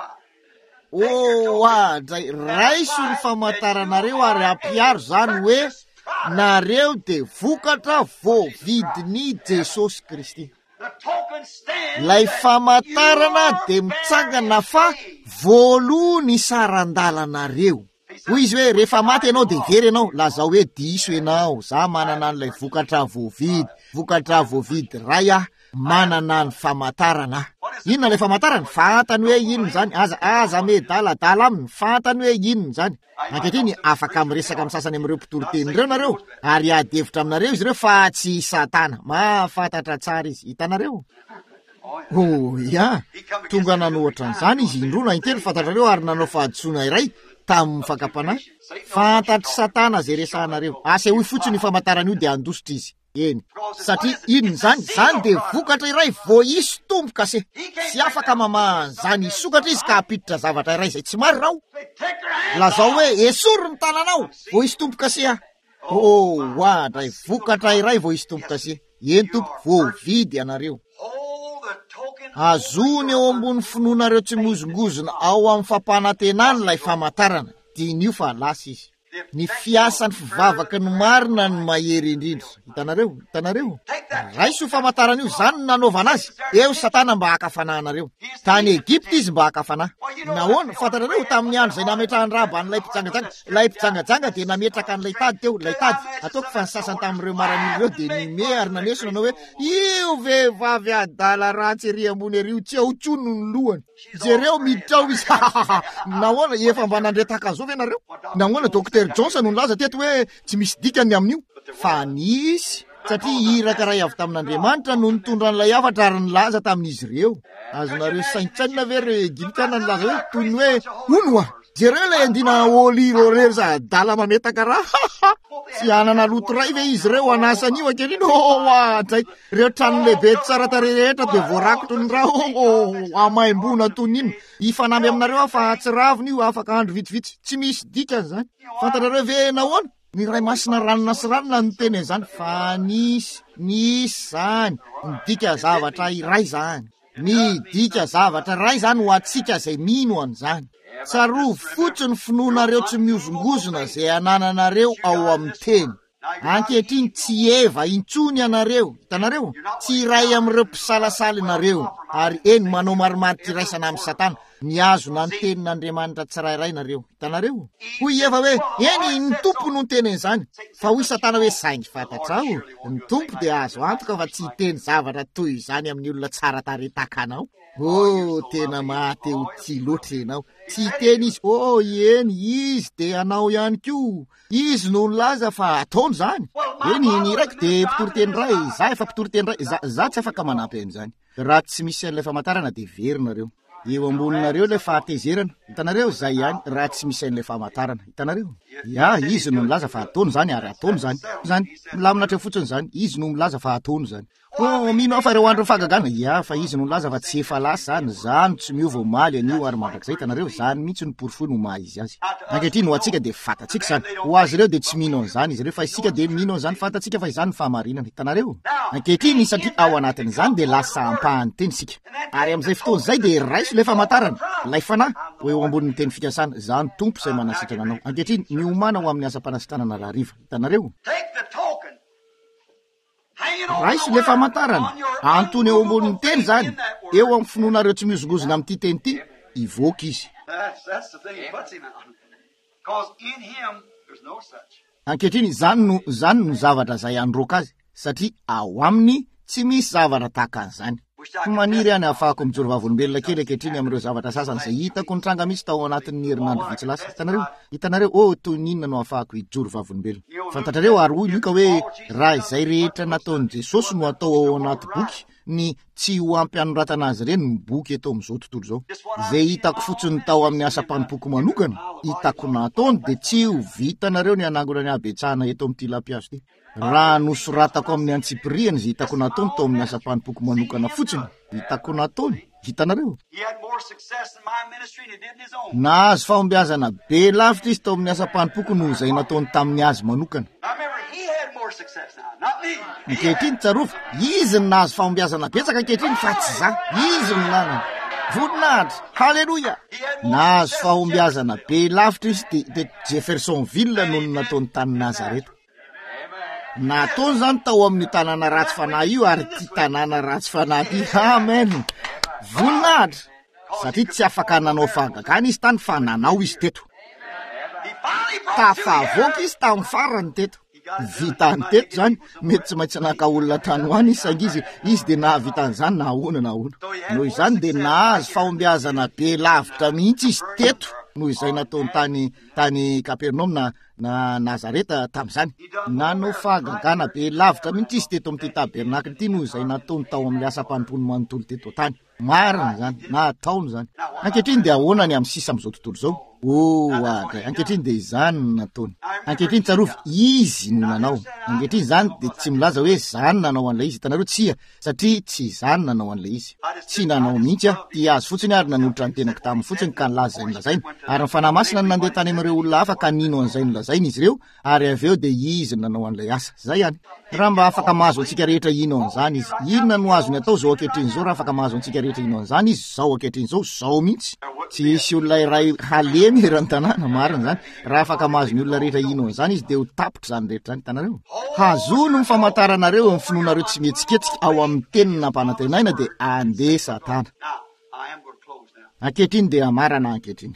Andray raiso ny famantaranareo ary ampiaro zany hoe nareo de vokatra voavidin'i Jesosy Kristy. Lay famantarana de mitsangana fa voalo ny sarandalanareo. Hoy izy hoe rehefa maty ianao de very ianao, lazao hoe diso ianao, za manana an'ilay vokatra voavidy ray manana ny famantarana. Inona lay famantarana? Fantany hoe inona zany, aza medala aminy, fantany hoe inona zany. Ankehitriny afaka miresaka amin'ny sasany amin'ireo mpitoro tenireo nareo ary adevitra aminareo izy ireo fa tsy Satana, mahafantatra tsara izy. Hitanareo? Tonga nanohatra an'izany izy indrona intelo fantatrareo ary nanao fahadisoana iray tamin'ny fakapanahy. Fantatry Satana zay resahanareo. Asa hoy fotsiny famantarana io de andositra izy. Satria inona zany de vokatra iray voaisy tombo-kase. Tsy afaka mamaha zany isokatra izy ka apiditra zavatra iray zay tsy marina ao. Lazao hoe esory ny tananao voaisy tombo-kase andray vokatra iray voaisy tombo-kase. Eny tompo voavidy anareo. Azony eo ambony finoanareo tsy mozongozona ao amin'ny fampanantenana lay famantarana. Dinio fa lasa izy. ny fiasan'ny fivavaka no marina ny mahery indrindra. Hitanareo raiso famantarana io zany nanaovana azy. Eo Satana mba hakafana anareo. Tany Egypte izy mba hakafana. Nahoana fatanareo tamin'ny andro zay nametrahany Rahaba an'ilay mpitsangajanga dia nametraka an'ilay tady teo. Lay tady ataoko fa ny sasany tamin'ireo maran'ilo reo dia nime ary nanesona nanao hoe io vehivavy adala ratsy ery ambony ery io tsy aotsono ny lohany. Jereo miditra ao izy. Nahoana efa mba nandretaka zao ve nareo? Nahoana Dr Johnson no nilaza teto hoe tsy misy dikany amin'io. Fa nisy satria iraka ray avy tamin'Andriamanitra no nitondra an'ilay afatra ary nilaza tamin'izy ireo. Azonareo saintsanina ve re Anglikana nilaza hoe toy ny hoe ono jereo ilay andina oliro rery za adala mametaka raha. Tsy anana loto ray ve izy reo anasan'io ankeliny zay reo trano lehibe tsara tare rehetra dia voarakotro ny raha amaim-bona tony iny ifanamby aminareo fa tsy raviny io afaka andro vitsivitsy tsy misy dikany zany. Fantanareo ve nahoana ny ray masina ranona sy ranona ny teny zany fa nisy zany midika zavatra iray zany. Midika zavatra ray zany ho atsika zay mino an'izany. Tsaro fotsiny finoanareo tsy miozongozona zay anananareo ao amin'ny teny. Ankehitriny tsy eva intsony anareo. Hitanareo tsy iray amin'ireo mpisalasala nareo ary eny manao maromaro tiraisana amin'ny Satana. Niazona ny tenin'Andriamanitra tsirairay nareo. Hitanareo hoy eva hoe eny ny tompo no teny izany. Fa hoy Satana hoe saingy fantatrao ny tompo dia azo antoka fa tsy hiteny zavatra toy izany amin'ny olona tsara tarehy tahaka anao. Tena mateo tsy loatra ianao. Tsy teny izy eny izy dia anao ihany koa. Izy no nilaza fa ataony zany. Eny raiky dia mpitoroteny ray. Za efa mpitoroteny ray. Za tsy afaka manampy an'izany. Raha tsy misy an'ilay famantarana dia verinareo. Eo amboninareo ilay fahatezerana. Hitanareo zay ihany raha tsy misy an'ilay famantarana. Hitanareo izy no nilaza fa ataony zany ary ataony zany. Milaminatra fotsiny zany. Izy no milaza fa ataony zany. Mino fa ireo andro fagagana fa izy no nilaza fa tsy efa lasa zany tsy miova omaly an'io ary mandrakizay. Hitanareo zany mihitsy ny porofo no maha izy azy. Ankehitriny ho atsika dia fatatsika zany. Ho azy ireo dia tsy mino an'izany izy ireo fa isika dia mino an'izany fatatsika fa izany fahamarinana. Hitanareo ankehitriny satria ao anatin'izany dia lasa ampahany teny sika. Ary amin'izay fotoana izay dia raiso ilay famantarana. Ilay fanahy ho eo ambonin'ny teny fikasana zany tompo izay manasitrana anao. Ankehitriny miomana ho amin'ny asa-panasitrana lahariva. Hitanareo raiso ilay famantarana antony eo ambonin'ny teny zany eo amin'ny finoanareo tsy miozongozona amin'ity teny ity ivoaka izy. Ankehitriny zany no zavatra zay androka azy satria ao aminy tsy misy zavatra tahaka an'izany. Maniry any ahafahako mijoro vavolombelona kely ankehitriny amin'ireo zavatra sasany izay hitako nitranga misy tao anatin'ny herinandro vitsy lasa. Hitanareo toy ninona no ahafahako hijoro vavolombelona. Fantatrareo ary hoy Luka hoe raha izay rehetra nataon'i Jesosy no atao ao anaty boky ny tsy ho ampy-anoratana azy ireny ny boky eto amin'izao tontolo izao. Izay hitako fotsiny tao amin'ny asa-panompoky manokana hitako nataony dia tsy ho vitanareo ny anangona ny abetsahana eto amin'ity lampiazo ity. Raha nosoratako amin'ny antsipiriany izay hitako nataony tao amin'ny asa-panompoky manokana fotsiny hitako nataony. Hitanareo nahazo fahombiazana be lavitra izy tao amin'ny asa-panompoky noho izay nataony tamin'ny azy manokana. Ankehitriny tsarofa izy ny nahazo fahombiazana betsaka ankehitriny fa tsy za. Izy ny nanana voninahitra. Haleloya. Nahazo fahombiazana be lavitra izy dia Jeffersonville no nataony tany Nazareta. Nataony zany tao amin'ny tanàna ratsy fanahy io ary ty tanàna ratsy fanahy ity. Amen. Voninahitra satria tsy afaka nanao fahagagana izy tany fa nanao izy teto. Tafavoaka izy tamin'ny farany teto. Vitany teto zany mety tsy maintsy naka olona tany hoany izy saingy izy dia nahavitan'izany nahoana. Noho izany dia nahazo fahombiazana be lavitra mihitsy izy teto noho izay nataony tany Kapernaum na Nazareta tamin'izany. Nanao fahagagana be lavitra mihitsy izy teto amin'ity tabernakly ity noho izay nataony tao amin'ny asa-panompony manontolo teto tany. Marina zany nataony zany. Ankehitriny dia ahoana ny amin'ny sisa amin'izao tontolo izao? Ankehitriny dia izany nataony. Ankehitriny tsarofa izy no nanao. Ankehitriny zany dia tsy milaza hoe zany nanao an'ilay izy. Hitanareo tsia satria tsy zany nanao an'ilay izy. Tsy nanao mihitsy ty azy fotsiny ary nanolotra ny tenako taminy fotsiny ka nilaza izay nilazainy. Ary ny fanahy masina no nandeha tany amin'ireo olona hafa ka nino an'izay nilazainy izy ireo ary avy eo dia izy nanao an'ilay asa. Zay ihany. Raha mba afaka mahazo antsika rehetra ino an'izany izy. Inona no azony atao zao ankehitriny zao raha afaka mahazo antsika rehetra ino an'izany izy zao ankehitriny zao mihitsy. Tsy isy olona iray halemy meran'ny tanàna marina zany raha afaka mahazo ny olona rehetra ino an'izany izy dia ho tapitra zany rehetra zany tanareo hazono ny famantaranareo amin'ny finoanareo tsy mihetsiketsika ao amin'ny tenina mpanantenaina dia andesa tana ankehitriny dia amarana ankehitriny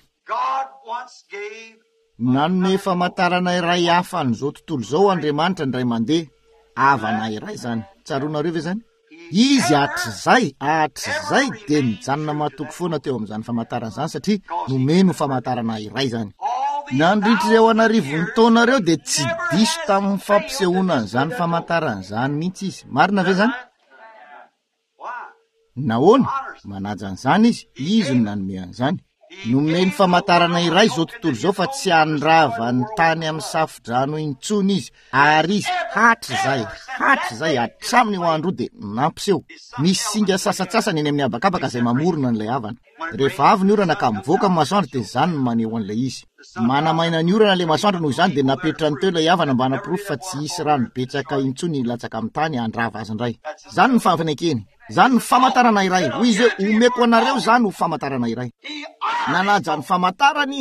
nanome famantarana iray hafa n'izao tontolo izao Andriamanitra ny ray mandeha avana iray zany tsaroanareo ve zany izy hatrizay dia nijanona matoko foana teo amin'izany famantarana zany satria nomeno famantarana iray zany nandritra eo anarivony taonareo dia tsy diso tamin'ny fampisehoana an'izany famantarana zany mihitsy izy marina ve zany nahoana manaja an'izany izy no nanome an'izany nomeny famantarana iray zao tontolo zao fa tsy andrava ny tany amin'ny safodrano intsony izy ary izy hatrizay hatraminy ho andro dia nampiseho misy singa sasatsasany eny amin'ny abakabaka izay mamorona n'ilay havana rehefa avy ny orana ka mivoaka amin'ny masoandro dia izany no maneho an'ilay izy manamaina ny orana ilay masoandro noho izany dia napetrany teo ilay havana mba hanapirofo fa tsy isy rano betsaka intsony latsaka amin'ny tany andrava azy indray zany ny fanfanekeny zany ny famantarana iray hoy izy hoe omeko anareo zany ho famantarana iray nanaja ny famantarana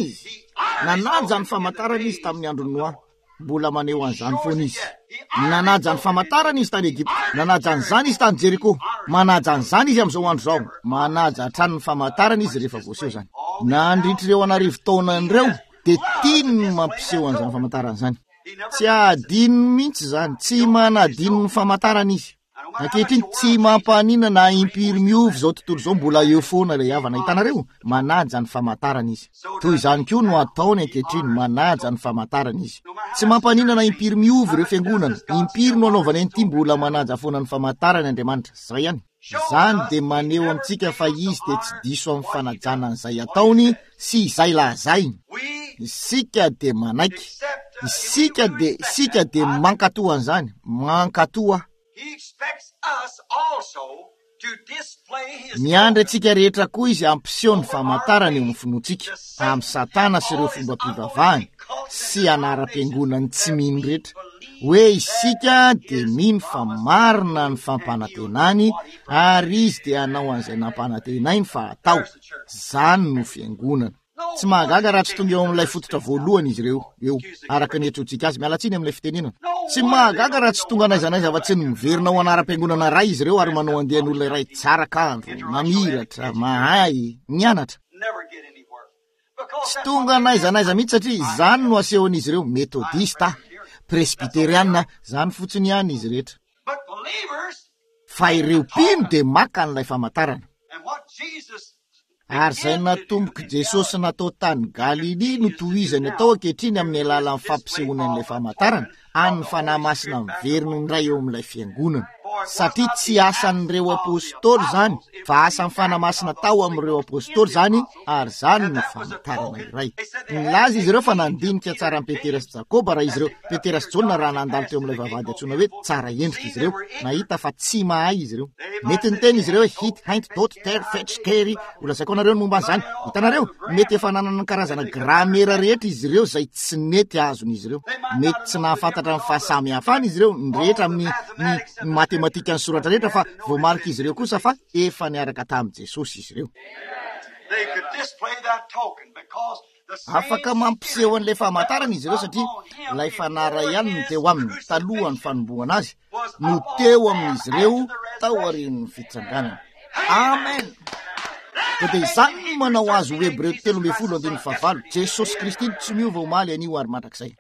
izy tamin'ny andro Noa mbola maneho an'izany foana izy nanaja ny famantarana izy tany Egipta nanaja an'izany izy tany Jeriko manaja an'izany izy amin'izao andro zao manaja hatrany ny famantarana izy rehefa voaseho zany nandritr'ireo anarivo taonan'ireo dia tiany mampiseho an'izany famantarana zany tsy adino mihitsy zany tsy manadino ny famantarana izy ankehitriny tsy mampanina na impiry miovy zao tontolo zao mbola eo foana ilay havana hitanareo manaja ny famantarana izy toy izany koa no ataony ankehitriny manaja ny famantarana izy tsy mampanina na impiry miovy ireo fiangonana impiry no anaovana ity mbola manaja foana ny famantarana Andriamanitra zay ihany zany dia maneho amintsika fa izy dia tsy diso amin'ny fanajana an'izay ataony sy izay lazainy isika dia manaiky isika dia mankatoa an'izany mankatoa miandry antsika rehetra koa izy ampiseho ny famantarana eo amin'ny finoantsika amin'ny Satana sy ireo fomba mpivavahany sy anara-piangonany tsy mino rehetra hoe isika dia mino fa marina ny fampanantenany ary izy dia hanao an'izay nampanantenainy fa atao zany no fiangonana tsy mahagaga raha tsy tonga eo amin'ilay fototra voalohany izy ireo eo araka ny etrontsika azy mialatsiny amin'ilay fitenenana tsy mahagaga raha tsy tonga naizanaiza fa tsy miverina ho anara-piangonana ray izy ireo ary manao andehan'olona iray tsara kanto mamiratra mahay mianatra tsy tonga naizanaiza mihitsy satria izany no asehon'izy ireo metodista presbiteriana zany fotsiny ihany izy rehetra fa ireo mpino dia maka n'ilay famantarana ary zay natomboky Jesosy natao tany Galili no tohizany atao ankehitriny amin'ny alalan'ny fampisehoana an'ilay famantarana any fanahy masina miverina indray eo amin'ilay fiangonana satria tsy asan'ireo apôstôly zany fa asan'ny fanahy masina tao amin'ireo apôstôly zany ary zany no famantarana iray nilaza izy ireo fa nandinika tsara ny Petera sy Jakoba raha izy ireo Petera sy Jona raha nandalo teo amin'ilay vavahady antsoina hoe tsara endrika izy ireo nahita fa tsy mahay izy ireo mety niteny izy ireo hoe hit haint dot ter fetchkery olazaiko anareo ny momba an'izany hitanareo mety efa nanana karazana gramera rehetra izy ireo zay tsy nety azon'izy ireo mety tsy nahafantatra ny fahasamihafana izy ireo rehetra amin'ny matematika ny soratra rehetra fa voamarika izy ireo kosa fa efa niaraka tamin'i Jesosy izy ireo afaka mampiseho an'ilay famantarana izy ireo satria ilay fanara ihany no teo aminy talohan'ny fanombohana azy no teo amin'izy ireo tao arin'ny fitsanganana amen dia izany manao azy ho Hebreo 13:15 Jesosy Kristy tsy miova omaly anio ary mandrakizay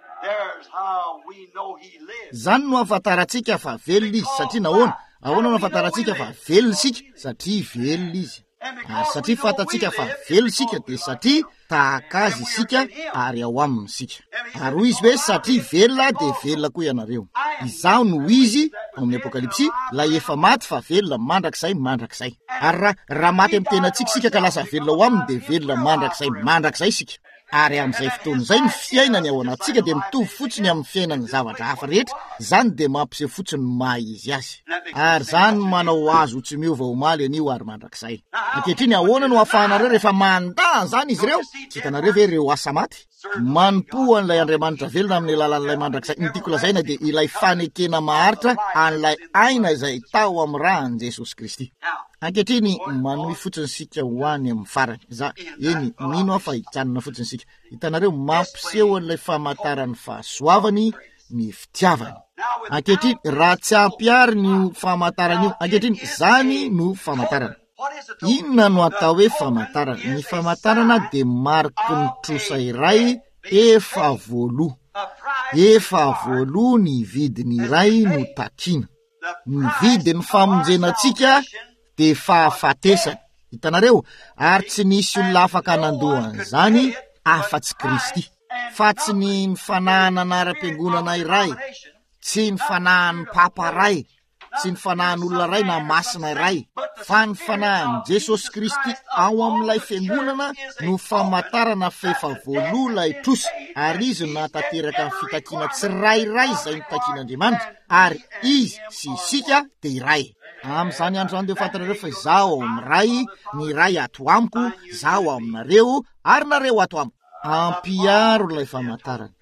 zany no ahafantarantsika fa velona izy satria nahoana no ahafantarantsika fa velona isika satria velona izy ary satria fantatsika fa velona isika dia satria tahaka azy isika ary ao aminy isika ary hoy izy hoe satria velona dia velona koa ianareo izao no izy amin'ny Apokalipsy lay efa maty fa velona mandrakizay ary raha maty amin'ny tenantsika isika ka lasa velona ao aminy dia velona mandrakizay isika ary amin'izay fotoana izay ny fiainany ao anatsika dia mitovy fotsiny amin'ny fiainany zavatra hafa rehetra zany dia mampiseho fotsiny mahay izy azy ary zany manao azy ho tsy miova omaly anio ary mandrakizay ankehitriny ahoana no ahafahanareo rehefa mandà zany izy ireo tsy hitanareo ve ireo asa maty manompo an'ilay Andriamanitra velona amin'ny alalan'ilay mandrakizay. Ny tiako lazaina dia ilay fanekena maharitra an'ilay aina izay tao amin'ny rahany Jesosy Kristy. Ankehitriny manohy fotsiny sika ho any amin'ny farany. Eny, nino afa hitanana fotsiny sika. Hitanareo mampiseho an'ilay famantarany fahasoavany ny fitiavany. Ankehitriny raha tsy ampiary ny famantarana io, ankehitriny zany no famantarana. Inona no atao hoe famantarana? Ny famantarana dia mariky ny trosa iray efa voaloha. Efa voaloha ny vidiny iray no takiana. Ny vidiny famonjenantsika dia fahafatesana. Hitanareo, ary tsy nisy olona afaka nandohana zany afa-tsy Kristy. Fa tsy ny fanahana anara-piangonana iray, tsy ny fanahany papa ray, tsy ny fanahany olona ray na masina iray, fa ny fanahany Jesosy Kristy ao amin'ilay fiangonana no famantarana fefa voaloha ilay trosa, ary izy no natateraka ny fitakiana tsirairay izay nitakian'Andriamanitra, ary izy sy isika dia iray. Amin'izany andro izany dia fantarareo fa izaho ao amin'ny ray, ny ray ato amiko, izaho ao aminareo, ary nareo ato amiko. Ampiaro ilay famantarana.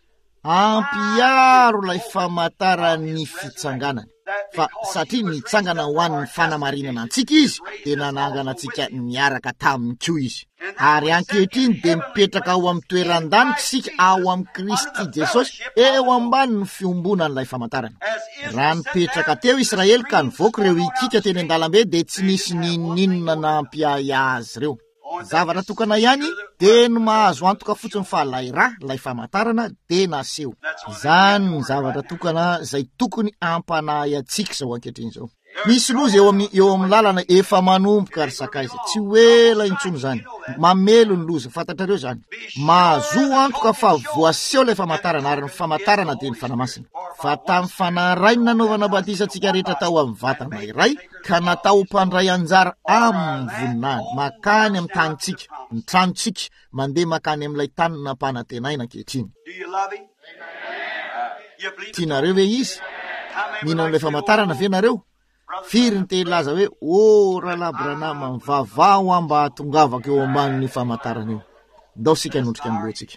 Ampiaro ilay famantarany fitsanganany. Fa satria nitsangana ho an'ny fanamarinana antsika izy, dia nanangana antsika niaraka taminy koa izy. Ary ankehitriny dia mipetraka ao amin'ny toeran-danitra isika ao amin'ny Kristy Jesosy, eo ambany ny fiombonan'ilay famantarana. Raha nipetraka teo Israely ka nivoaka ireo ikika teny an-dalambe dia tsy nisy ninona nampiay azy ireo. Zavatra tokana ihany dia no mahazo antoka fotsiny fa lay rà, lay famantarana dia naseho. Izany ny zavatra tokana izay tokony ampanahy antsika izao ankehitriny izao. Misy loza eo amin'ny lalana efa manomboka ry sakaiza, tsy hoela intsony zany. Mamelo ny loza, fantatrareo zany. Mahazo antoka fa voaseho ilay famantarana, ary ny famantarana dia ny fanamasina. Fa tamin'ny fanahy ray ny nanaovana batisantsika rehetra tao amin'ny vatana iray, ka natao mpandray anjara amin'ny voninahiny, makany amin'ny tanitsika, ny tranontsika, mandeha makany amin'ilay tany nampanantenaina ankehitriny. Tianareo ve izy? Mihinana ilay famantarana ve nareo? Firy ny teny laza hoe, rahalahy Branama, mivavaho aho mba hatongavaka eo ambanin'ny famantarana io. Ndao sika nondrika ny lohantsika.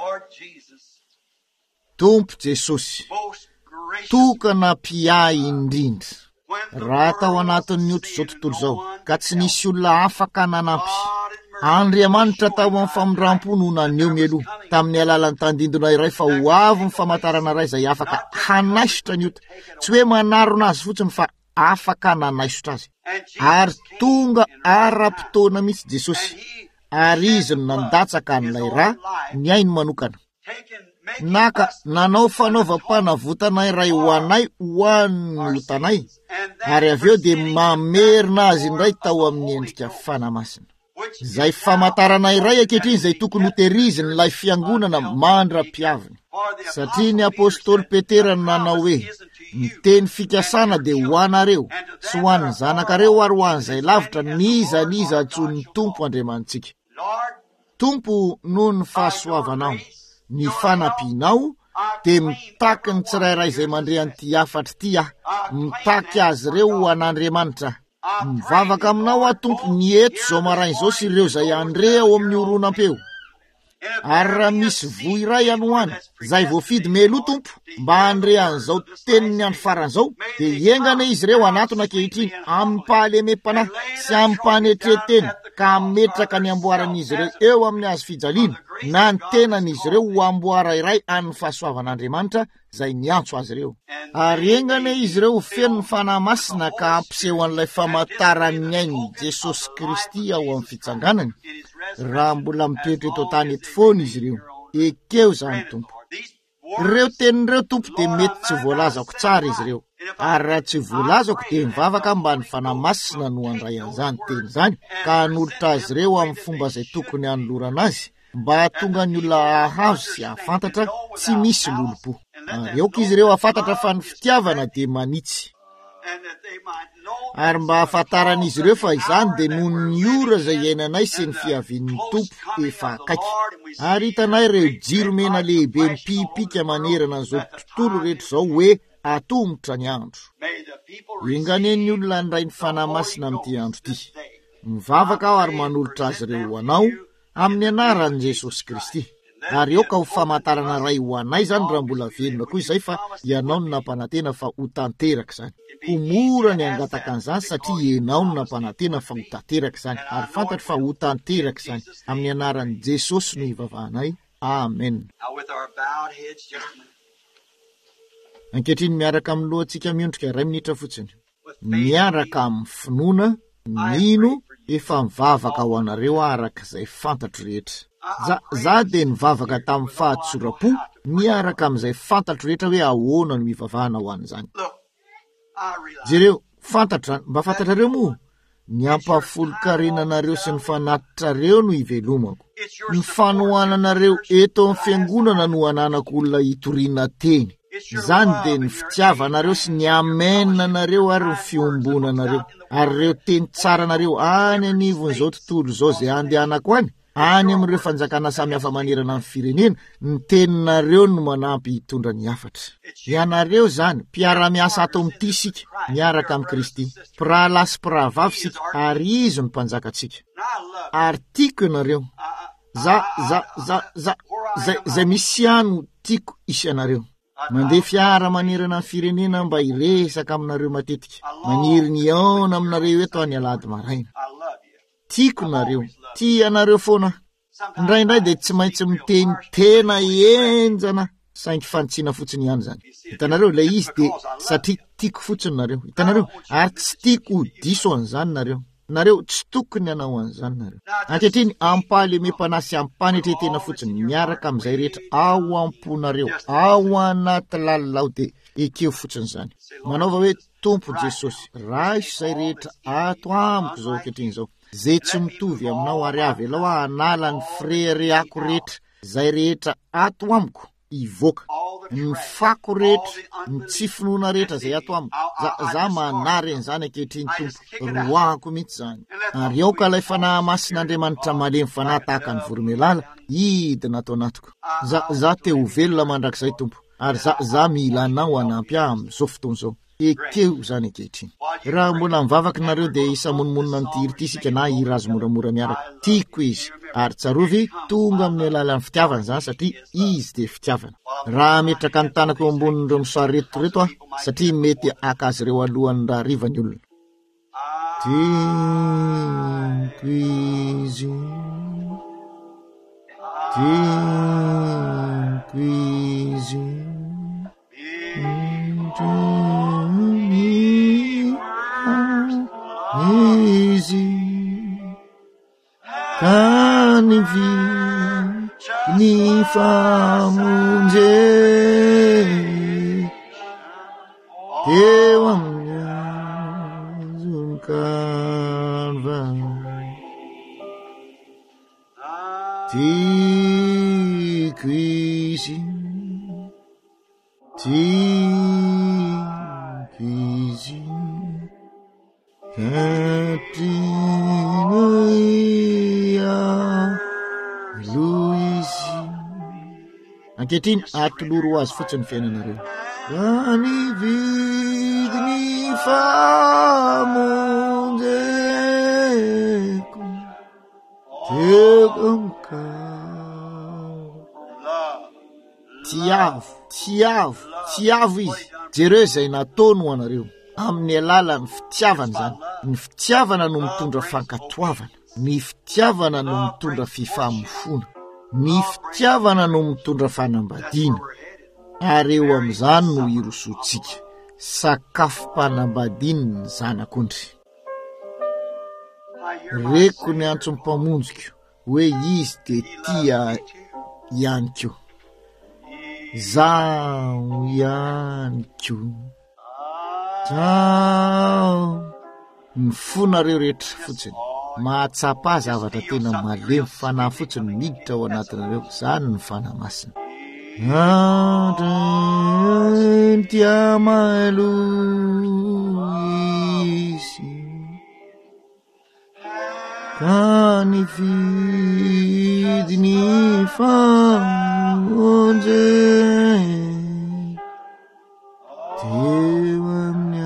Tompo Jesosy, tokana mpiay indrindra. Raha tao anatin'ny otra izao tontolo izao, ka tsy nisy olona afaka nanampy, Andriamanitra tao amin'ny famindrampo no naneho mieloha tamin'ny alalan'ny tandindona iray fa ho avy ny famantarana iray izay afaka hanaisitra ny ota. Tsy hoe manarona azy fotsiny fa afaka nanaisotra azy. Ary tonga ara-potoana mihitsy Jesosy, ary izy no nandatsaka an'ilay rà, ny ainy manokana. Naka nanao fanaovam-panavotana iray ho anay, ho an'ny lotanay, ary avy eo dia mamerina azy indray tao amin'ny endrika fanamasina. Izay famantarana iray ankehitriny izay tokony hotehiriziny ilay fiangonana mandra-piaviny. Satria ny apôstôly Petera nanao hoe, ny teny fikasana dia ho anareo, sy ho an'ny zanakareo ary ho an'izay lavitra niza antsoin'ny Tompo Andriamanitsika. Tompo noho ny fahasoavanao, ny fanampianao, dia mitaky ny tsirairay izay mandre an'ity afatra ity mitaky azy ireo ho an'Andriamanitra. Mivavaka aminao Tompo, ny eto izao maraina izao sy ireo izay andre ao amin'ny oronan-peo. Ary raha misy voa iray anohany, izay voafidy melo Tompo, mba andre an'izao teniny andro faran'izao, dia iengana izy ireo anatona ankehitriny amin'ny mpahalemem-panahy sy amin'ny mpahanetreteny, ka metraka ny amboaran'izy ireo eo amin'ny hazo fijaliana, na ny tenan'izy ireo ho amboara iray amin'ny fahasoavan'Andriamanitra izay niantso azy ireo. Ary engana izy ireo feno ny fanahy masina ka ampiseho an'ilay famantarany ainy Jesosy Kristy ao amin'ny fitsanganany. Raha mbola mitoetra eto tany eto foana izy ireo, ekeo zany Tompo. Ireo tenin'ireo Tompo dia mety tsy voalazako tsara izy ireo. Ary raha tsy voalazako dia mivavaka mba ny fanahy masina no handray an'izany teny zany, ka hanolotra azy ireo amin'ny fomba izay tokony hanolorana azy, mba hahatonga ny olona ahazo sy hahafantatra tsy misy lolopo. Ary aoka izy ireo hafantatra fa ny fitiavana dia manitsy. Ary mba hafantaran'izy ireo fa izany dia noho ny ora izay iainanay sy ny fiavian'ny Tompo efa akaiky. Ary hitanay ireo jiro mena lehibe mipipika manerana an'izao tontolo rehetra izao hoe atombotra ny andro. Enganen'ny olona andray ny fanahy masina amin'ity andro ity. Mivavaka aho ary manolotra azy ireo ho anao amin'ny anaran'i Jesosy Kristy. Ary eo ka ho famantarana ray ho anay zany raha mbola velona koa izay fa ianao no nampanantena fa ho tanteraka zany. Ho mora ny angataka an'izany satria ianao no nampanantena fa ho tanteraka zany. Ary fantatro fa ho tanteraka zany. Amin'ny anaran'i Jesosy no ivavahanay. Amen. Ankehitriny miaraka amin'ny lohantsika miondrika 2 minitra fotsiny. Miaraka amin'ny finoana nino efa mivavaka ho anareo araka izay fantatro rehetra. Za dia nivavaka tamin'ny fahatsoram-po miaraka amin'izay fantatro rehetra hoe ahoana no mivavahana ho an'izany. Jereo fantatra, mba fantatrareo moa ny ampafolo-karenanareo sy ny fanatitrareo no ivelomako. Ny fanohananareo eto amin'ny fiangonana no ananako olona hitoriana teny. Zany dia ny fitiavanareo sy ny amenanareo ary ny fiombonanareo. Ary reo teny tsaranareo any anivon'izao tontolo izao izay andehanako any amin'ireo fanjakana samihafa manerana amin'ny firenena, ny teninareo no manampy hitondra ny hafatra. Ianareo zany mpiara-miasa ato amin'ity isika miaraka amin'ny Kristy, mpirahala sy mpirahavavy isika ary izy no mpanjakatsika. Ary tiako ianareo, zay misy ano tiako isanareo. Mandeha fiara manerana amin'ny firenena mba hiresaka aminareo matetika. Maniry ny aona aminareo eto any alady maraina. Tiako nareo, tia anareo foana. Indraindray dia tsy maintsy miteny tena enjana saingy fantsiana fotsiny ihany zany. Hitanareo ilay izy dia satria tiako fotsiny nareo. Hitanareo ary tsy tiako ho diso an'izany nareo. Nareo tsy tokony hanao an'izany nareo. Ankehitriny ampalemem-panahy sy ampanetretena fotsiny miaraka amin'izay rehetra ao amponareo, ao anaty lalilao dia ekeo fotsiny zany. Manaova hoe Tompo Jesosy, raisy izay rehetra ato amiko izao ankehitriny izao. Zay tsy mitovy aminao ary avy aloha hanala ny frereako rehetra, izay rehetra ato amiko ivoaka. Ny fako rehetra, ny tsy finoana rehetra izay ato amiko. Za manary an'izany ankehitriny Tompo, roahako mihitsy zany. Ary ao ka ilay fanahy masin'Andriamanitra malemy fanahy tahaka ny voromailala, hidina ato anatiko. Za te ho velona mandrakizay Tompo, ary za mila anao hanampy amin'izao fotoana izao. Ekeo zany ankehitriny. Raha mbola mivavaka nareo dia isamonomonina ny tiry ity isika na irazo moramora miaraka. Tiako izy. Ary tsarovy tonga amin'ny alalan'ny fitiavana zany satria izy dia fitiavana. Raha metraka ny tanako eo ambonin'ireo misoary reto satria mety haka azy ireo alohan'ny raha rivany olona. Tiako izy. Tiako izy. Easy can vi ni famunje tewamnya zunkarva ti kwisi ankehitriny atoloro azy fotsiny fiainanareo. Any vidiny famonjeko teko mkao tiavo izy. Jereo izay nataony ho anareo amin'ny alalan'ny fitiavana zany. Ny fitiavana no mitondra fankatoavana, ny fitiavana no mitondra fifamofona, ny fitiavana no mitondra fanambadiana. Ary eo amin'izany no irosotsika sakafom-panambadiana ny zanak'ondry. Reko ny antso mpamonjiko hoe izy dia tia ihany koa. Zaho ihany koa. Ny fonareo rehetra fotsiny mahatsapa zavatra tena malemy fanahy fotsiny miditra ao anatinareo. Zany ny fanahy masina. Tia malo isy ka ny vidiny famonje teo amin'ny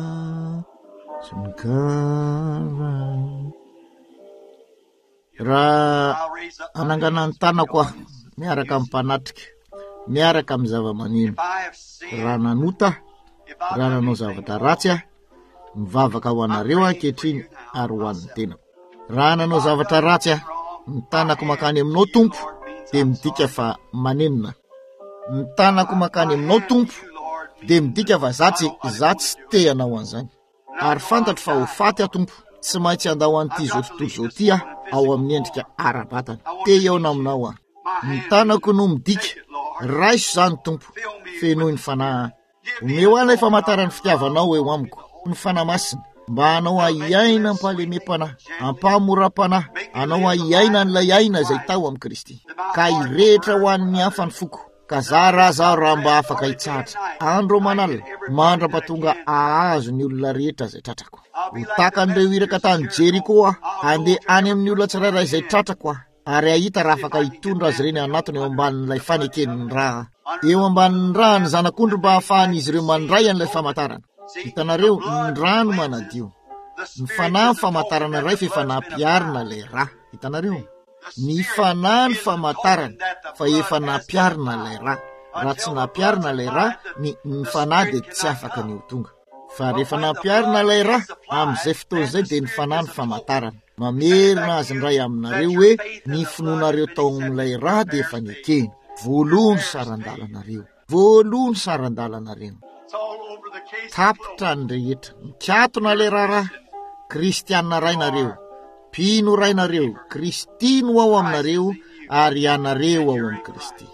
azonkarva. Raha anangana ny tanako miaraka amin'ny mpanatrika, miaraka amin'ny zava-maneno. Raha nanota, raha nanao zavatra ratsy aho, mivavaka ho anareo ankehitriny ary ho an'ny tenako. Raha nanao zavatra ratsy aho, ny tanako makany aminao Tompo, dia midika fa manenina. Ny tanako makany aminao Tompo, dia midika fa zatsy te hanao an'izany. Ary fantatro fa ho faty aho Tompo, tsy maintsy andao an'ity zao tontolo zao ty aho ao amin'ny endrika ara-batana. Te eona aminao aho. Ny tanako no midika, raiso zany Tompo, fenoy ny fanahy. Omeo ahy ilay famantarany fitiavanao eo amiko, ny fanahy masina, mba hanao aiaina ampahalemem-panahy, ampahamora-panahy, hanao aiaina n'ilay aina izay tao amin'ny Kristy, ka irehetra ho an'ny hafa ny foko. Ka zaho raha mba afaka hitsahatra andro manalina, mandra-pahatonga ahazo ny olona rehetra izay tratrako. Ho takan'ireo iraka tany Jeriko aho, andeha any amin'ny olona tsirairay izay tratrako aho, ary ahita raha afaka hitondra azy ireny anatiny eo ambanin'ilay faneken'ny raha. Eo ambanin'ny raha ny zanak'ondry mba hahafahan'izy ireo mandray an'ilay famantarana. Hitanareo, ny rano manadio. Ny fanahy famantarana iray fa efa nampiarina ilay raha. Hitanareo, ny fanahy ny famantarana fa efa nampiarina ilay raha. Raha tsy nampiarina ilay raha, ny fanahy dia tsy afaka ny ho tonga. Fa rehefa nampiarina ilay raha, amin'izay fotoana izay dia ny fanahy ny famantarana. Mamerina azy ndray aminareo hoe ny finoanareo tao amin'ilay raha dia efa nikeny. Voalohany sarandalanareo. Voalohany sarandalanareo. Tapitra ny rehetra. Mikatona ilay raha, kristianina rainareo. Mpino rainareo. Kristino ao aminareo ary ianareo ao amin'ny Kristy.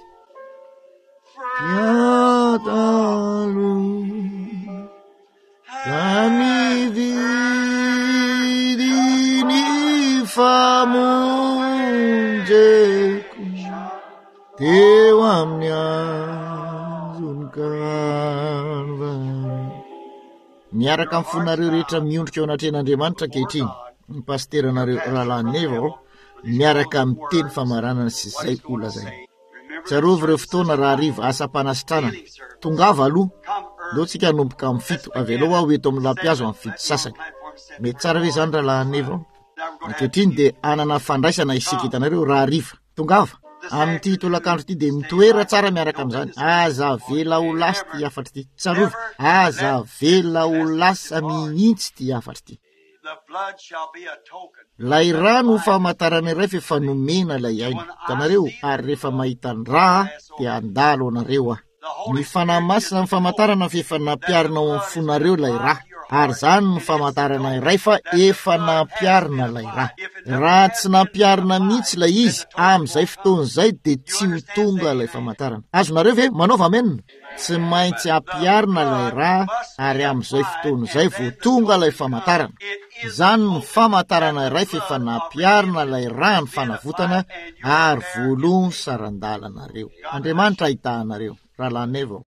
Piatalo Amividy ny famonjeko teo amin'ny azony Kalvary. Miaraka amin'ny fonareo rehetra miondrika eo anatren'Andriamanitra ankehitriny, ny pasteranareo Rahalaneva miaraka amin'ny teny famaranana sy izay olazay. Tsarovy ireo fotoana raha hariva asa-panasitrana. Tongava aloha, ndao tsika hanomboka amin'ny fito, avelao aho eto amin'ny lampiazo amin'ny fito sasany. Mety tsara ve zany Rahalaneva? Ankehitriny dia anana fandraisana isika hitanareo raha hariva. Tongava, amin'ity tolakandro ity dia mitoera tsara miaraka amin'izany. Aza vela ho lasa ty afatra ity. Tsarovy, aza vela ho lasa mihintsy ty afatra ity. Lay rano famantarana iray fa efa nomena lay aina. Hitanareo, ary rehefa mahita ny raha dia andalo anareo aho. Ny fanahy masina ny famantarana fa efa nampiarina ao amin'ny fonareo lay raha. Ary zany ny famantarana iray fa efa nampiarina lay raha. Raha tsy nampiarina mihitsy lay izy amin'izay fotoana izay dia tsy ho tonga lay famantarana. Azonareo ve manaova amenina? Tsy maintsy ampiarina lay raha ary amin'izay fotoana izay vao tonga lay famantarana. Zany ny famantarana iray fa efa nampiarina lay raha ny fanavotana ary voalohany sarandalanareo. Andriamanitra ahitahanareo. Rahalaneva.